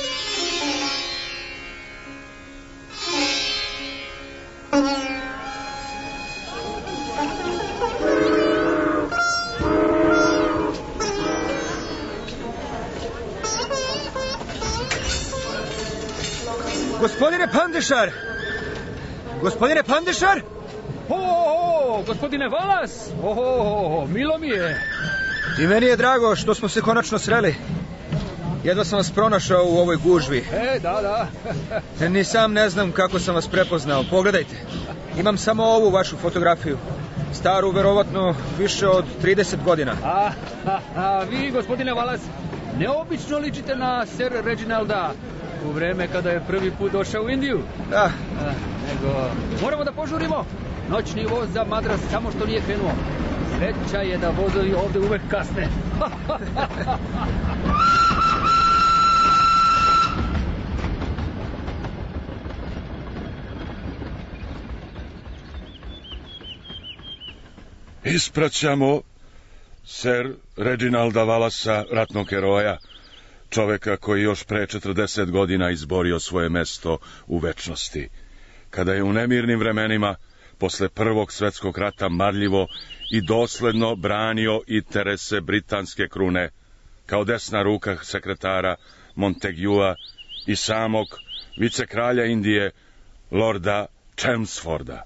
Gospodine Pandešar! Gospodine Pandešar! O, o, o, gospodine Valas! O, o, o, milo mi je. I meni je drago što smo se konačno sreli. Jedva sam vas pronašao u ovoj gužvi. E, da, da. Ni sam ne znam kako sam vas prepoznao. Pogledajte. Imam samo ovu vašu fotografiju. Staru, verovatno, više od trideset godina. A, a, a vi, gospodine Valas, neobično ličite na Sir Reginalda u vreme kada je prvi put došao u Indiju. Da. A, nego, moramo da požurimo. Noćni voz za Madras samo što nije krenuo. Sreća je da vozovi ovde uvek kasne. Ispraćamo Sir Reginalda Valasa, ratnog heroja, čoveka koji još pre četrdeset godina izborio svoje mesto u večnosti, kada je u nemirnim vremenima, posle Prvog svetskog rata, marljivo i dosledno branio interese britanske krune, kao desna ruka sekretara Montaguea i samog vicekralja Indije, lorda Chelmsforda.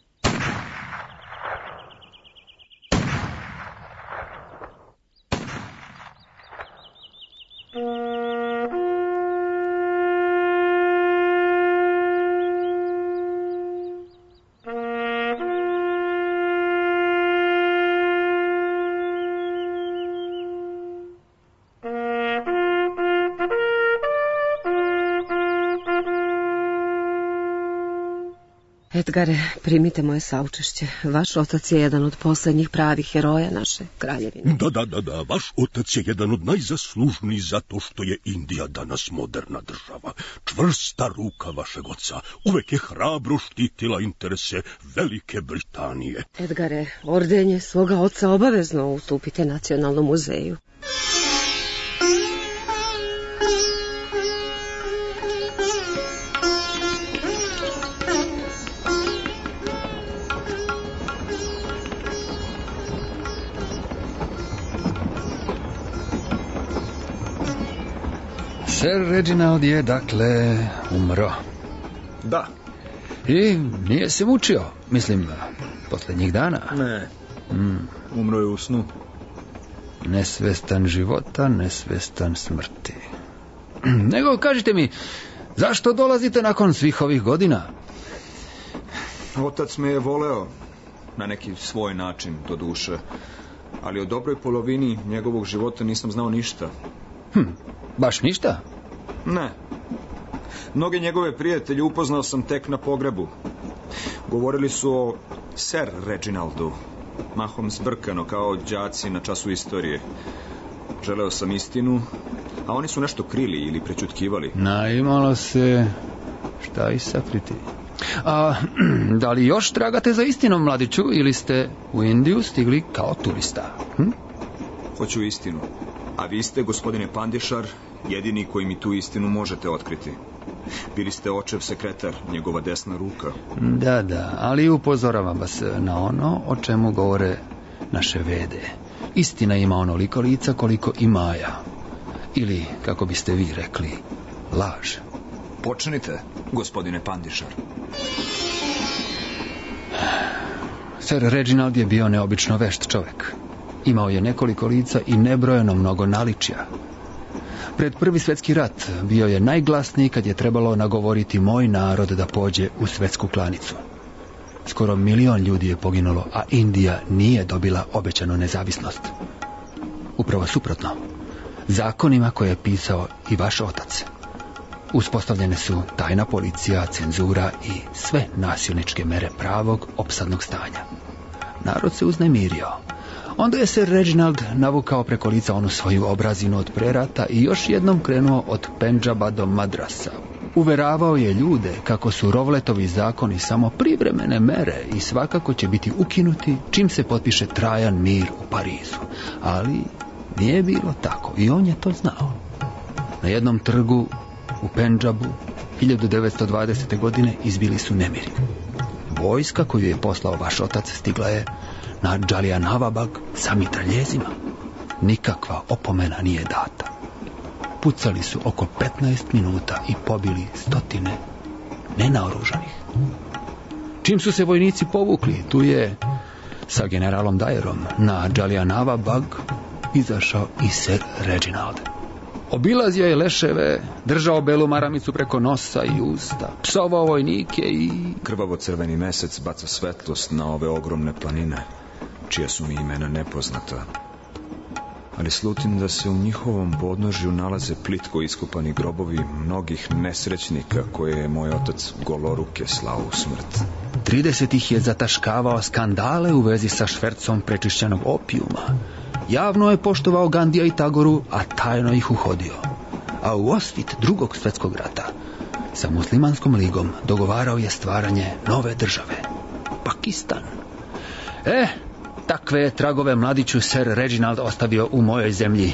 Edgare, primite moje saučešće. Vaš otac je jedan od poslednjih pravih heroja naše kraljevine. Da, da, da, da. Vaš otac je jedan od najzaslužnijih zato što je Indija danas moderna država. Čvrsta ruka vašeg oca uvek je hrabro štitila interese Velike Britanije. Edgare, ordenje svoga oca obavezno ustupite Nacionalnom muzeju. Sir Reginald je, dakle, umro. Da. I nije se mučio, mislim, posljednjih dana. Ne, mm. umro je u snu. Nesvestan života, nesvestan smrti. Nego, kažite mi, zašto dolazite nakon svih ovih godina? Otac me je voleo, na neki svoj način, do duše. Ali o dobroj polovini njegovog života nisam znao ništa. Hm, baš ništa? Ne. Mnoge njegove prijatelje upoznao sam tek na pogrebu. Govorili su o Sir Reginaldu, mahom zbrkano kao đaci na času istorije. Želeo sam istinu, a oni su nešto krili ili prećutkivali. Naimalo se šta i sakriti. A da li još tragate za istinom, mladiću, ili ste u Indiju stigli kao turista? Hm? Hoću istinu. A vi ste, gospodine Pandešar, jedini koji mi tu istinu možete otkriti. Bili ste očev sekretar, njegova desna ruka. Da, da, ali upozoravam vas na ono o čemu govore naše vede. Istina ima onoliko lica koliko i maja. Ili, kako biste vi rekli, laž. Počnite, gospodine Pandešar. Sir Reginald je bio neobično vešt čovjek. Imao je nekoliko lica i nebrojeno mnogo naličja. Pred prvi svjetski rat bio je najglasniji kad je trebalo nagovoriti moj narod da pođe u svjetsku klanicu. Skoro milion ljudi je poginulo, a Indija nije dobila obećanu nezavisnost. Upravo suprotno, zakonima koje je pisao i vaš otac. Uspostavljene su tajna policija, cenzura i sve nasilničke mere pravog opsadnog stanja. Narod se uznemirio. Onda je Sir Reginald navukao preko lica onu svoju obrazinu od prerata i još jednom krenuo od Pendžaba do Madrasa. Uveravao je ljude kako su Rovletovi zakoni samo privremene mere i svakako će biti ukinuti čim se potpiše trajan mir u Parizu. Ali nije bilo tako i on je to znao. Na jednom trgu u Pendžabu hiljadu devetsto dvadesete. godine izbili su nemiri. Vojska koju je poslao vaš otac stigla je na Džalijanava Bag sa mitraljezima. Nikakva opomena nije data. Pucali su oko petnaest minuta i pobili stotine nenaoružanih. Čim su se vojnici povukli, tu je sa generalom Dyerom na Džalijanava Bag izašao i Sir Reginald. Obilazio je leševe, držao belu maramicu preko nosa i usta, psovao vojnike i... Krvavo crveni mesec baca svetlost na ove ogromne planine, čija su mi imena nepoznata. Ali slutim da se u njihovom podnožju nalaze plitko iskopani grobovi mnogih nesrećnika koje je moj otac goloruke slao u smrt. trideset ih je zataškavao skandale u vezi sa švercom prečišćenog opijuma. Javno je poštovao Gandija i Tagoru, a tajno ih uhodio. A u osvit drugog svjetskog rata sa muslimanskom ligom dogovarao je stvaranje nove države, Pakistan. E, takve tragove mladiću Sir Reginald ostavio u mojoj zemlji.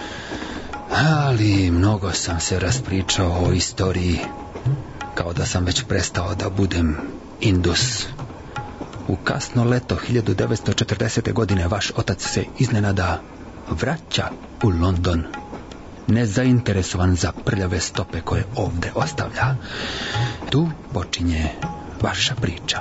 Ali mnogo sam se raspričao o istoriji, kao da sam već prestao da budem Indus. U kasno leto hiljadu devetsto četrdesete. godine vaš otac se iznenada vraća u London, nezainteresovan za prljave stope koje ovde ostavlja. Tu počinje vaša priča.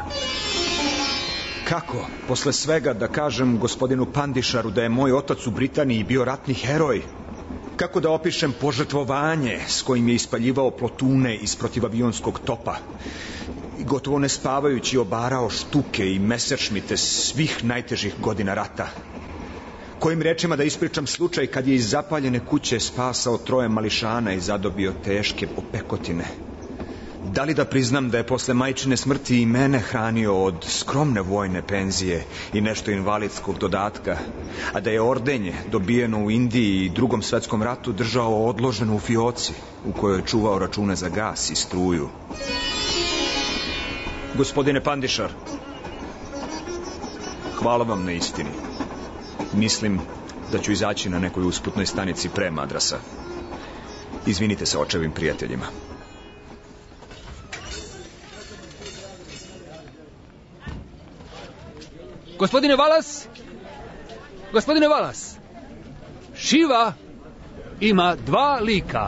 Kako, posle svega, da kažem gospodinu Pandišaru da je moj otac u Britaniji bio ratni heroj? Kako da opišem požrtvovanje s kojim je ispaljivao plotune iz protivavionskog topa? I gotovo ne spavajući obarao štuke i mesečmite svih najtežih godina rata? Kojim rečima da ispričam slučaj kad je iz zapaljene kuće spasao troje mališana i zadobio teške opekotine? Da li da priznam da je posle majčine smrti i mene hranio od skromne vojne penzije i nešto invalidskog dodatka, a da je ordenje dobijeno u Indiji i drugom svetskom ratu držao odloženo u fioci u kojoj je čuvao račune za gas i struju? Gospodine Pandišar, hvala vam na istini. Mislim da ću izaći na nekoj usputnoj stanici pre Madrasa. Izvinite se očevim prijateljima. Gospodine Wallace, gospodine Wallace, Šiva ima dva lika.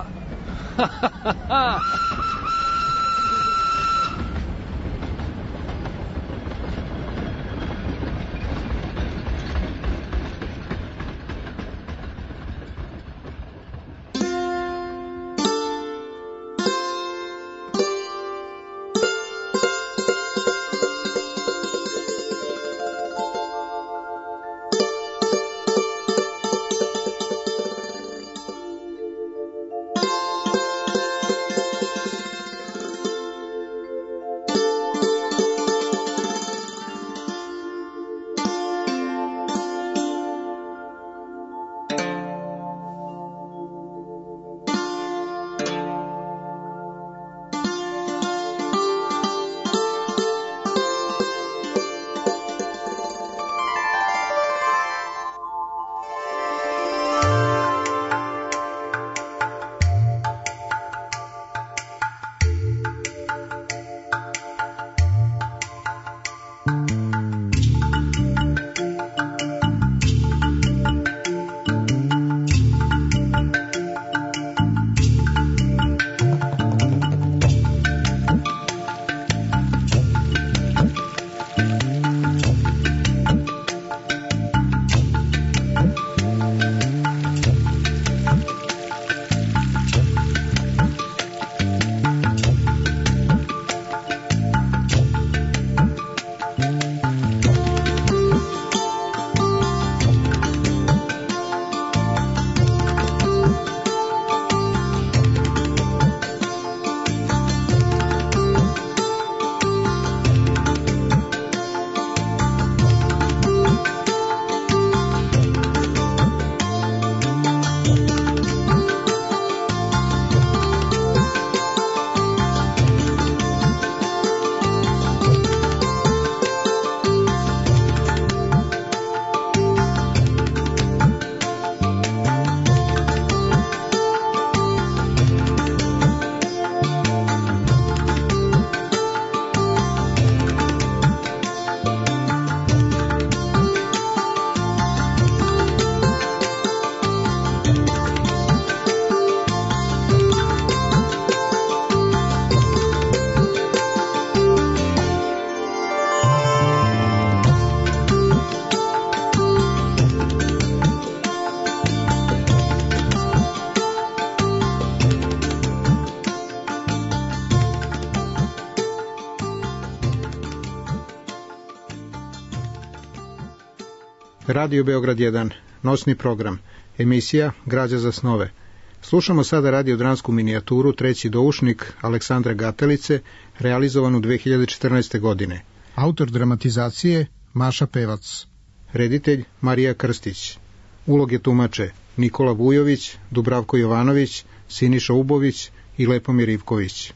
Radio Beograd jedan, nosni program, emisija Građa za snove. Slušamo sada radiodransku minijaturu Treći doušnik Aleksandra Gatelice, realizovanu dve hiljade četrnaeste. godine. Autor dramatizacije Maša Pevac. Reditelj Marija Krstić. Uloge tumače Nikola Vujović, Dubravko Jovanović, Siniša Ubović i Lepomir Ivković.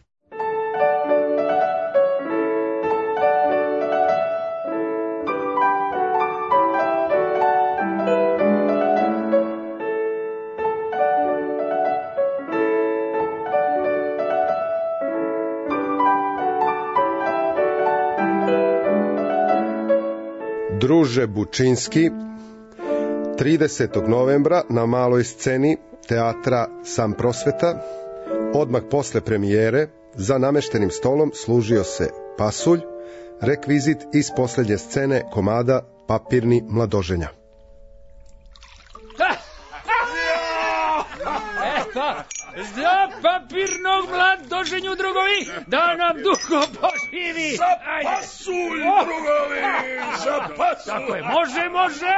Druže Bučinski, tridesetog novembra na maloj sceni teatra Sam Prosveta, odmah posle premijere, za nameštenim stolom služio se pasulj, rekvizit iz posljednje scene komada Papirni mladoženja. Za papirnog mladoženju, drugovi, da nam dugo poživi. Za pasulj, drugovi, za pasulj. Tako je, može, može.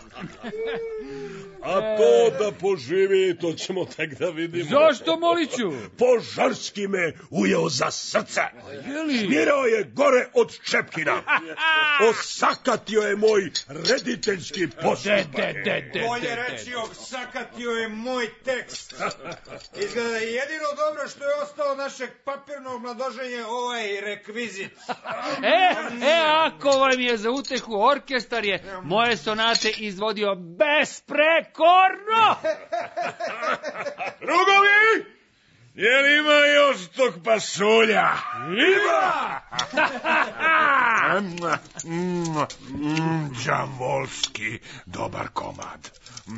A to da poživi, to ćemo tek da vidimo. Zašto, Moliću? Požarski me ujeo za srce. Smirao je gore od Čepkina. Osakatio je moj rediteljski postupak. Bolje reći, osakatio je moj tekst. Izgleda jedino dobro što je ostalo našeg papirnog mladoženja ovaj rekvizit. E, e, ako vam je za utehu, orkestar je moje sonate izvodio besprekorno. Drugovi, je li ima još tog pasulja? Ima! Đavolski, dobar komad.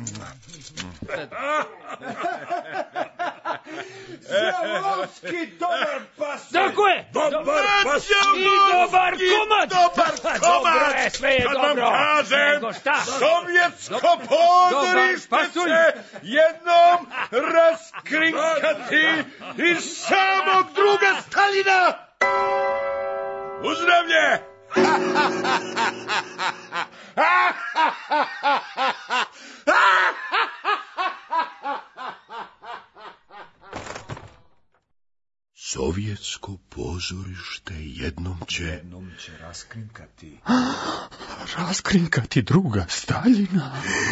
Đavolski, dobar pasulj. Tako je! Dobar pasulj! I dobar komad! Dobar komad! Dobro je, sve je Kad dobro. vam kažem, Nego šta? sovjetsko pozorište će jednom raskrinkati iz samog druga Staljina! Uzdravlje! Sovjetsko pozorište jednom će... Jednom će raskrinkati... Raskrinkati druga Staljina?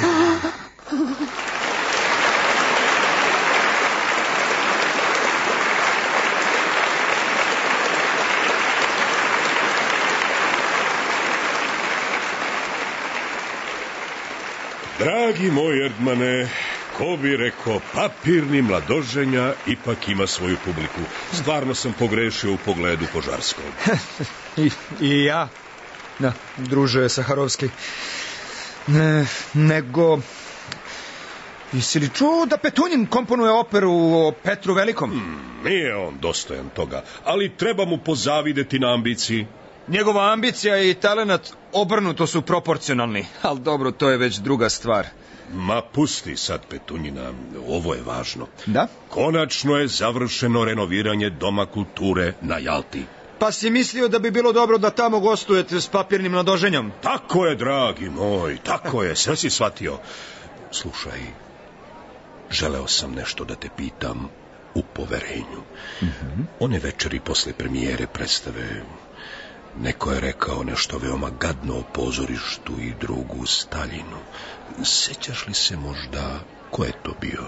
Dragi moj Erdmane, ko bi rekao, papirni mladoženja ipak ima svoju publiku. Stvarno sam pogrešio u pogledu Požarskog. I, I ja, da, druže Saharovski. Ne, nego... Jesi li čuo da Petunjin komponuje operu o Petru Velikom? Hmm, nije on dostojan toga, ali treba mu pozavideti na ambiciji. Njegova ambicija i talenat obrnuto su proporcionalni, ali dobro, to je već druga stvar. Ma pusti sad Petunjina, ovo je važno. Da? Konačno je završeno renoviranje Doma kulture na Jalti. Pa si mislio da bi bilo dobro da tamo gostujete s papirnim mladoženjom? Tako je, dragi moj, tako je, sve si shvatio. Slušaj, želeo sam nešto da te pitam u poverenju. Mm-hmm. One večeri posle premijere predstave... Neko je rekao nešto veoma gadno o pozorištu i drugu Staljinu. Sećaš li se možda ko je to bio?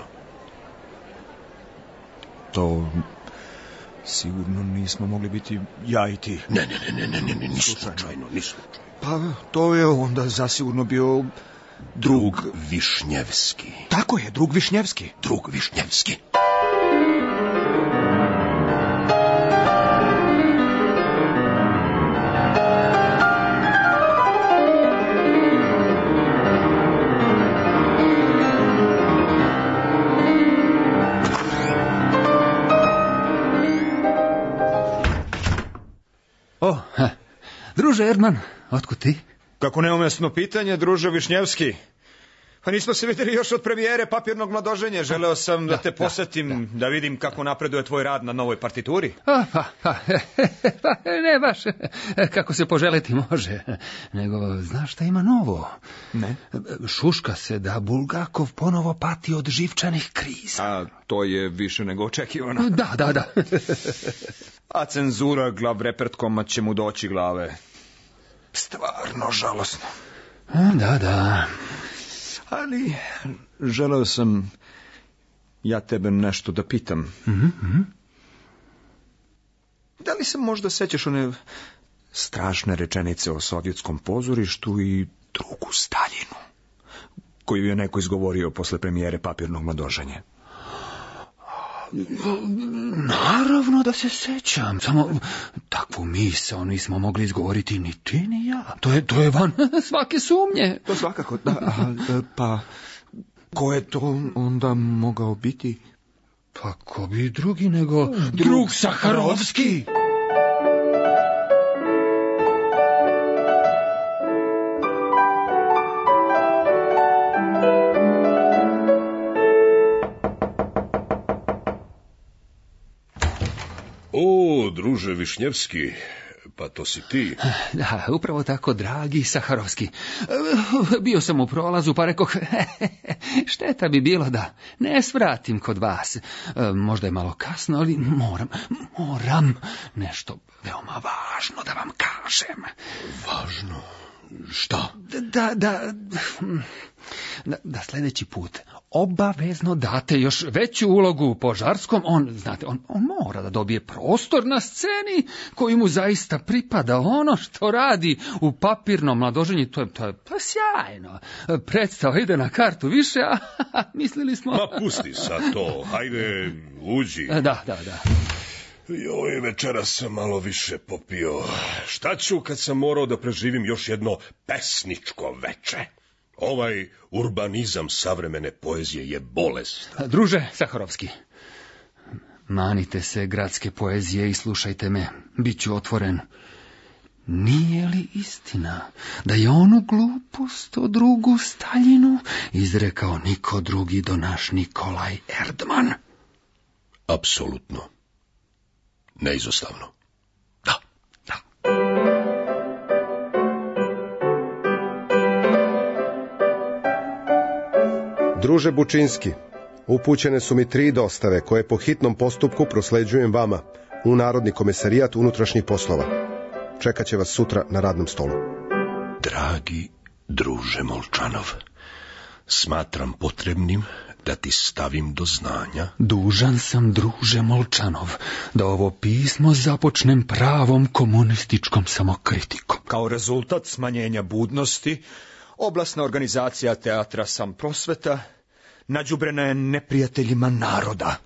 To sigurno nismo mogli biti ja i ti. Ne, ne, ne, ne, ne, ne, ni slučajno, ni slučajno. Pa to je onda zasigurno bio drug... Drug Višnjevski. Tako je, drug Višnjevski. Drug Višnjevski. O, ha. Druže Erdman, otkud ti? Kako neumesno pitanje, druže Višnjevski. Pa nismo se vidjeli još od premijere Papirnog mladoženja. Želeo sam da, da te posetim, da, da. da vidim kako napreduje tvoj rad na novoj partituri. A, pa, pa, pa, ne baš kako se poželiti može. Nego, znaš šta ima novo? Ne. Šuška se da Bulgakov ponovo pati od živčanih kriza. A to je više nego očekivano. Da, da, da. A cenzura glavrepertkoma će mu doći glave. Stvarno žalosno. Da, da. Ali želeo sam ja tebe nešto da pitam. Mm-hmm. Da li se možda sećaš one strašne rečenice o sovjetskom pozorištu i drugu Staljinu, koju je neko izgovorio posle premijere Papirnog mladoženja? Naravno da se sećam, samo takvu misao nismo mogli izgovoriti ni ti ni ja. To je, to je van svake sumnje. To svakako, da, a, pa ko je to onda mogao biti? Pa ko bi drugi nego drug, drug Saharovski. O, druže Višnjevski, pa to si ti. Da, upravo tako, dragi Saharovski. Bio sam u prolazu, pa rekoh, šteta bi bilo da ne svratim kod vas. Možda je malo kasno, ali moram, moram nešto veoma važno da vam kažem. Važno? Šta? Da, da, da, da sljedeći put obavezno date još veću ulogu u Požarskom. On, znate, on, on mora da dobije prostor na sceni koji mu zaista pripada. Ono što radi u Papirnom mladoženju, to je, to je, to je sjajno. Predstava ide na kartu više, a mislili smo... Ma pusti sad to, hajde, uđi. Da, da, da. Joj, večera sam malo više popio. Šta ću kad sam morao da preživim još jedno pesničko veče? Ovaj urbanizam savremene poezije je bolest. Druže Saharovski, manite se gradske poezije i slušajte me, bit ću otvoren. Nije li istina da je onu glupost o drugu Staljinu izrekao niko drugi do naš Nikolaj Erdman? Apsolutno. Neizostavno. Da, da. Druže Bučinski, upućene su mi tri dostave koje po hitnom postupku prosleđujem vama u Narodni komesarijat unutrašnjih poslova. Čekat će vas sutra na radnom stolu. Dragi druže Molčanov, smatram potrebnim da ti stavim do znanja. Dužan sam, druže Molčanov, da ovo pismo započnem pravom komunističkom samokritikom. Kao rezultat smanjenja budnosti, oblastna organizacija teatra Sam prosveta nađubrena je neprijateljima naroda.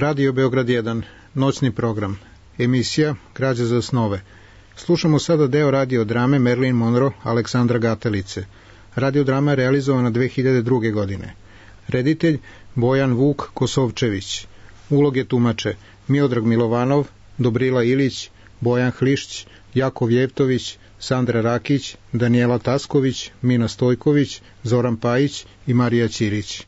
Radio Beograd jedan, noćni program, emisija Građa za snove. Slušamo sada deo radiodrame Marilyn Monroe Aleksandra Gatelice. Radiodrama je realizovana dve hiljade druge. godine. Reditelj Bojan Vuk Kosovčević. Uloge tumače Miodrag Milovanov, Dobrila Ilić, Bojan Hlišć, Jakov Jevtović, Sandra Rakić, Danijela Tasković, Mina Stojković, Zoran Pajić i Marija Ćirić.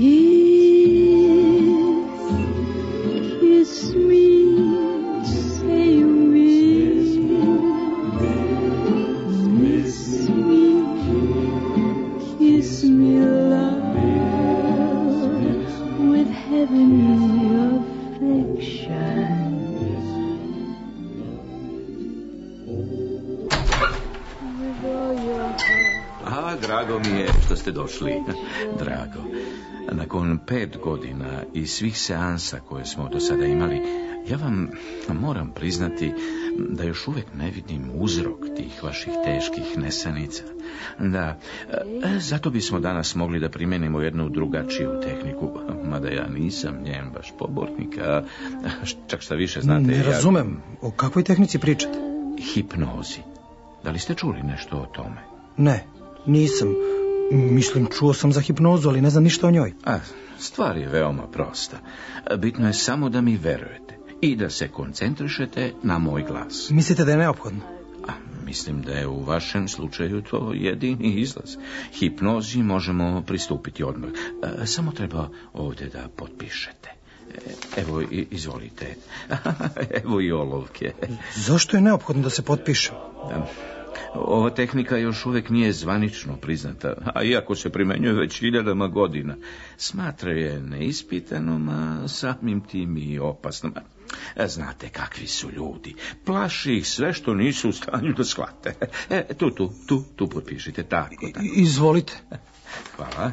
Drago mi je što ste došli. Drago. Nakon pet godina i svih seansa koje smo do sada imali, ja vam moram priznati da još uvijek ne vidim uzrok tih vaših teških nesanica. Da, zato bismo danas mogli da primjenimo jednu drugačiju tehniku, mada ja nisam njen baš pobornik, a čak šta više znate... Ne razumem, ja... o kakvoj tehnici pričate? Hipnozi. Da li ste čuli nešto o tome? Ne. Nisam. Mislim, čuo sam za hipnozu, ali ne znam ništa o njoj. A, stvar je veoma prosta. Bitno je samo da mi verujete i da se koncentrišete na moj glas. Mislite da je neophodno? A, mislim da je u vašem slučaju to jedini izlaz. Hipnozi možemo pristupiti odmah. A, samo treba ovdje da potpišete. Evo, izvolite. Evo i olovke. Zašto je neophodno da se potpiše? Da. Ova tehnika još uvijek nije zvanično priznata, a iako se primenjuje već hiljadama godina, smatra je neispitanom, a samim tim i opasnom. Znate kakvi su ljudi, plaši ih sve što nisu u stanju da shvate. E, tu, tu, tu, tu potpišite, tako, tako. Izvolite. Hvala.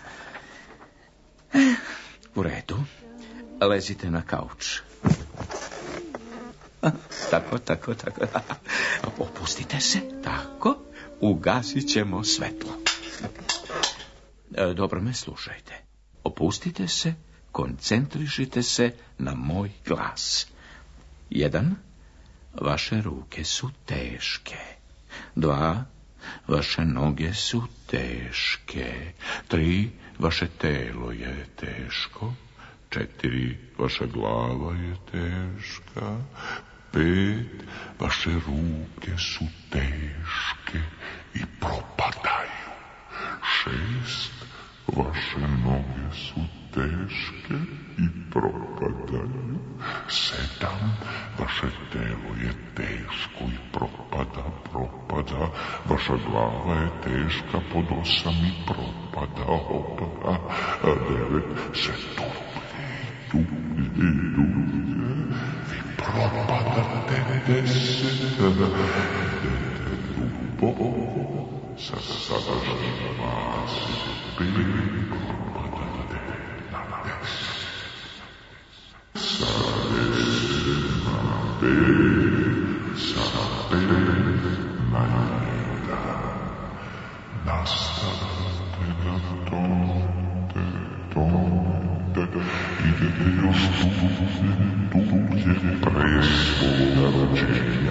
U redu, lezite na kauč. Tako, tako, tako. Opustite se, tako. Ugasit ćemo svetlo. Dobro me slušajte. Opustite se, koncentrišite se na moj glas. Jedan, vaše ruke su teške. Dva, vaše noge su teške. Tri, vaše telo je teško. Četiri, vaša glava je teška. Pet, vaše ruke su teške i propadaju. Šest, vaše noge su teške i propadaju. Sedam, vaše telo je teško i propada, propada. Vaša glava je teška pod osam i propada, opada. Devet, se dublje, dublje, dublje. Vi propadate deset, duboko, sa sadašnjim dvadeset pet, propadate na deset. Sa deset na pet, sa pet na jedan. Nastavite da tonete, tonete, idete još dublje, dublje pre svoga rođenja.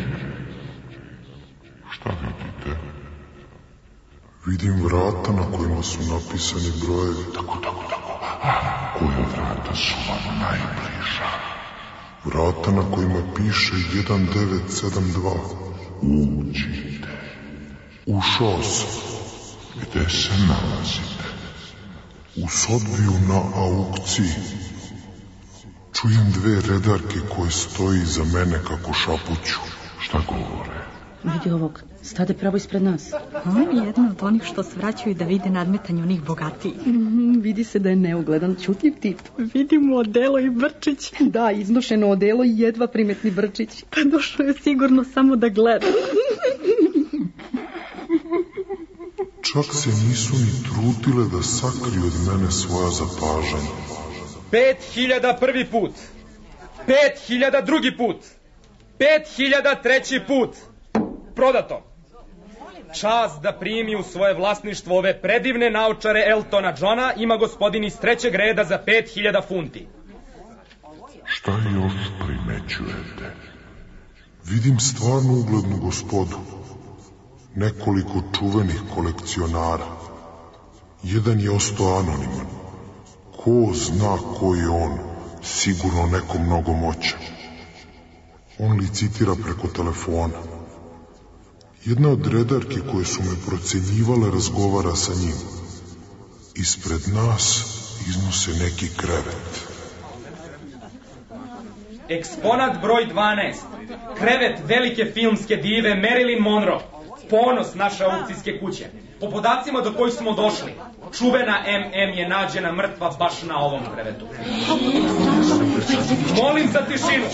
Šta vidite? Vidim vrata na kojima su napisani brojevi. Tako, tako, tako. A koja vrata su vam najbliža? Vrata na kojima piše jedan devet sedam dva. Uđite. Ušao sam. Gde se nalazite? U Sodviju na aukciji. Čujem dve redarke koje stoji iza mene kako šapuću. Šta govore? Vidi ovog, stade pravo ispred nas. On je jedna od onih što svraćaju da vide nadmetanje onih bogatijih. Mm, vidi se da je neugledan, čutljiv tip. Vidimo odelo i brčić. Da, iznošeno odelo i jedva primetni brčić. Pa došao je sigurno samo da gleda. Čak se nisu ni trudile da sakriju od mene svoja zapažanja. Pet hiljada prvi put. Pet hiljada drugi put. Pet hiljada treći put. Prodato. Čast da primi u svoje vlasništvo ove predivne naočare Eltona Johna ima gospodin iz trećeg reda za pet hiljada funti. Šta još primećujete? Vidim stvarno uglednu gospodu. Nekoliko čuvenih kolekcionara. Jedan je ostao anoniman. Ko zna ko je on, sigurno neko mnogo moćan. On licitira preko telefona. Jedna od redarki koje su me procenjivale razgovara sa njim. Ispred nas iznose neki krevet. Eksponat broj dvanaest. Krevet velike filmske dive Marilyn Monroe. Ponos naše aukcijske kuće. Po podacima do kojih smo došli, čuvena em em je nađena mrtva baš na ovom krevetu. Molim za tišinu.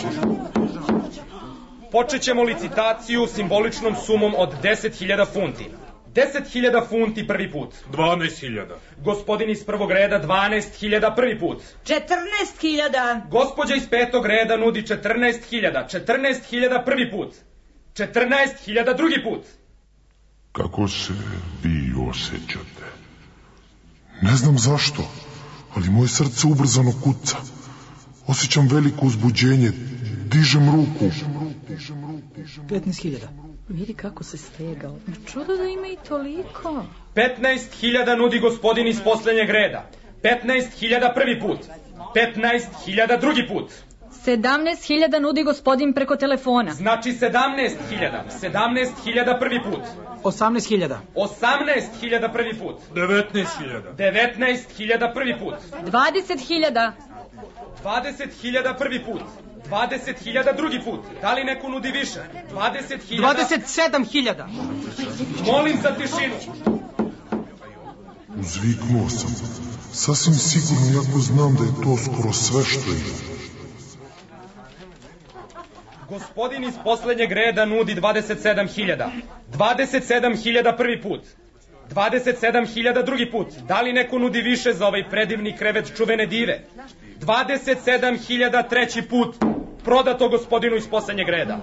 Počet ćemo licitaciju simboličnom sumom od deset hiljada funti. deset hiljada funti prvi put. dvanaest hiljada. Gospodin iz prvog reda dvanaest hiljada prvi put. četrnaest hiljada. Gospođa iz petog reda nudi četrnaest hiljada. četrnaest hiljada prvi put. četrnaest hiljada drugi put. Kako se vi osjećate? Ne znam zašto, ali moje srce ubrzano kuca. Osjećam veliko uzbuđenje. Dižem ruku. petnaest hiljada. Vidi kako se stegao. Čudo da ima i toliko. petnaest hiljada nudi gospodin iz poslednjeg reda. petnaest hiljada prvi put. petnaest hiljada drugi put. sedamnaest hiljada nudi gospodin preko telefona. Znači sedamnaest hiljada. sedamnaest hiljada prvi put. osamnaest hiljada. osamnaest hiljada prvi put. devetnaest hiljada. devetnaest hiljada prvi put. dvadeset hiljada. dvadeset hiljada prvi put. dvadeset hiljada drugi put. Da li neko nudi više? dvadeset hiljada. dvadeset sedam hiljada. Molim za tišinu. Uzviknuo sam. Sasvim sigurno, jako znam da je to skoro sve što ima. Gospodin iz poslednjeg reda nudi dvadeset sedam hiljada. dvadeset sedam hiljada prvi put. dvadeset sedam hiljada drugi put. Da li neko nudi više za ovaj predivni krevet čuvene dive? dvadeset sedam hiljada treći put. Prodato gospodinu iz poslednjeg reda.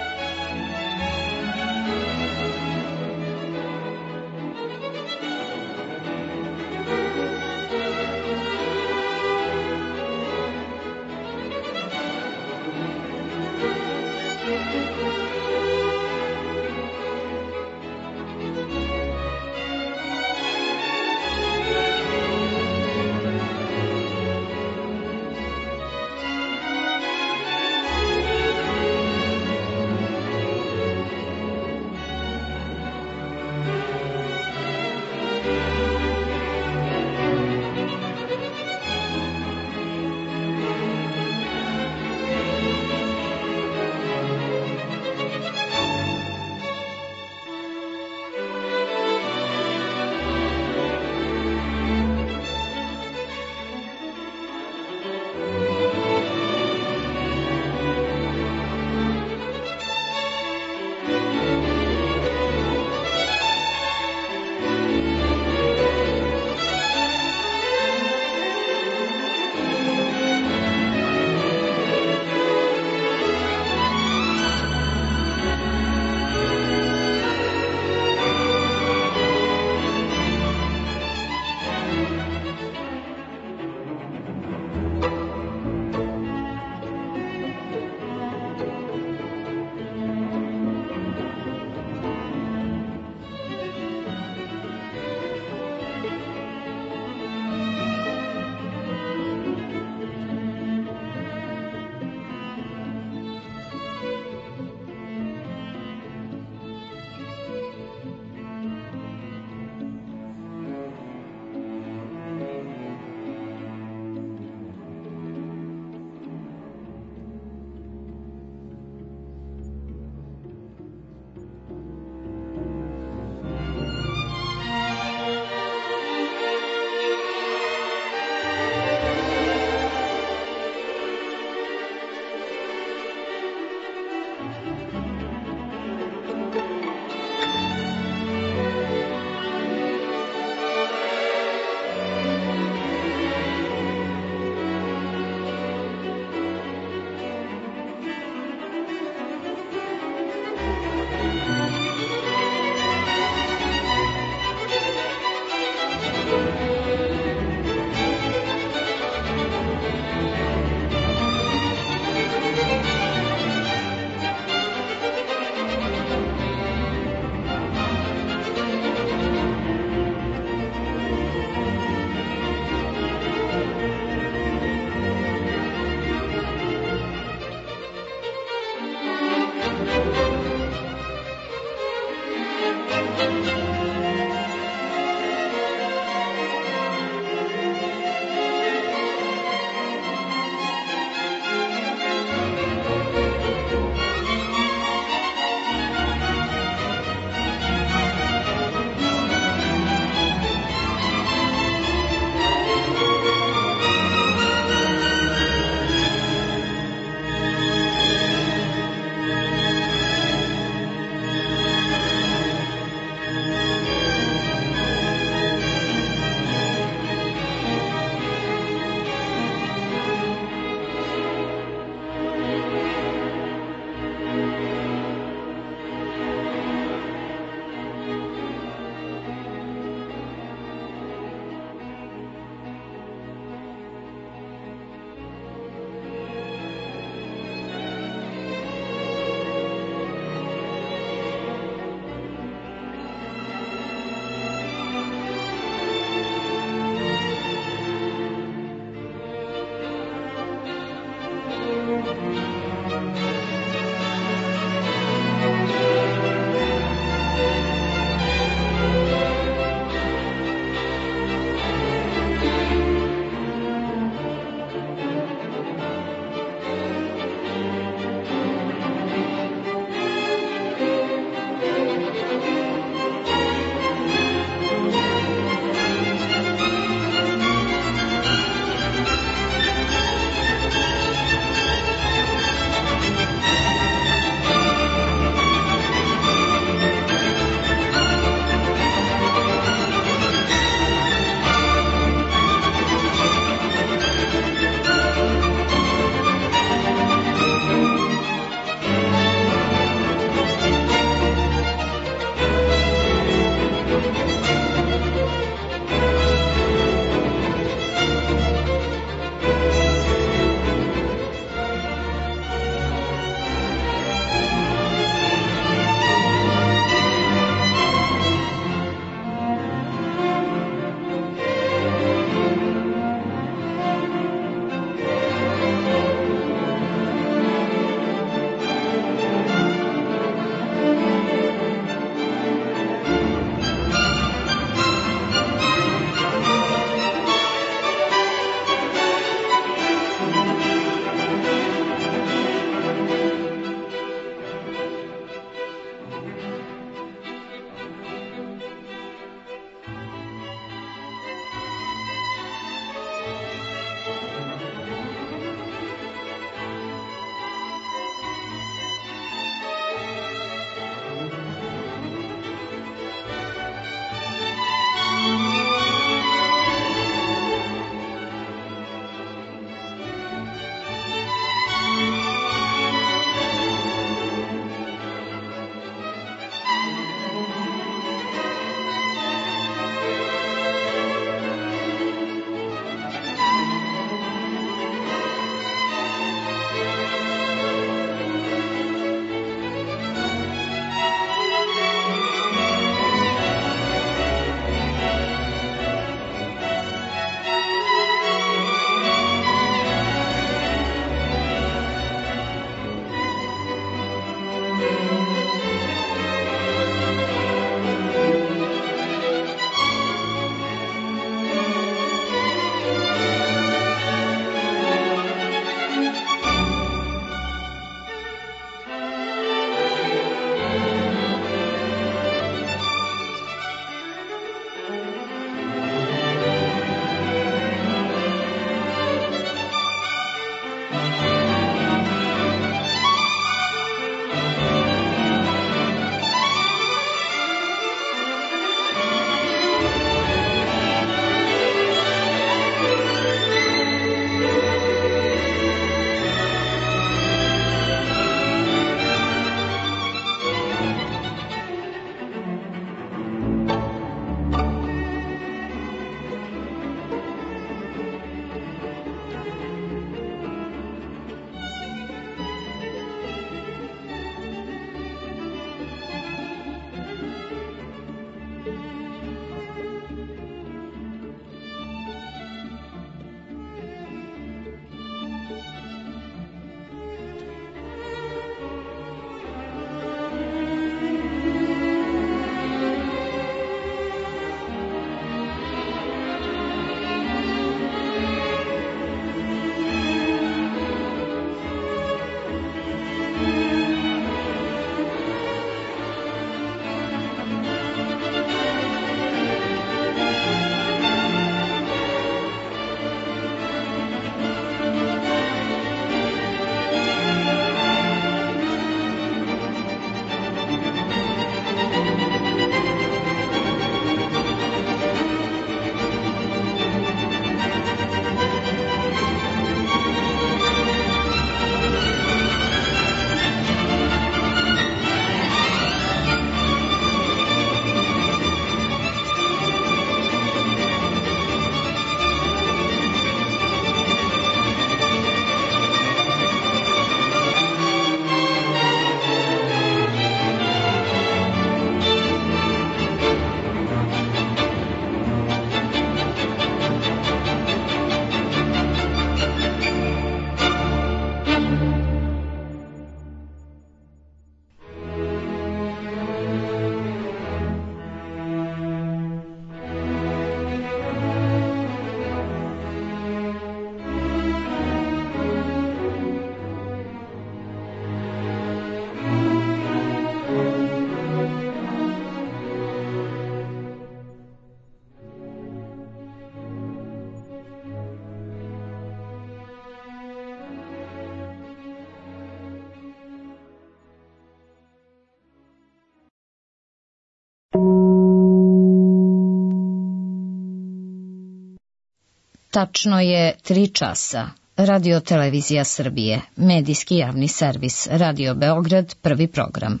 Tačno je tri časa. Radio Televizija Srbije, medijski javni servis, Radio Beograd, prvi program.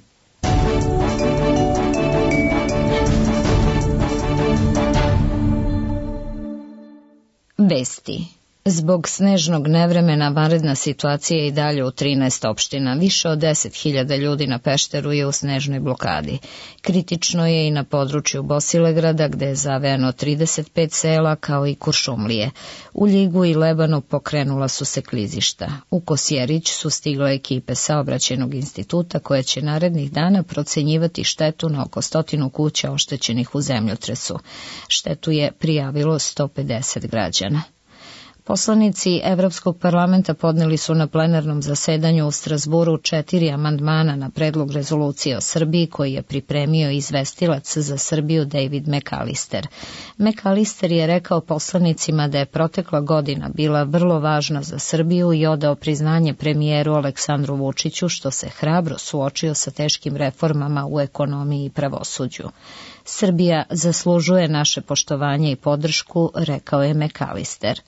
Vesti. Zbog snežnog nevremena vanredna situacija je i dalje u trinaest opština. Više od deset hiljada ljudi na Pešteru je u snežnoj blokadi. Kritično je i na području Bosilegrada, gde je zavejano trideset pet sela, kao i Kuršumlije. U Ljigu i Lebanu pokrenula su se klizišta. U Kosjerić su stigle ekipe Saobraćajnog instituta koje će narednih dana procenjivati štetu na oko stotinu kuća oštećenih u zemljotresu. Štetu je prijavilo sto pedeset građana. Poslanici Evropskog parlamenta podneli su na plenarnom zasedanju u Strazburu četiri amandmana na predlog rezolucije o Srbiji koji je pripremio izvestilac za Srbiju David McAllister. McAllister je rekao poslanicima da je protekla godina bila vrlo važna za Srbiju i odao priznanje premijeru Aleksandru Vučiću što se hrabro suočio sa teškim reformama u ekonomiji i pravosuđu. Srbija zaslužuje naše poštovanje i podršku, rekao je McAllister.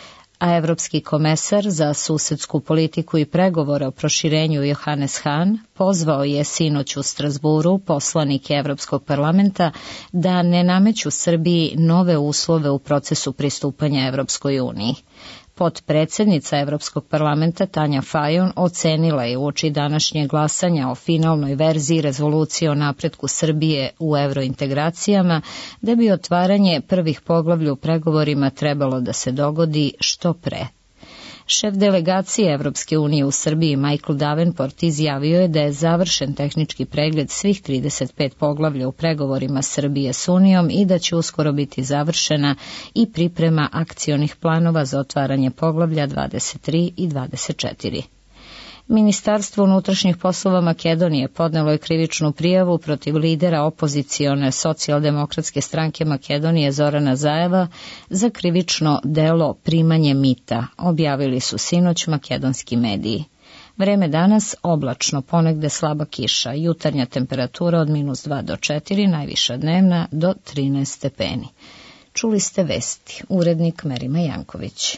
A evropski komesar za susedsku politiku i pregovore o proširenju Johannes Hahn pozvao je sinoć u Strazburu poslanike Evropskog parlamenta da ne nameću Srbiji nove uslove u procesu pristupanja Evropskoj uniji. Potpredsednica Evropskog parlamenta Tanja Fajon ocenila je uoči današnje glasanja o finalnoj verziji rezolucije o napretku Srbije u evrointegracijama da bi otvaranje prvih poglavlja u pregovorima trebalo da se dogodi što pre. Šef delegacije Evropske unije u Srbiji Michael Davenport izjavio je da je završen tehnički pregled svih trideset pet poglavlja u pregovorima Srbije s Unijom i da će uskoro biti završena i priprema akcionih planova za otvaranje poglavlja dvadeset tri i dvadeset četiri. Ministarstvo unutrašnjih poslova Makedonije podnelo je krivičnu prijavu protiv lidera opozicione socijaldemokratske stranke Makedonije Zorana Zajeva za krivično delo primanje mita, objavili su sinoć makedonski mediji. Vreme danas oblačno, ponegde slaba kiša, jutarnja temperatura od minus dva do četiri, najviša dnevna do trinaest stepeni. Čuli ste vesti, urednik Merima Janković.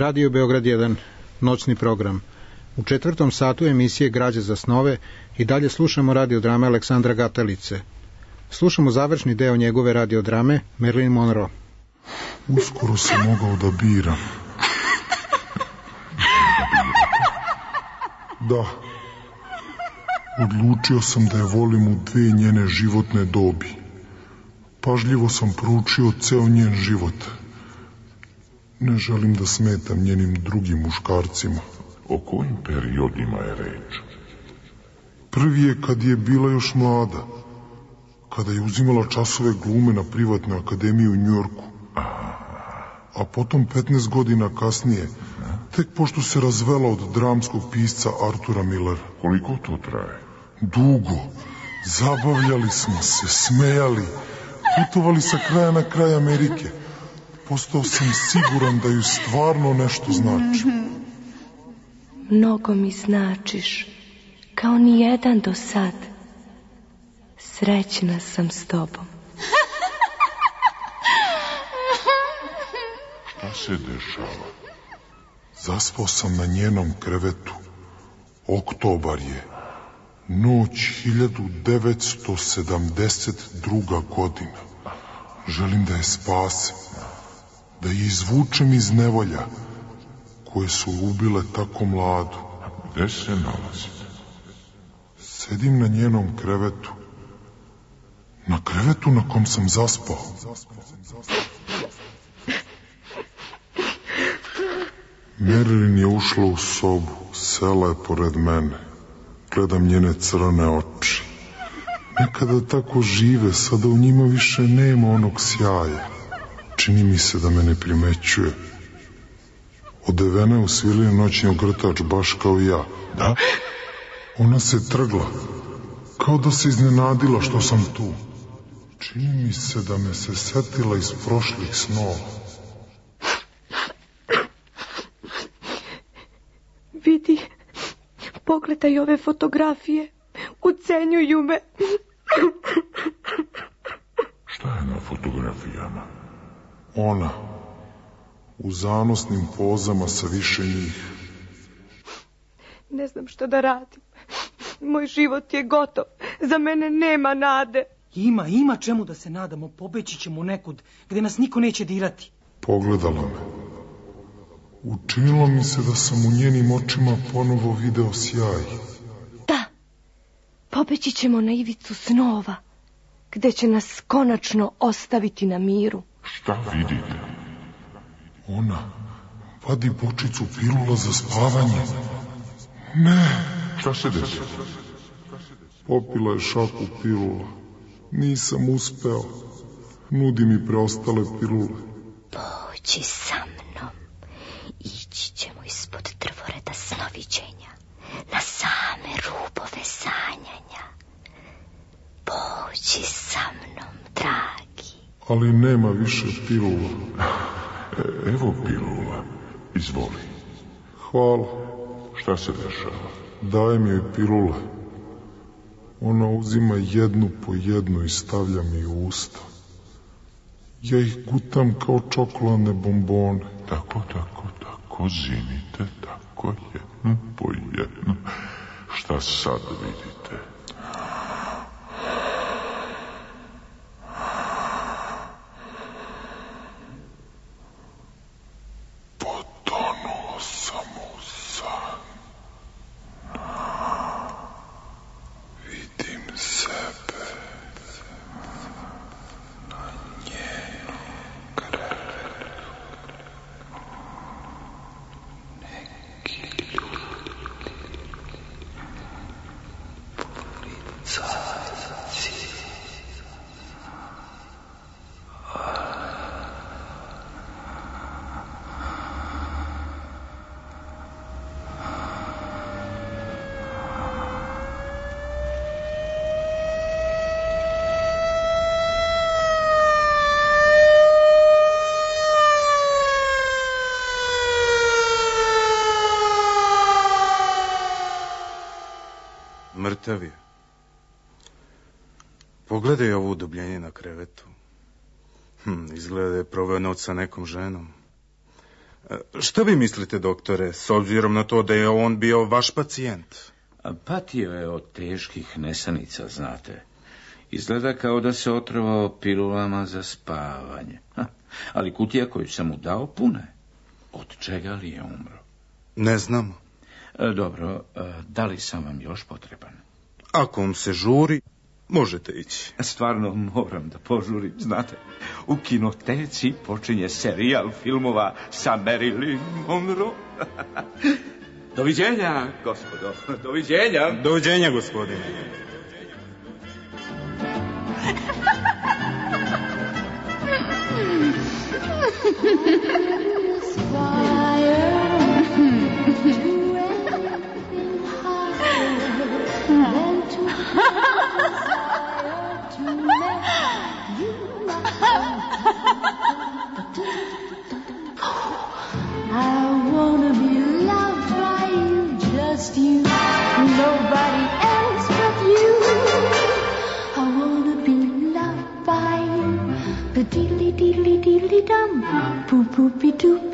Radio Beograd jedan, noćni program. U četvrtom satu emisije Građe za snove i dalje slušamo radiodrame Aleksandra Gatalice. Slušamo završni deo njegove radiodrame Marilyn Monroe. Uskoro sam mogao da biram. Da. Odlučio sam da je volim u dve njene životne dobi. Pažljivo sam proučio ceo njen život. Ne želim da smetam njenim drugim muškarcima. O kojim periodima je reč? Prvi je kad je bila još mlada, kada je uzimala časove glume na privatnoj akademiji u Njujorku. A potom petnaest godina kasnije, tek pošto se razvela od dramskog pisca Artura Millera. Koliko to traje? Dugo. Zabavljali smo se, smejali, putovali sa kraja na kraj Amerike. Postao sam siguran da ju stvarno nešto znači. Mnogo mi značiš, kao ni jedan do sad. Srećna sam s tobom. Šta se dešava? Zaspao sam na njenom krevetu. Oktobar je. Noć hiljadu devetsto sedamdeset druga godina. Želim da je spasem, da je izvučem iz nevolja koje su ubile tako mladu. Gde se nalazite? Sedim na njenom krevetu. Na krevetu na kom sam zaspao. Marilyn je ušla u sobu, sela je pored mene. Gledam njene crne oči. Nekada tako žive, sada u njima više nema onog sjaja. Čini mi se da me ne primećuje. Odevena je u svilini noćni ogrtač, baš kao i ja. Da? Ona se trgla, kao da se iznenadila što sam tu. Čini mi se da me se setila iz prošlih snova. Vidi, pogledaj ove fotografije, ucenjuju me. Šta je na fotografijama? Ona, u zanosnim pozama sa više njih. Ne znam što da radim. Moj život je gotov. Za mene nema nade. Ima, ima čemu da se nadamo. Pobeći ćemo nekud gde nas niko neće dirati. Pogledala me. Učinilo mi se da sam u njenim očima ponovo video sjaj. Da, pobeći ćemo na ivicu snova, gde će nas konačno ostaviti na miru. Šta vidite? Ona vadi bočicu pilula za spavanje. Ne. Šta se desilo? Popila je šaku pilula. Nisam uspeo. Nudi mi preostale pilule. Pođi sa mnom. Ići ćemo ispod drvoreda snoviđenja, na same rubove sanjanja. Pođi sa mnom, dragi. Ali nema više pilula. E, evo pilula. Izvoli. Hvala. Šta se dešava? Dajem joj pilule. Ona uzima jednu po jednu i stavlja mi u usta. Ja ih gutam kao čokoladne bombone. Tako, tako, tako, zinite, tako, jednu po jednu. Šta sad vidite? Potonuo sam u san. Vidim sebe na njenom krevetu. Neki ljudi, policajci, mrtav je. Pogledaj ovo udubljenje na krevetu. Hm, izgleda da je proveo noć sa nekom ženom. Šta vi mislite, doktore, s obzirom na to da je on bio vaš pacijent? Patio je od teških nesanica, znate. Izgleda kao da se otrovao pilulama za spavanje. Ha, ali kutija koju sam mu dao puna je. Od čega li je umro? Ne znamo. Dobro, da li sam vam još potreban? Ako vam se žuri, možete ići. Stvarno moram da požurim, znate. U kinoteci počinje serijal filmova sa Marilyn Monroe. Doviđenja, gospodo. Doviđenja. Doviđenja, gospodine. Nobody else but you. I wanna be loved by you. The diddly diddly diddly dum, boop boopy doop.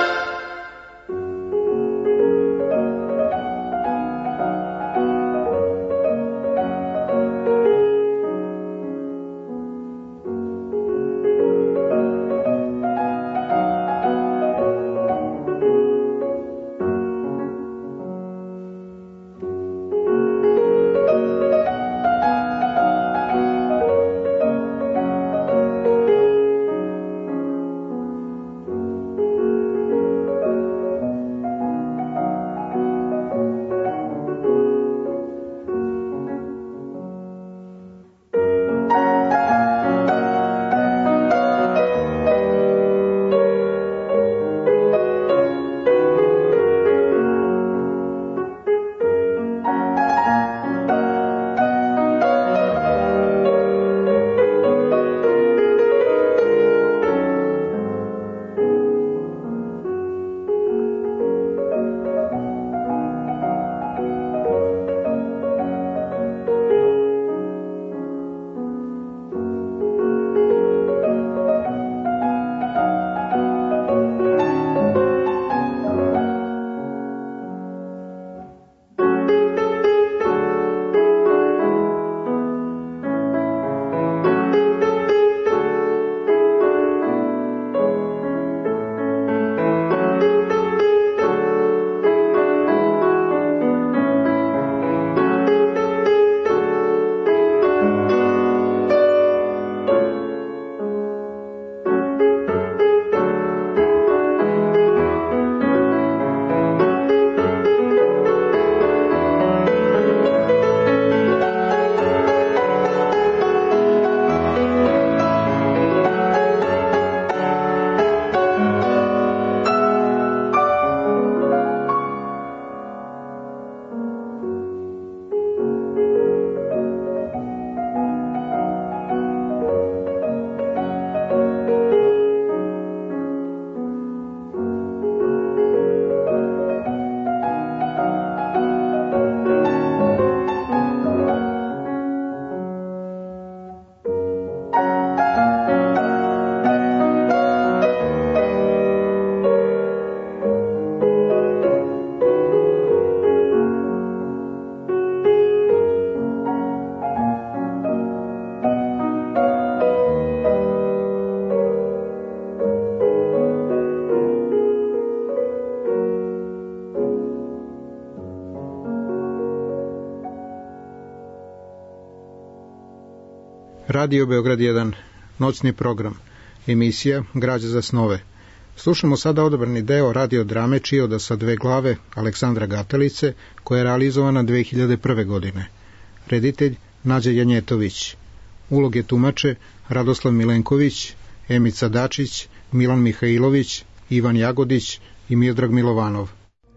Radio Beograd jedan, nocni program, emisija Građa za snove. Slušamo sada odabrani deo radio drame Čioda sa dve glave Aleksandra Gatelice, koja je realizovana dve hiljade prve. godine. Reditelj Nađa Janjetović. Uloge tumače Radoslav Milenković, Emica Dačić, Milan Mihajlović, Ivan Jagodić i Miodrag Milovanov.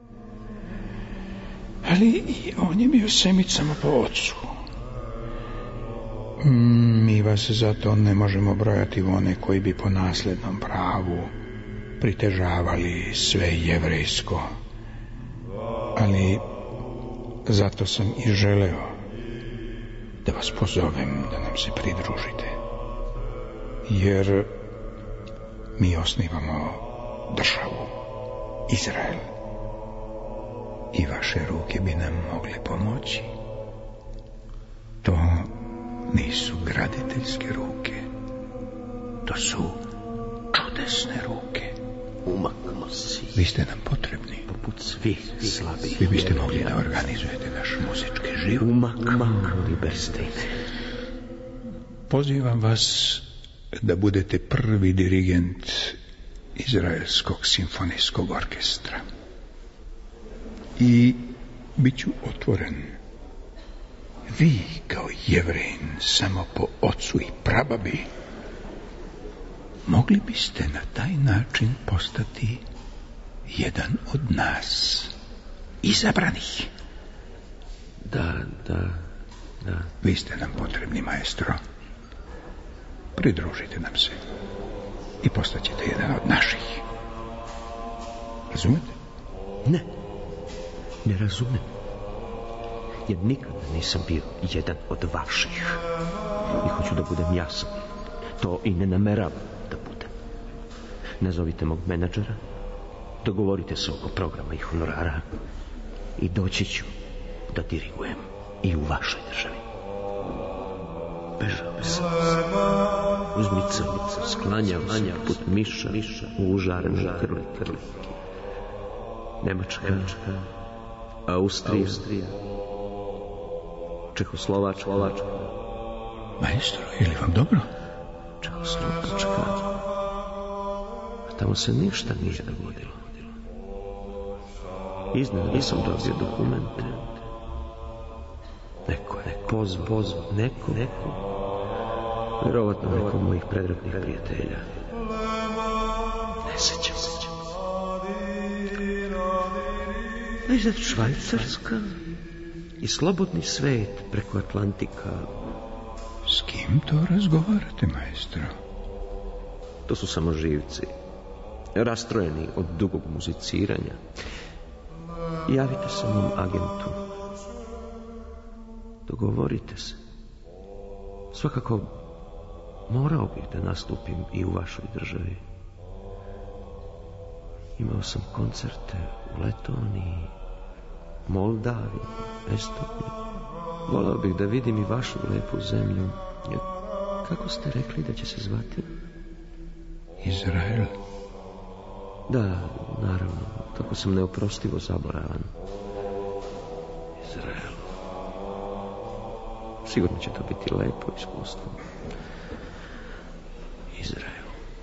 Ali i on je bio semicama po ocu. Mi vas zato ne možemo brojati u one koji bi po naslednom pravu pritežavali sve jevrejsko. Ali zato sam i želeo da vas pozovem da nam se pridružite. Jer mi osnivamo državu Izrael. I vaše ruke bi nam mogle pomoći. To nisu graditeljske ruke. To su čudesne ruke. Umakamo si. Vi ste nam potrebni. Poput svih slabih. Vi biste mogli da organizujete naš muzički život. Umakamo li Bernsteine. Pozivam vas da budete prvi dirigent Izraelskog simfonijskog orkestra. I bit ću otvoren. Vi kao Jevrejin samo po ocu i prababi mogli biste na taj način postati jedan od nas, izabranih. Da, da, da. Vi ste nam potrebni, maestro. Pridružite nam se i postaćete jedan od naših. Razumete? Ne, ne razumem. Jer nikada nisam bio jedan od vaših. I hoću da budem jasan. To i ne nameravam da budem. Nazovite mog menadžera, dogovorite se oko programa i honorara i doći ću da dirigujem i u vašoj državi. Bežao sam se. Uzmicam, sklanjam se put miša u užarenu krli, krli. Nemačka, Austrija, Čehoslovačka, maestro, je li vam dobro? Čehoslovačka. A tamo se ništa nije dogodilo. Iznad nisam dobio dokumente. Neko je pozvao, pozvao, neko, neko. Vjerovatno neko od mojih predratnih prijatelja. Ne sećam se. Iznad Švajcarska i slobodni svet preko Atlantika. S kim to razgovarate, maestro? To su samo živci, rastrojeni od dugog muziciranja. Javite se mom agentu. Dogovorite se. Svakako morao bih da nastupim i u vašoj državi. Imao sam koncerte u Letoniji, Moldaviji, Estoniji. Volao bih da vidim i vašu lepu zemlju. Kako ste rekli da će se zvati? Izrael. Da, naravno. Tako sam neoprostivo zaboravan. Izrael. Sigurno će to biti lepo iskustvo. Izrael.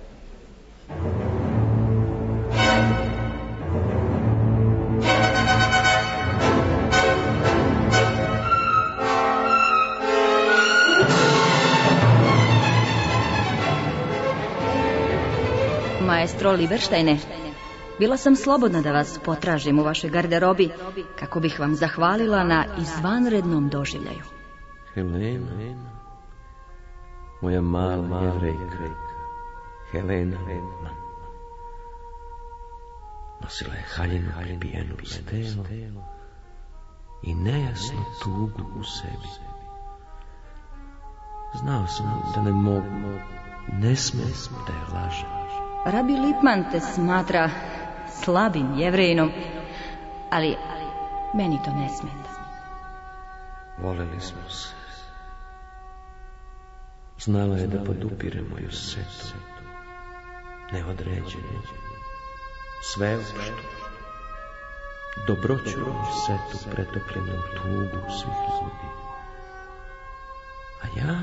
Maestro Liberštajne, bila sam slobodna da vas potražim u vašoj garderobi kako bih vam zahvalila na izvanrednom doživljaju. Helena, moja mala jevrejka, Helena Redman. Nosila je haljinu pribijenu uz telo i nejasnu tugu u sebi. Znao sam da ne mogu, ne smijem da je lažem. Rabi Lipman te smatra slabim Jevrejinom, ali meni to ne smeta. Voleli smo se. Znala je da podupire moju setu, neodređenu, sveopštu, dobroću setu pretopljenu u tugu svih ljudi. A ja,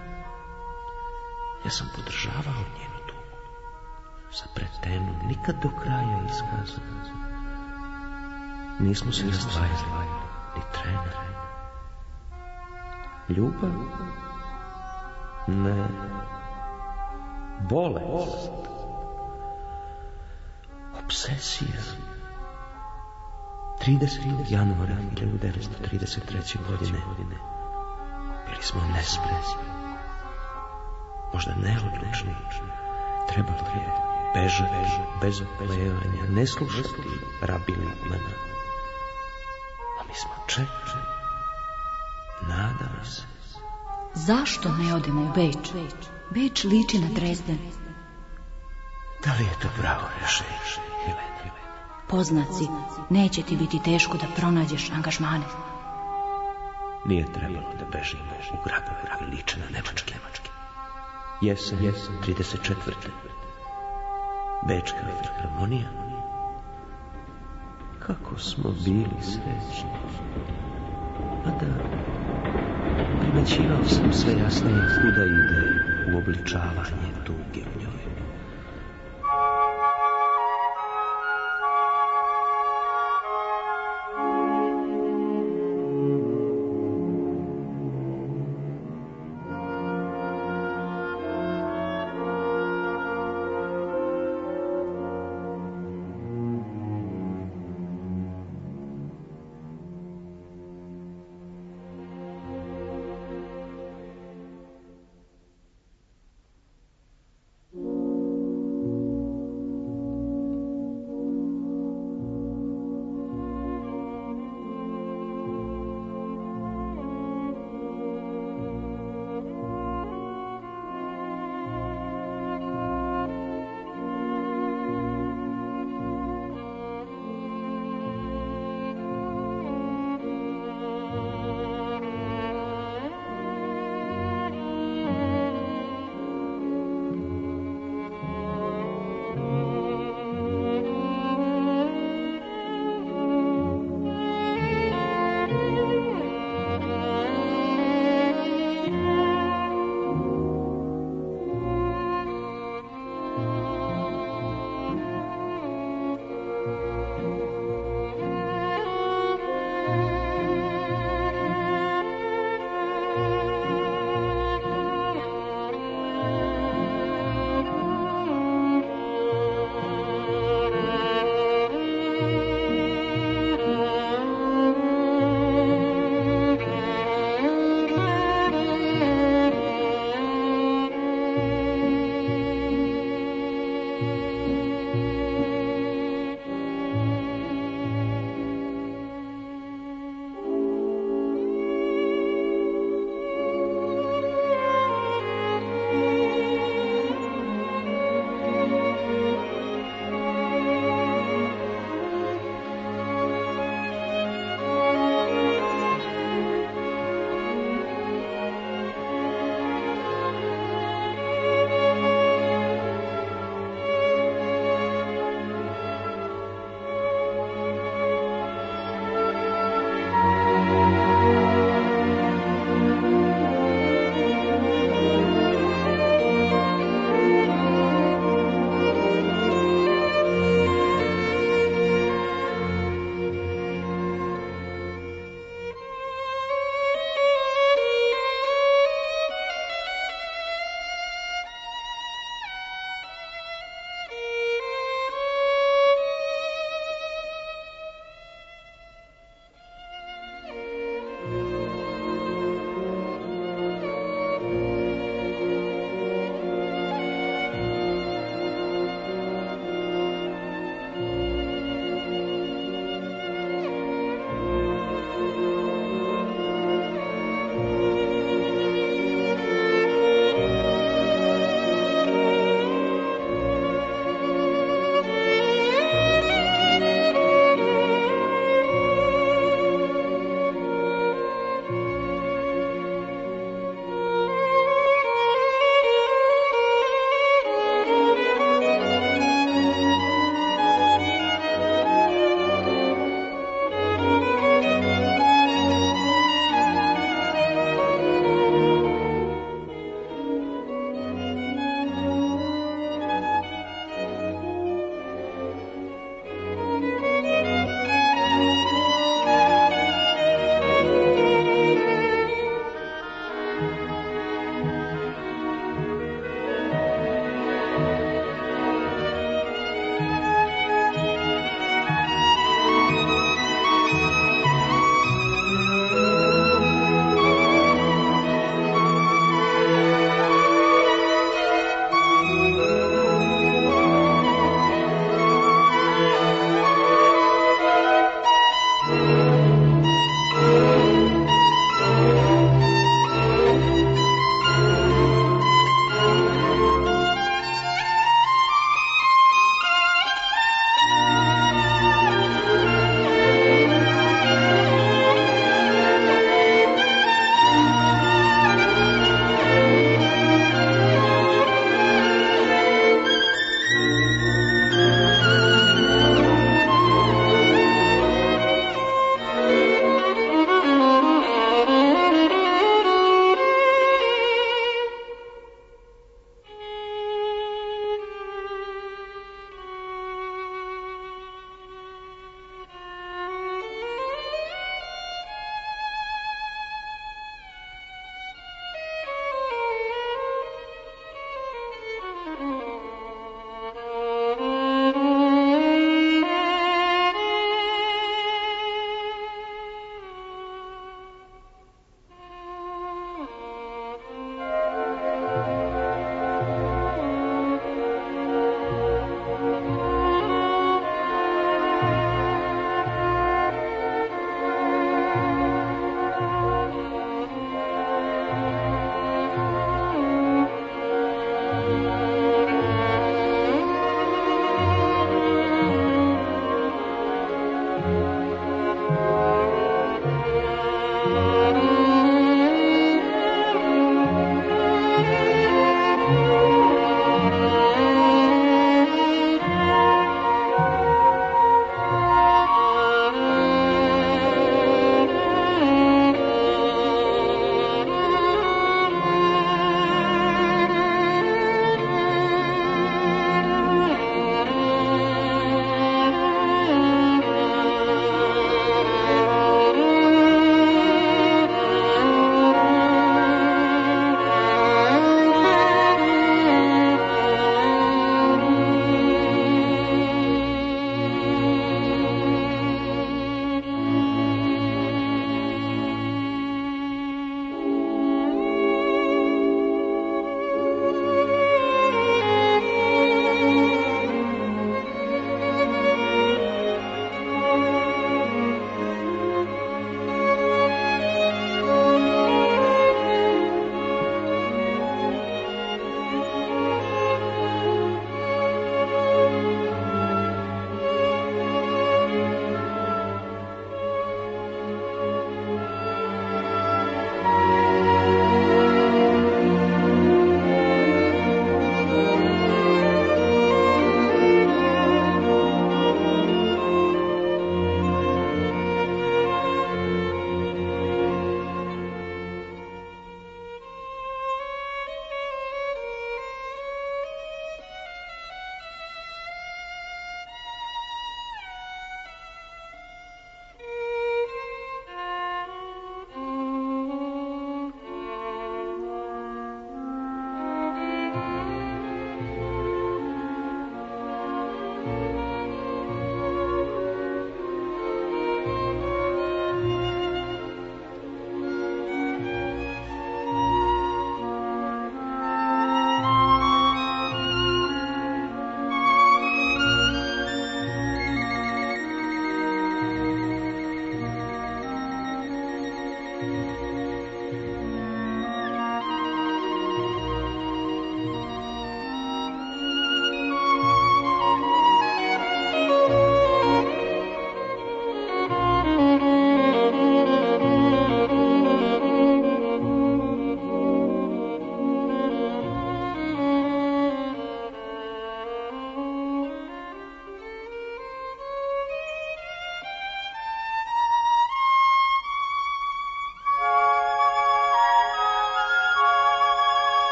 ja sam podržavao njenu tugu. Zapretenu, nikad do kraja iskazano. Nismo se razdvajali, ni trena. Ljubav? Ne. Bolest? Obsesija? tridesetog januara hiljadu devetsto trideset treće. godine bili smo nespremni, možda neodlučni. Trebalo je bežati bez oklevanja, ne slušati Rabi Lipmana. A mi smo čekali, nadali se. Zašto ne odemo u Beč? Beč liči na Drezden. Da li je to pravo rešenje, Helena? Poznat si, neće ti biti teško da pronađeš angažmane. Nije trebalo da bežimo u gradove veličane Nemačke. Jesen, jesen, trideset četvrte. Bečka filharmonija. Kako smo bili srećni. A da, primećivao sam sve jasnije kuda ide uobličavanje tuge u njoj.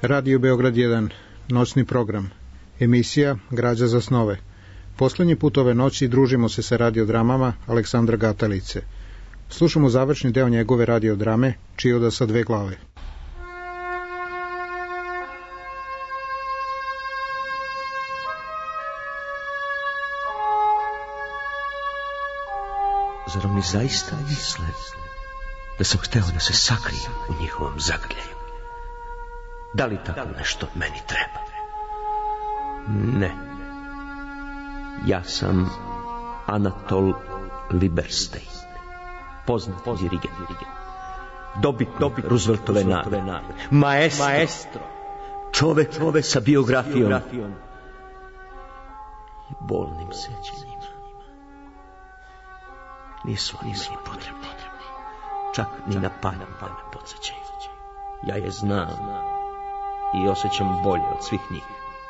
Radio Beograd jedan, noćni program. Emisija Građa za snove. Poslednji put ove noći družimo se sa radiodramama Aleksandra Gatalice. Slušamo završni deo njegove radiodrame Čioda sa dve glave. Zar oni zaista misle da sam hteo da se sakrijem u njihovom zagrljaju? Da li tako nešto meni treba? Ne. Ja sam Anatol Liberstein, poznat dirigent, dobitnik Rooseveltove nagrade, maestro, maestro, čovek, čovek sa biografijom i bolnim sećanjima. Nisu oni meni potrebni, čak ni na panj pa me podsjećaju. Ja je znam i osjećam bolje od svih njih.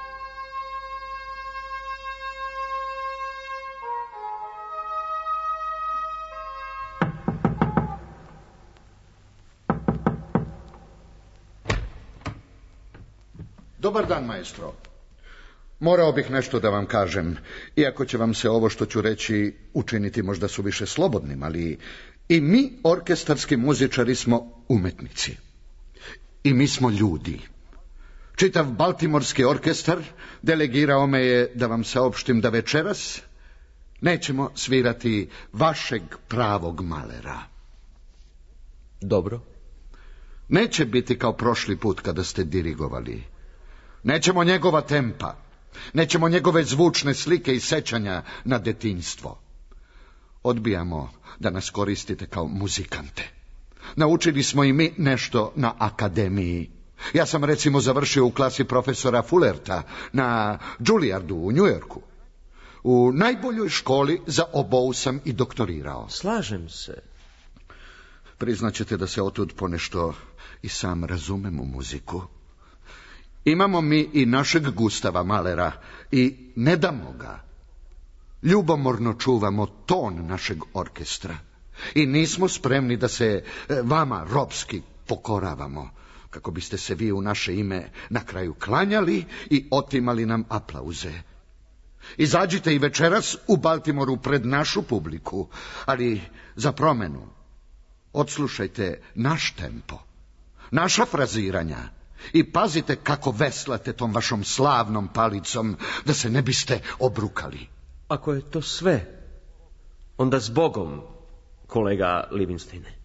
Dobar dan, maestro. Morao bih nešto da vam kažem, iako će vam se ovo što ću reći učiniti možda suviše slobodnim, ali i mi, orkestarski muzičari, smo umetnici. I mi smo ljudi. Čitav Baltimorski orkestar delegirao me je da vam saopštim da večeras nećemo svirati vašeg pravog Mahlera. Dobro. Neće biti kao prošli put kada ste dirigovali. Nećemo njegova tempa. Nećemo njegove zvučne slike i sećanja na detinjstvo. Odbijamo da nas koristite kao muzikante. Naučili smo i mi nešto na akademiji. Ja sam recimo završio u klasi profesora Fullerta na Juilliardu u Njujorku. U najboljoj školi za obou sam i doktorirao. Slažem se. Priznaćete da se otud ponešto i sam razumem u muziku. Imamo mi i našeg Gustava Mahlera i ne damo ga. Ljubomorno čuvamo ton našeg orkestra i nismo spremni da se vama robski pokoravamo, kako biste se vi u naše ime na kraju klanjali i otimali nam aplauze. Izađite i večeras u Baltimoru pred našu publiku, ali za promenu odslušajte naš tempo, naša fraziranja i pazite kako veslate tom vašom slavnom palicom da se ne biste obrukali. Ako je to sve, onda s Bogom, kolega Livinsteine.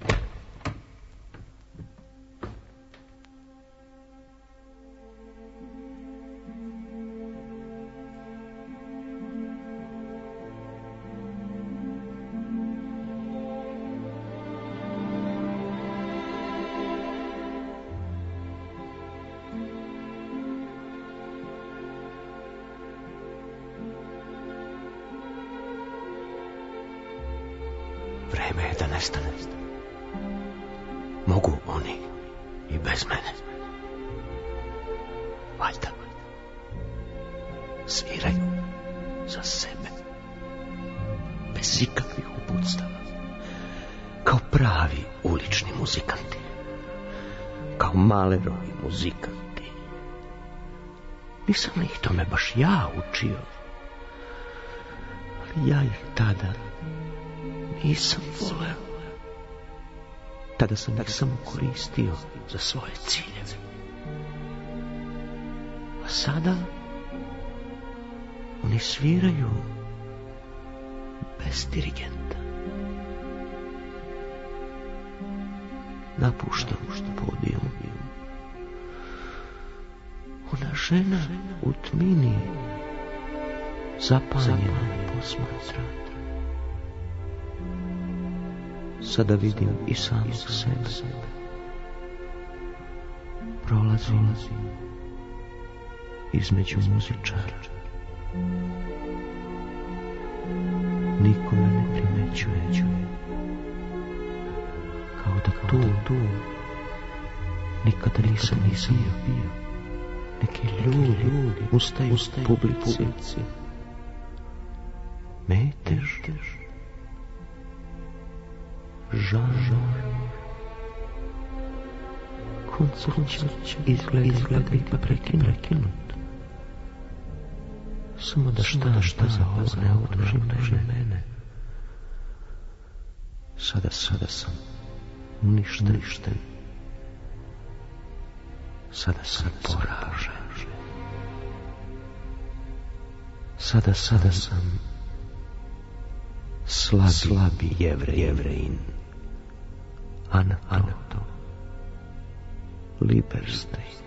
Vreme je da nestane. Mogu oni i bez mene. Valjda. Sviraju za sebe. Bez ikakvih uputstava. Kao pravi ulični muzikanti. Kao Mahlerovi muzikanti. Nisam li ih tome baš ja učio? Ali ja ih tada nisam voleo. Tada sam ih samo koristio za svoje ciljeve. A sada oni sviraju bez dirigenta. Napuštam podijum. Ona žena u tmini zapanjena posmatra. Sada vidim i samog sebe. Prolazim između muzičara. Niko me ne primećuje. Kao da tu, tu nikada nisam nisam bio. Neki ljudi ustaju u publici. Metež Jean, koncert će izgleda, izgleda biti prekinut. Samo da šta, šta za ovo ne udruži mene. Sada, sada sam uništen, uništen. Sada sam poražen. Sada, sada sam slabi, slabi jevrej, jevrejin. Anato, anato, Lieberstein.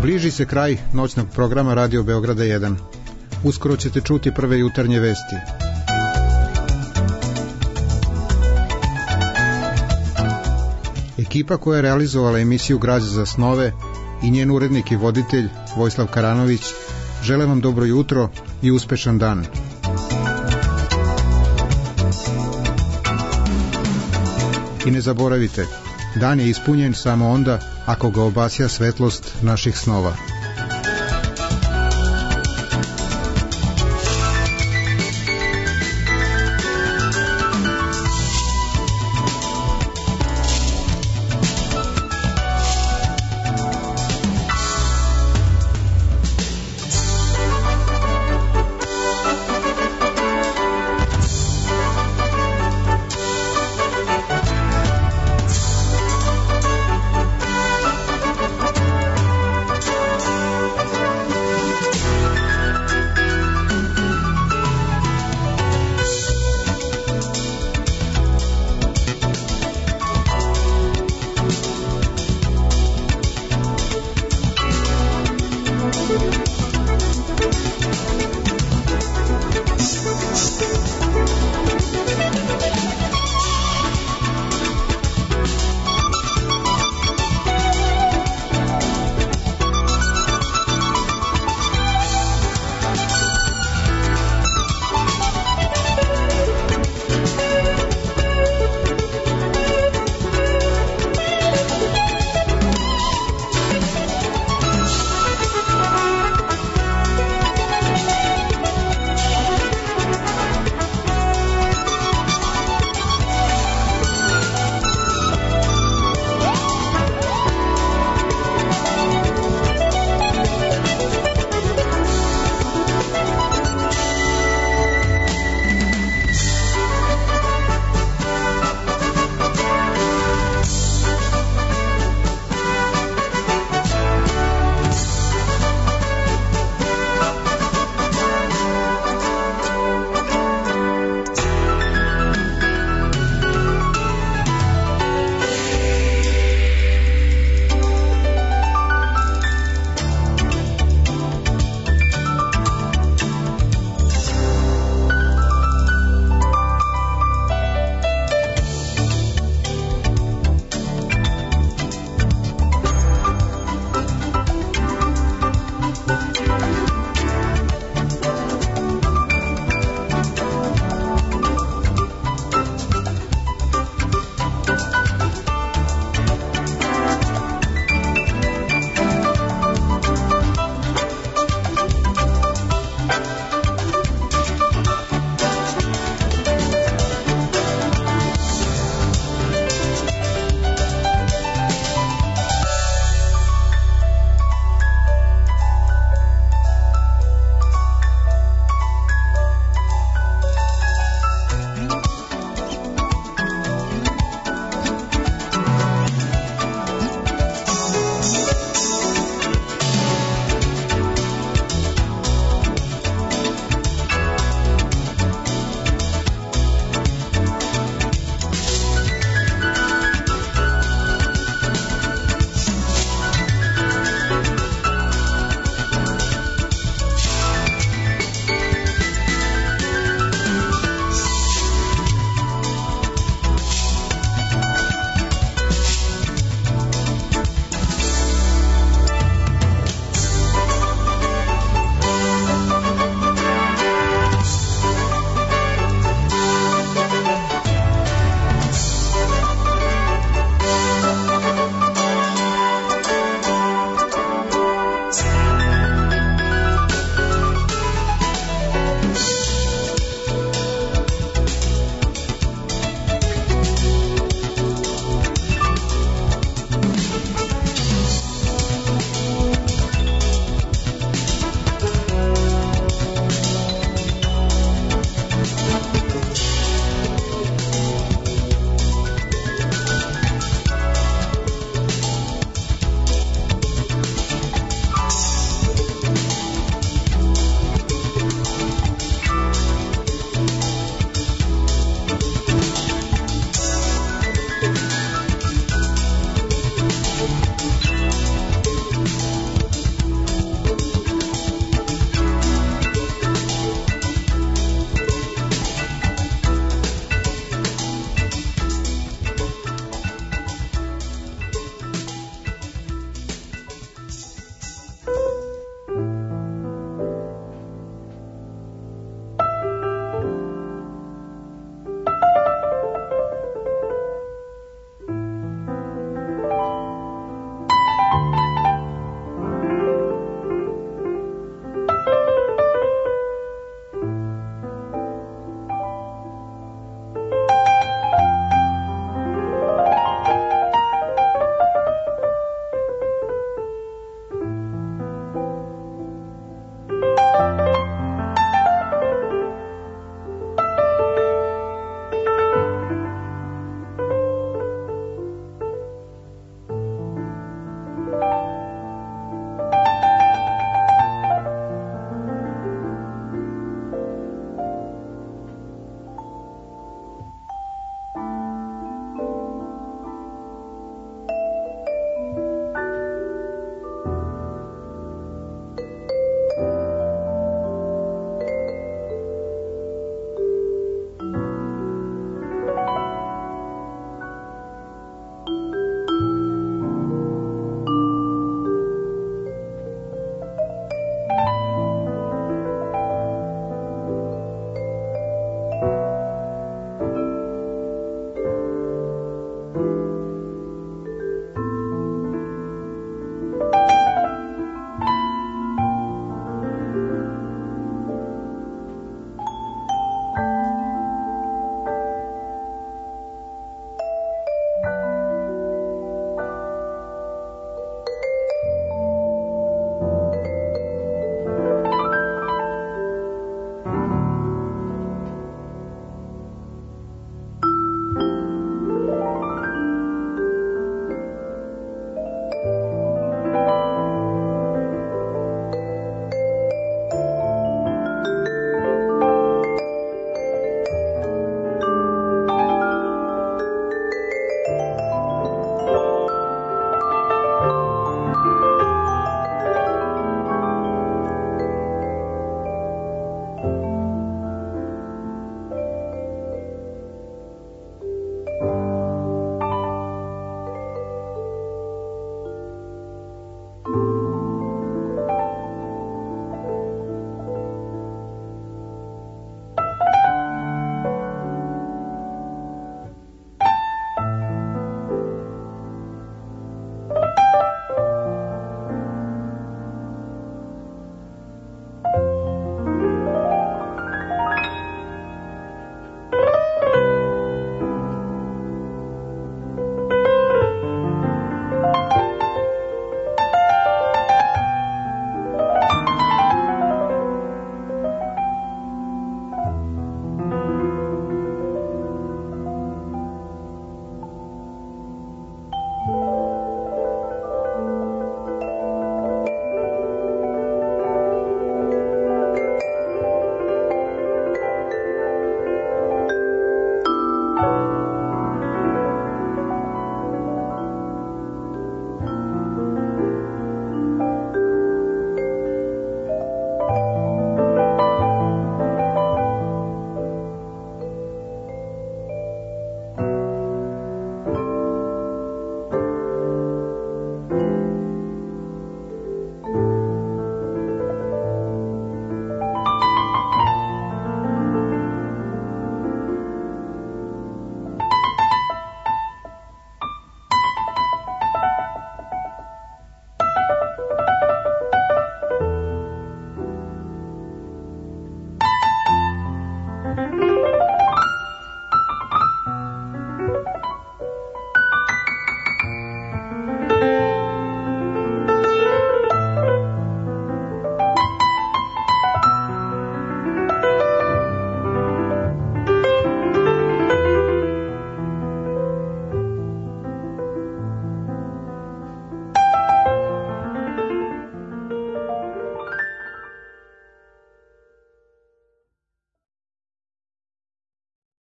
Bliži se kraj noćnog programa Radio Beograda jedan. Uskoro ćete čuti prve jutarnje vesti. Ekipa koja je realizovala emisiju Građa za snove i njen urednik i voditelj Vojislav Karanović žele vam dobro jutro i uspešan dan. I ne zaboravite, dan je ispunjen samo onda ako ga obasja svetlost naših snova.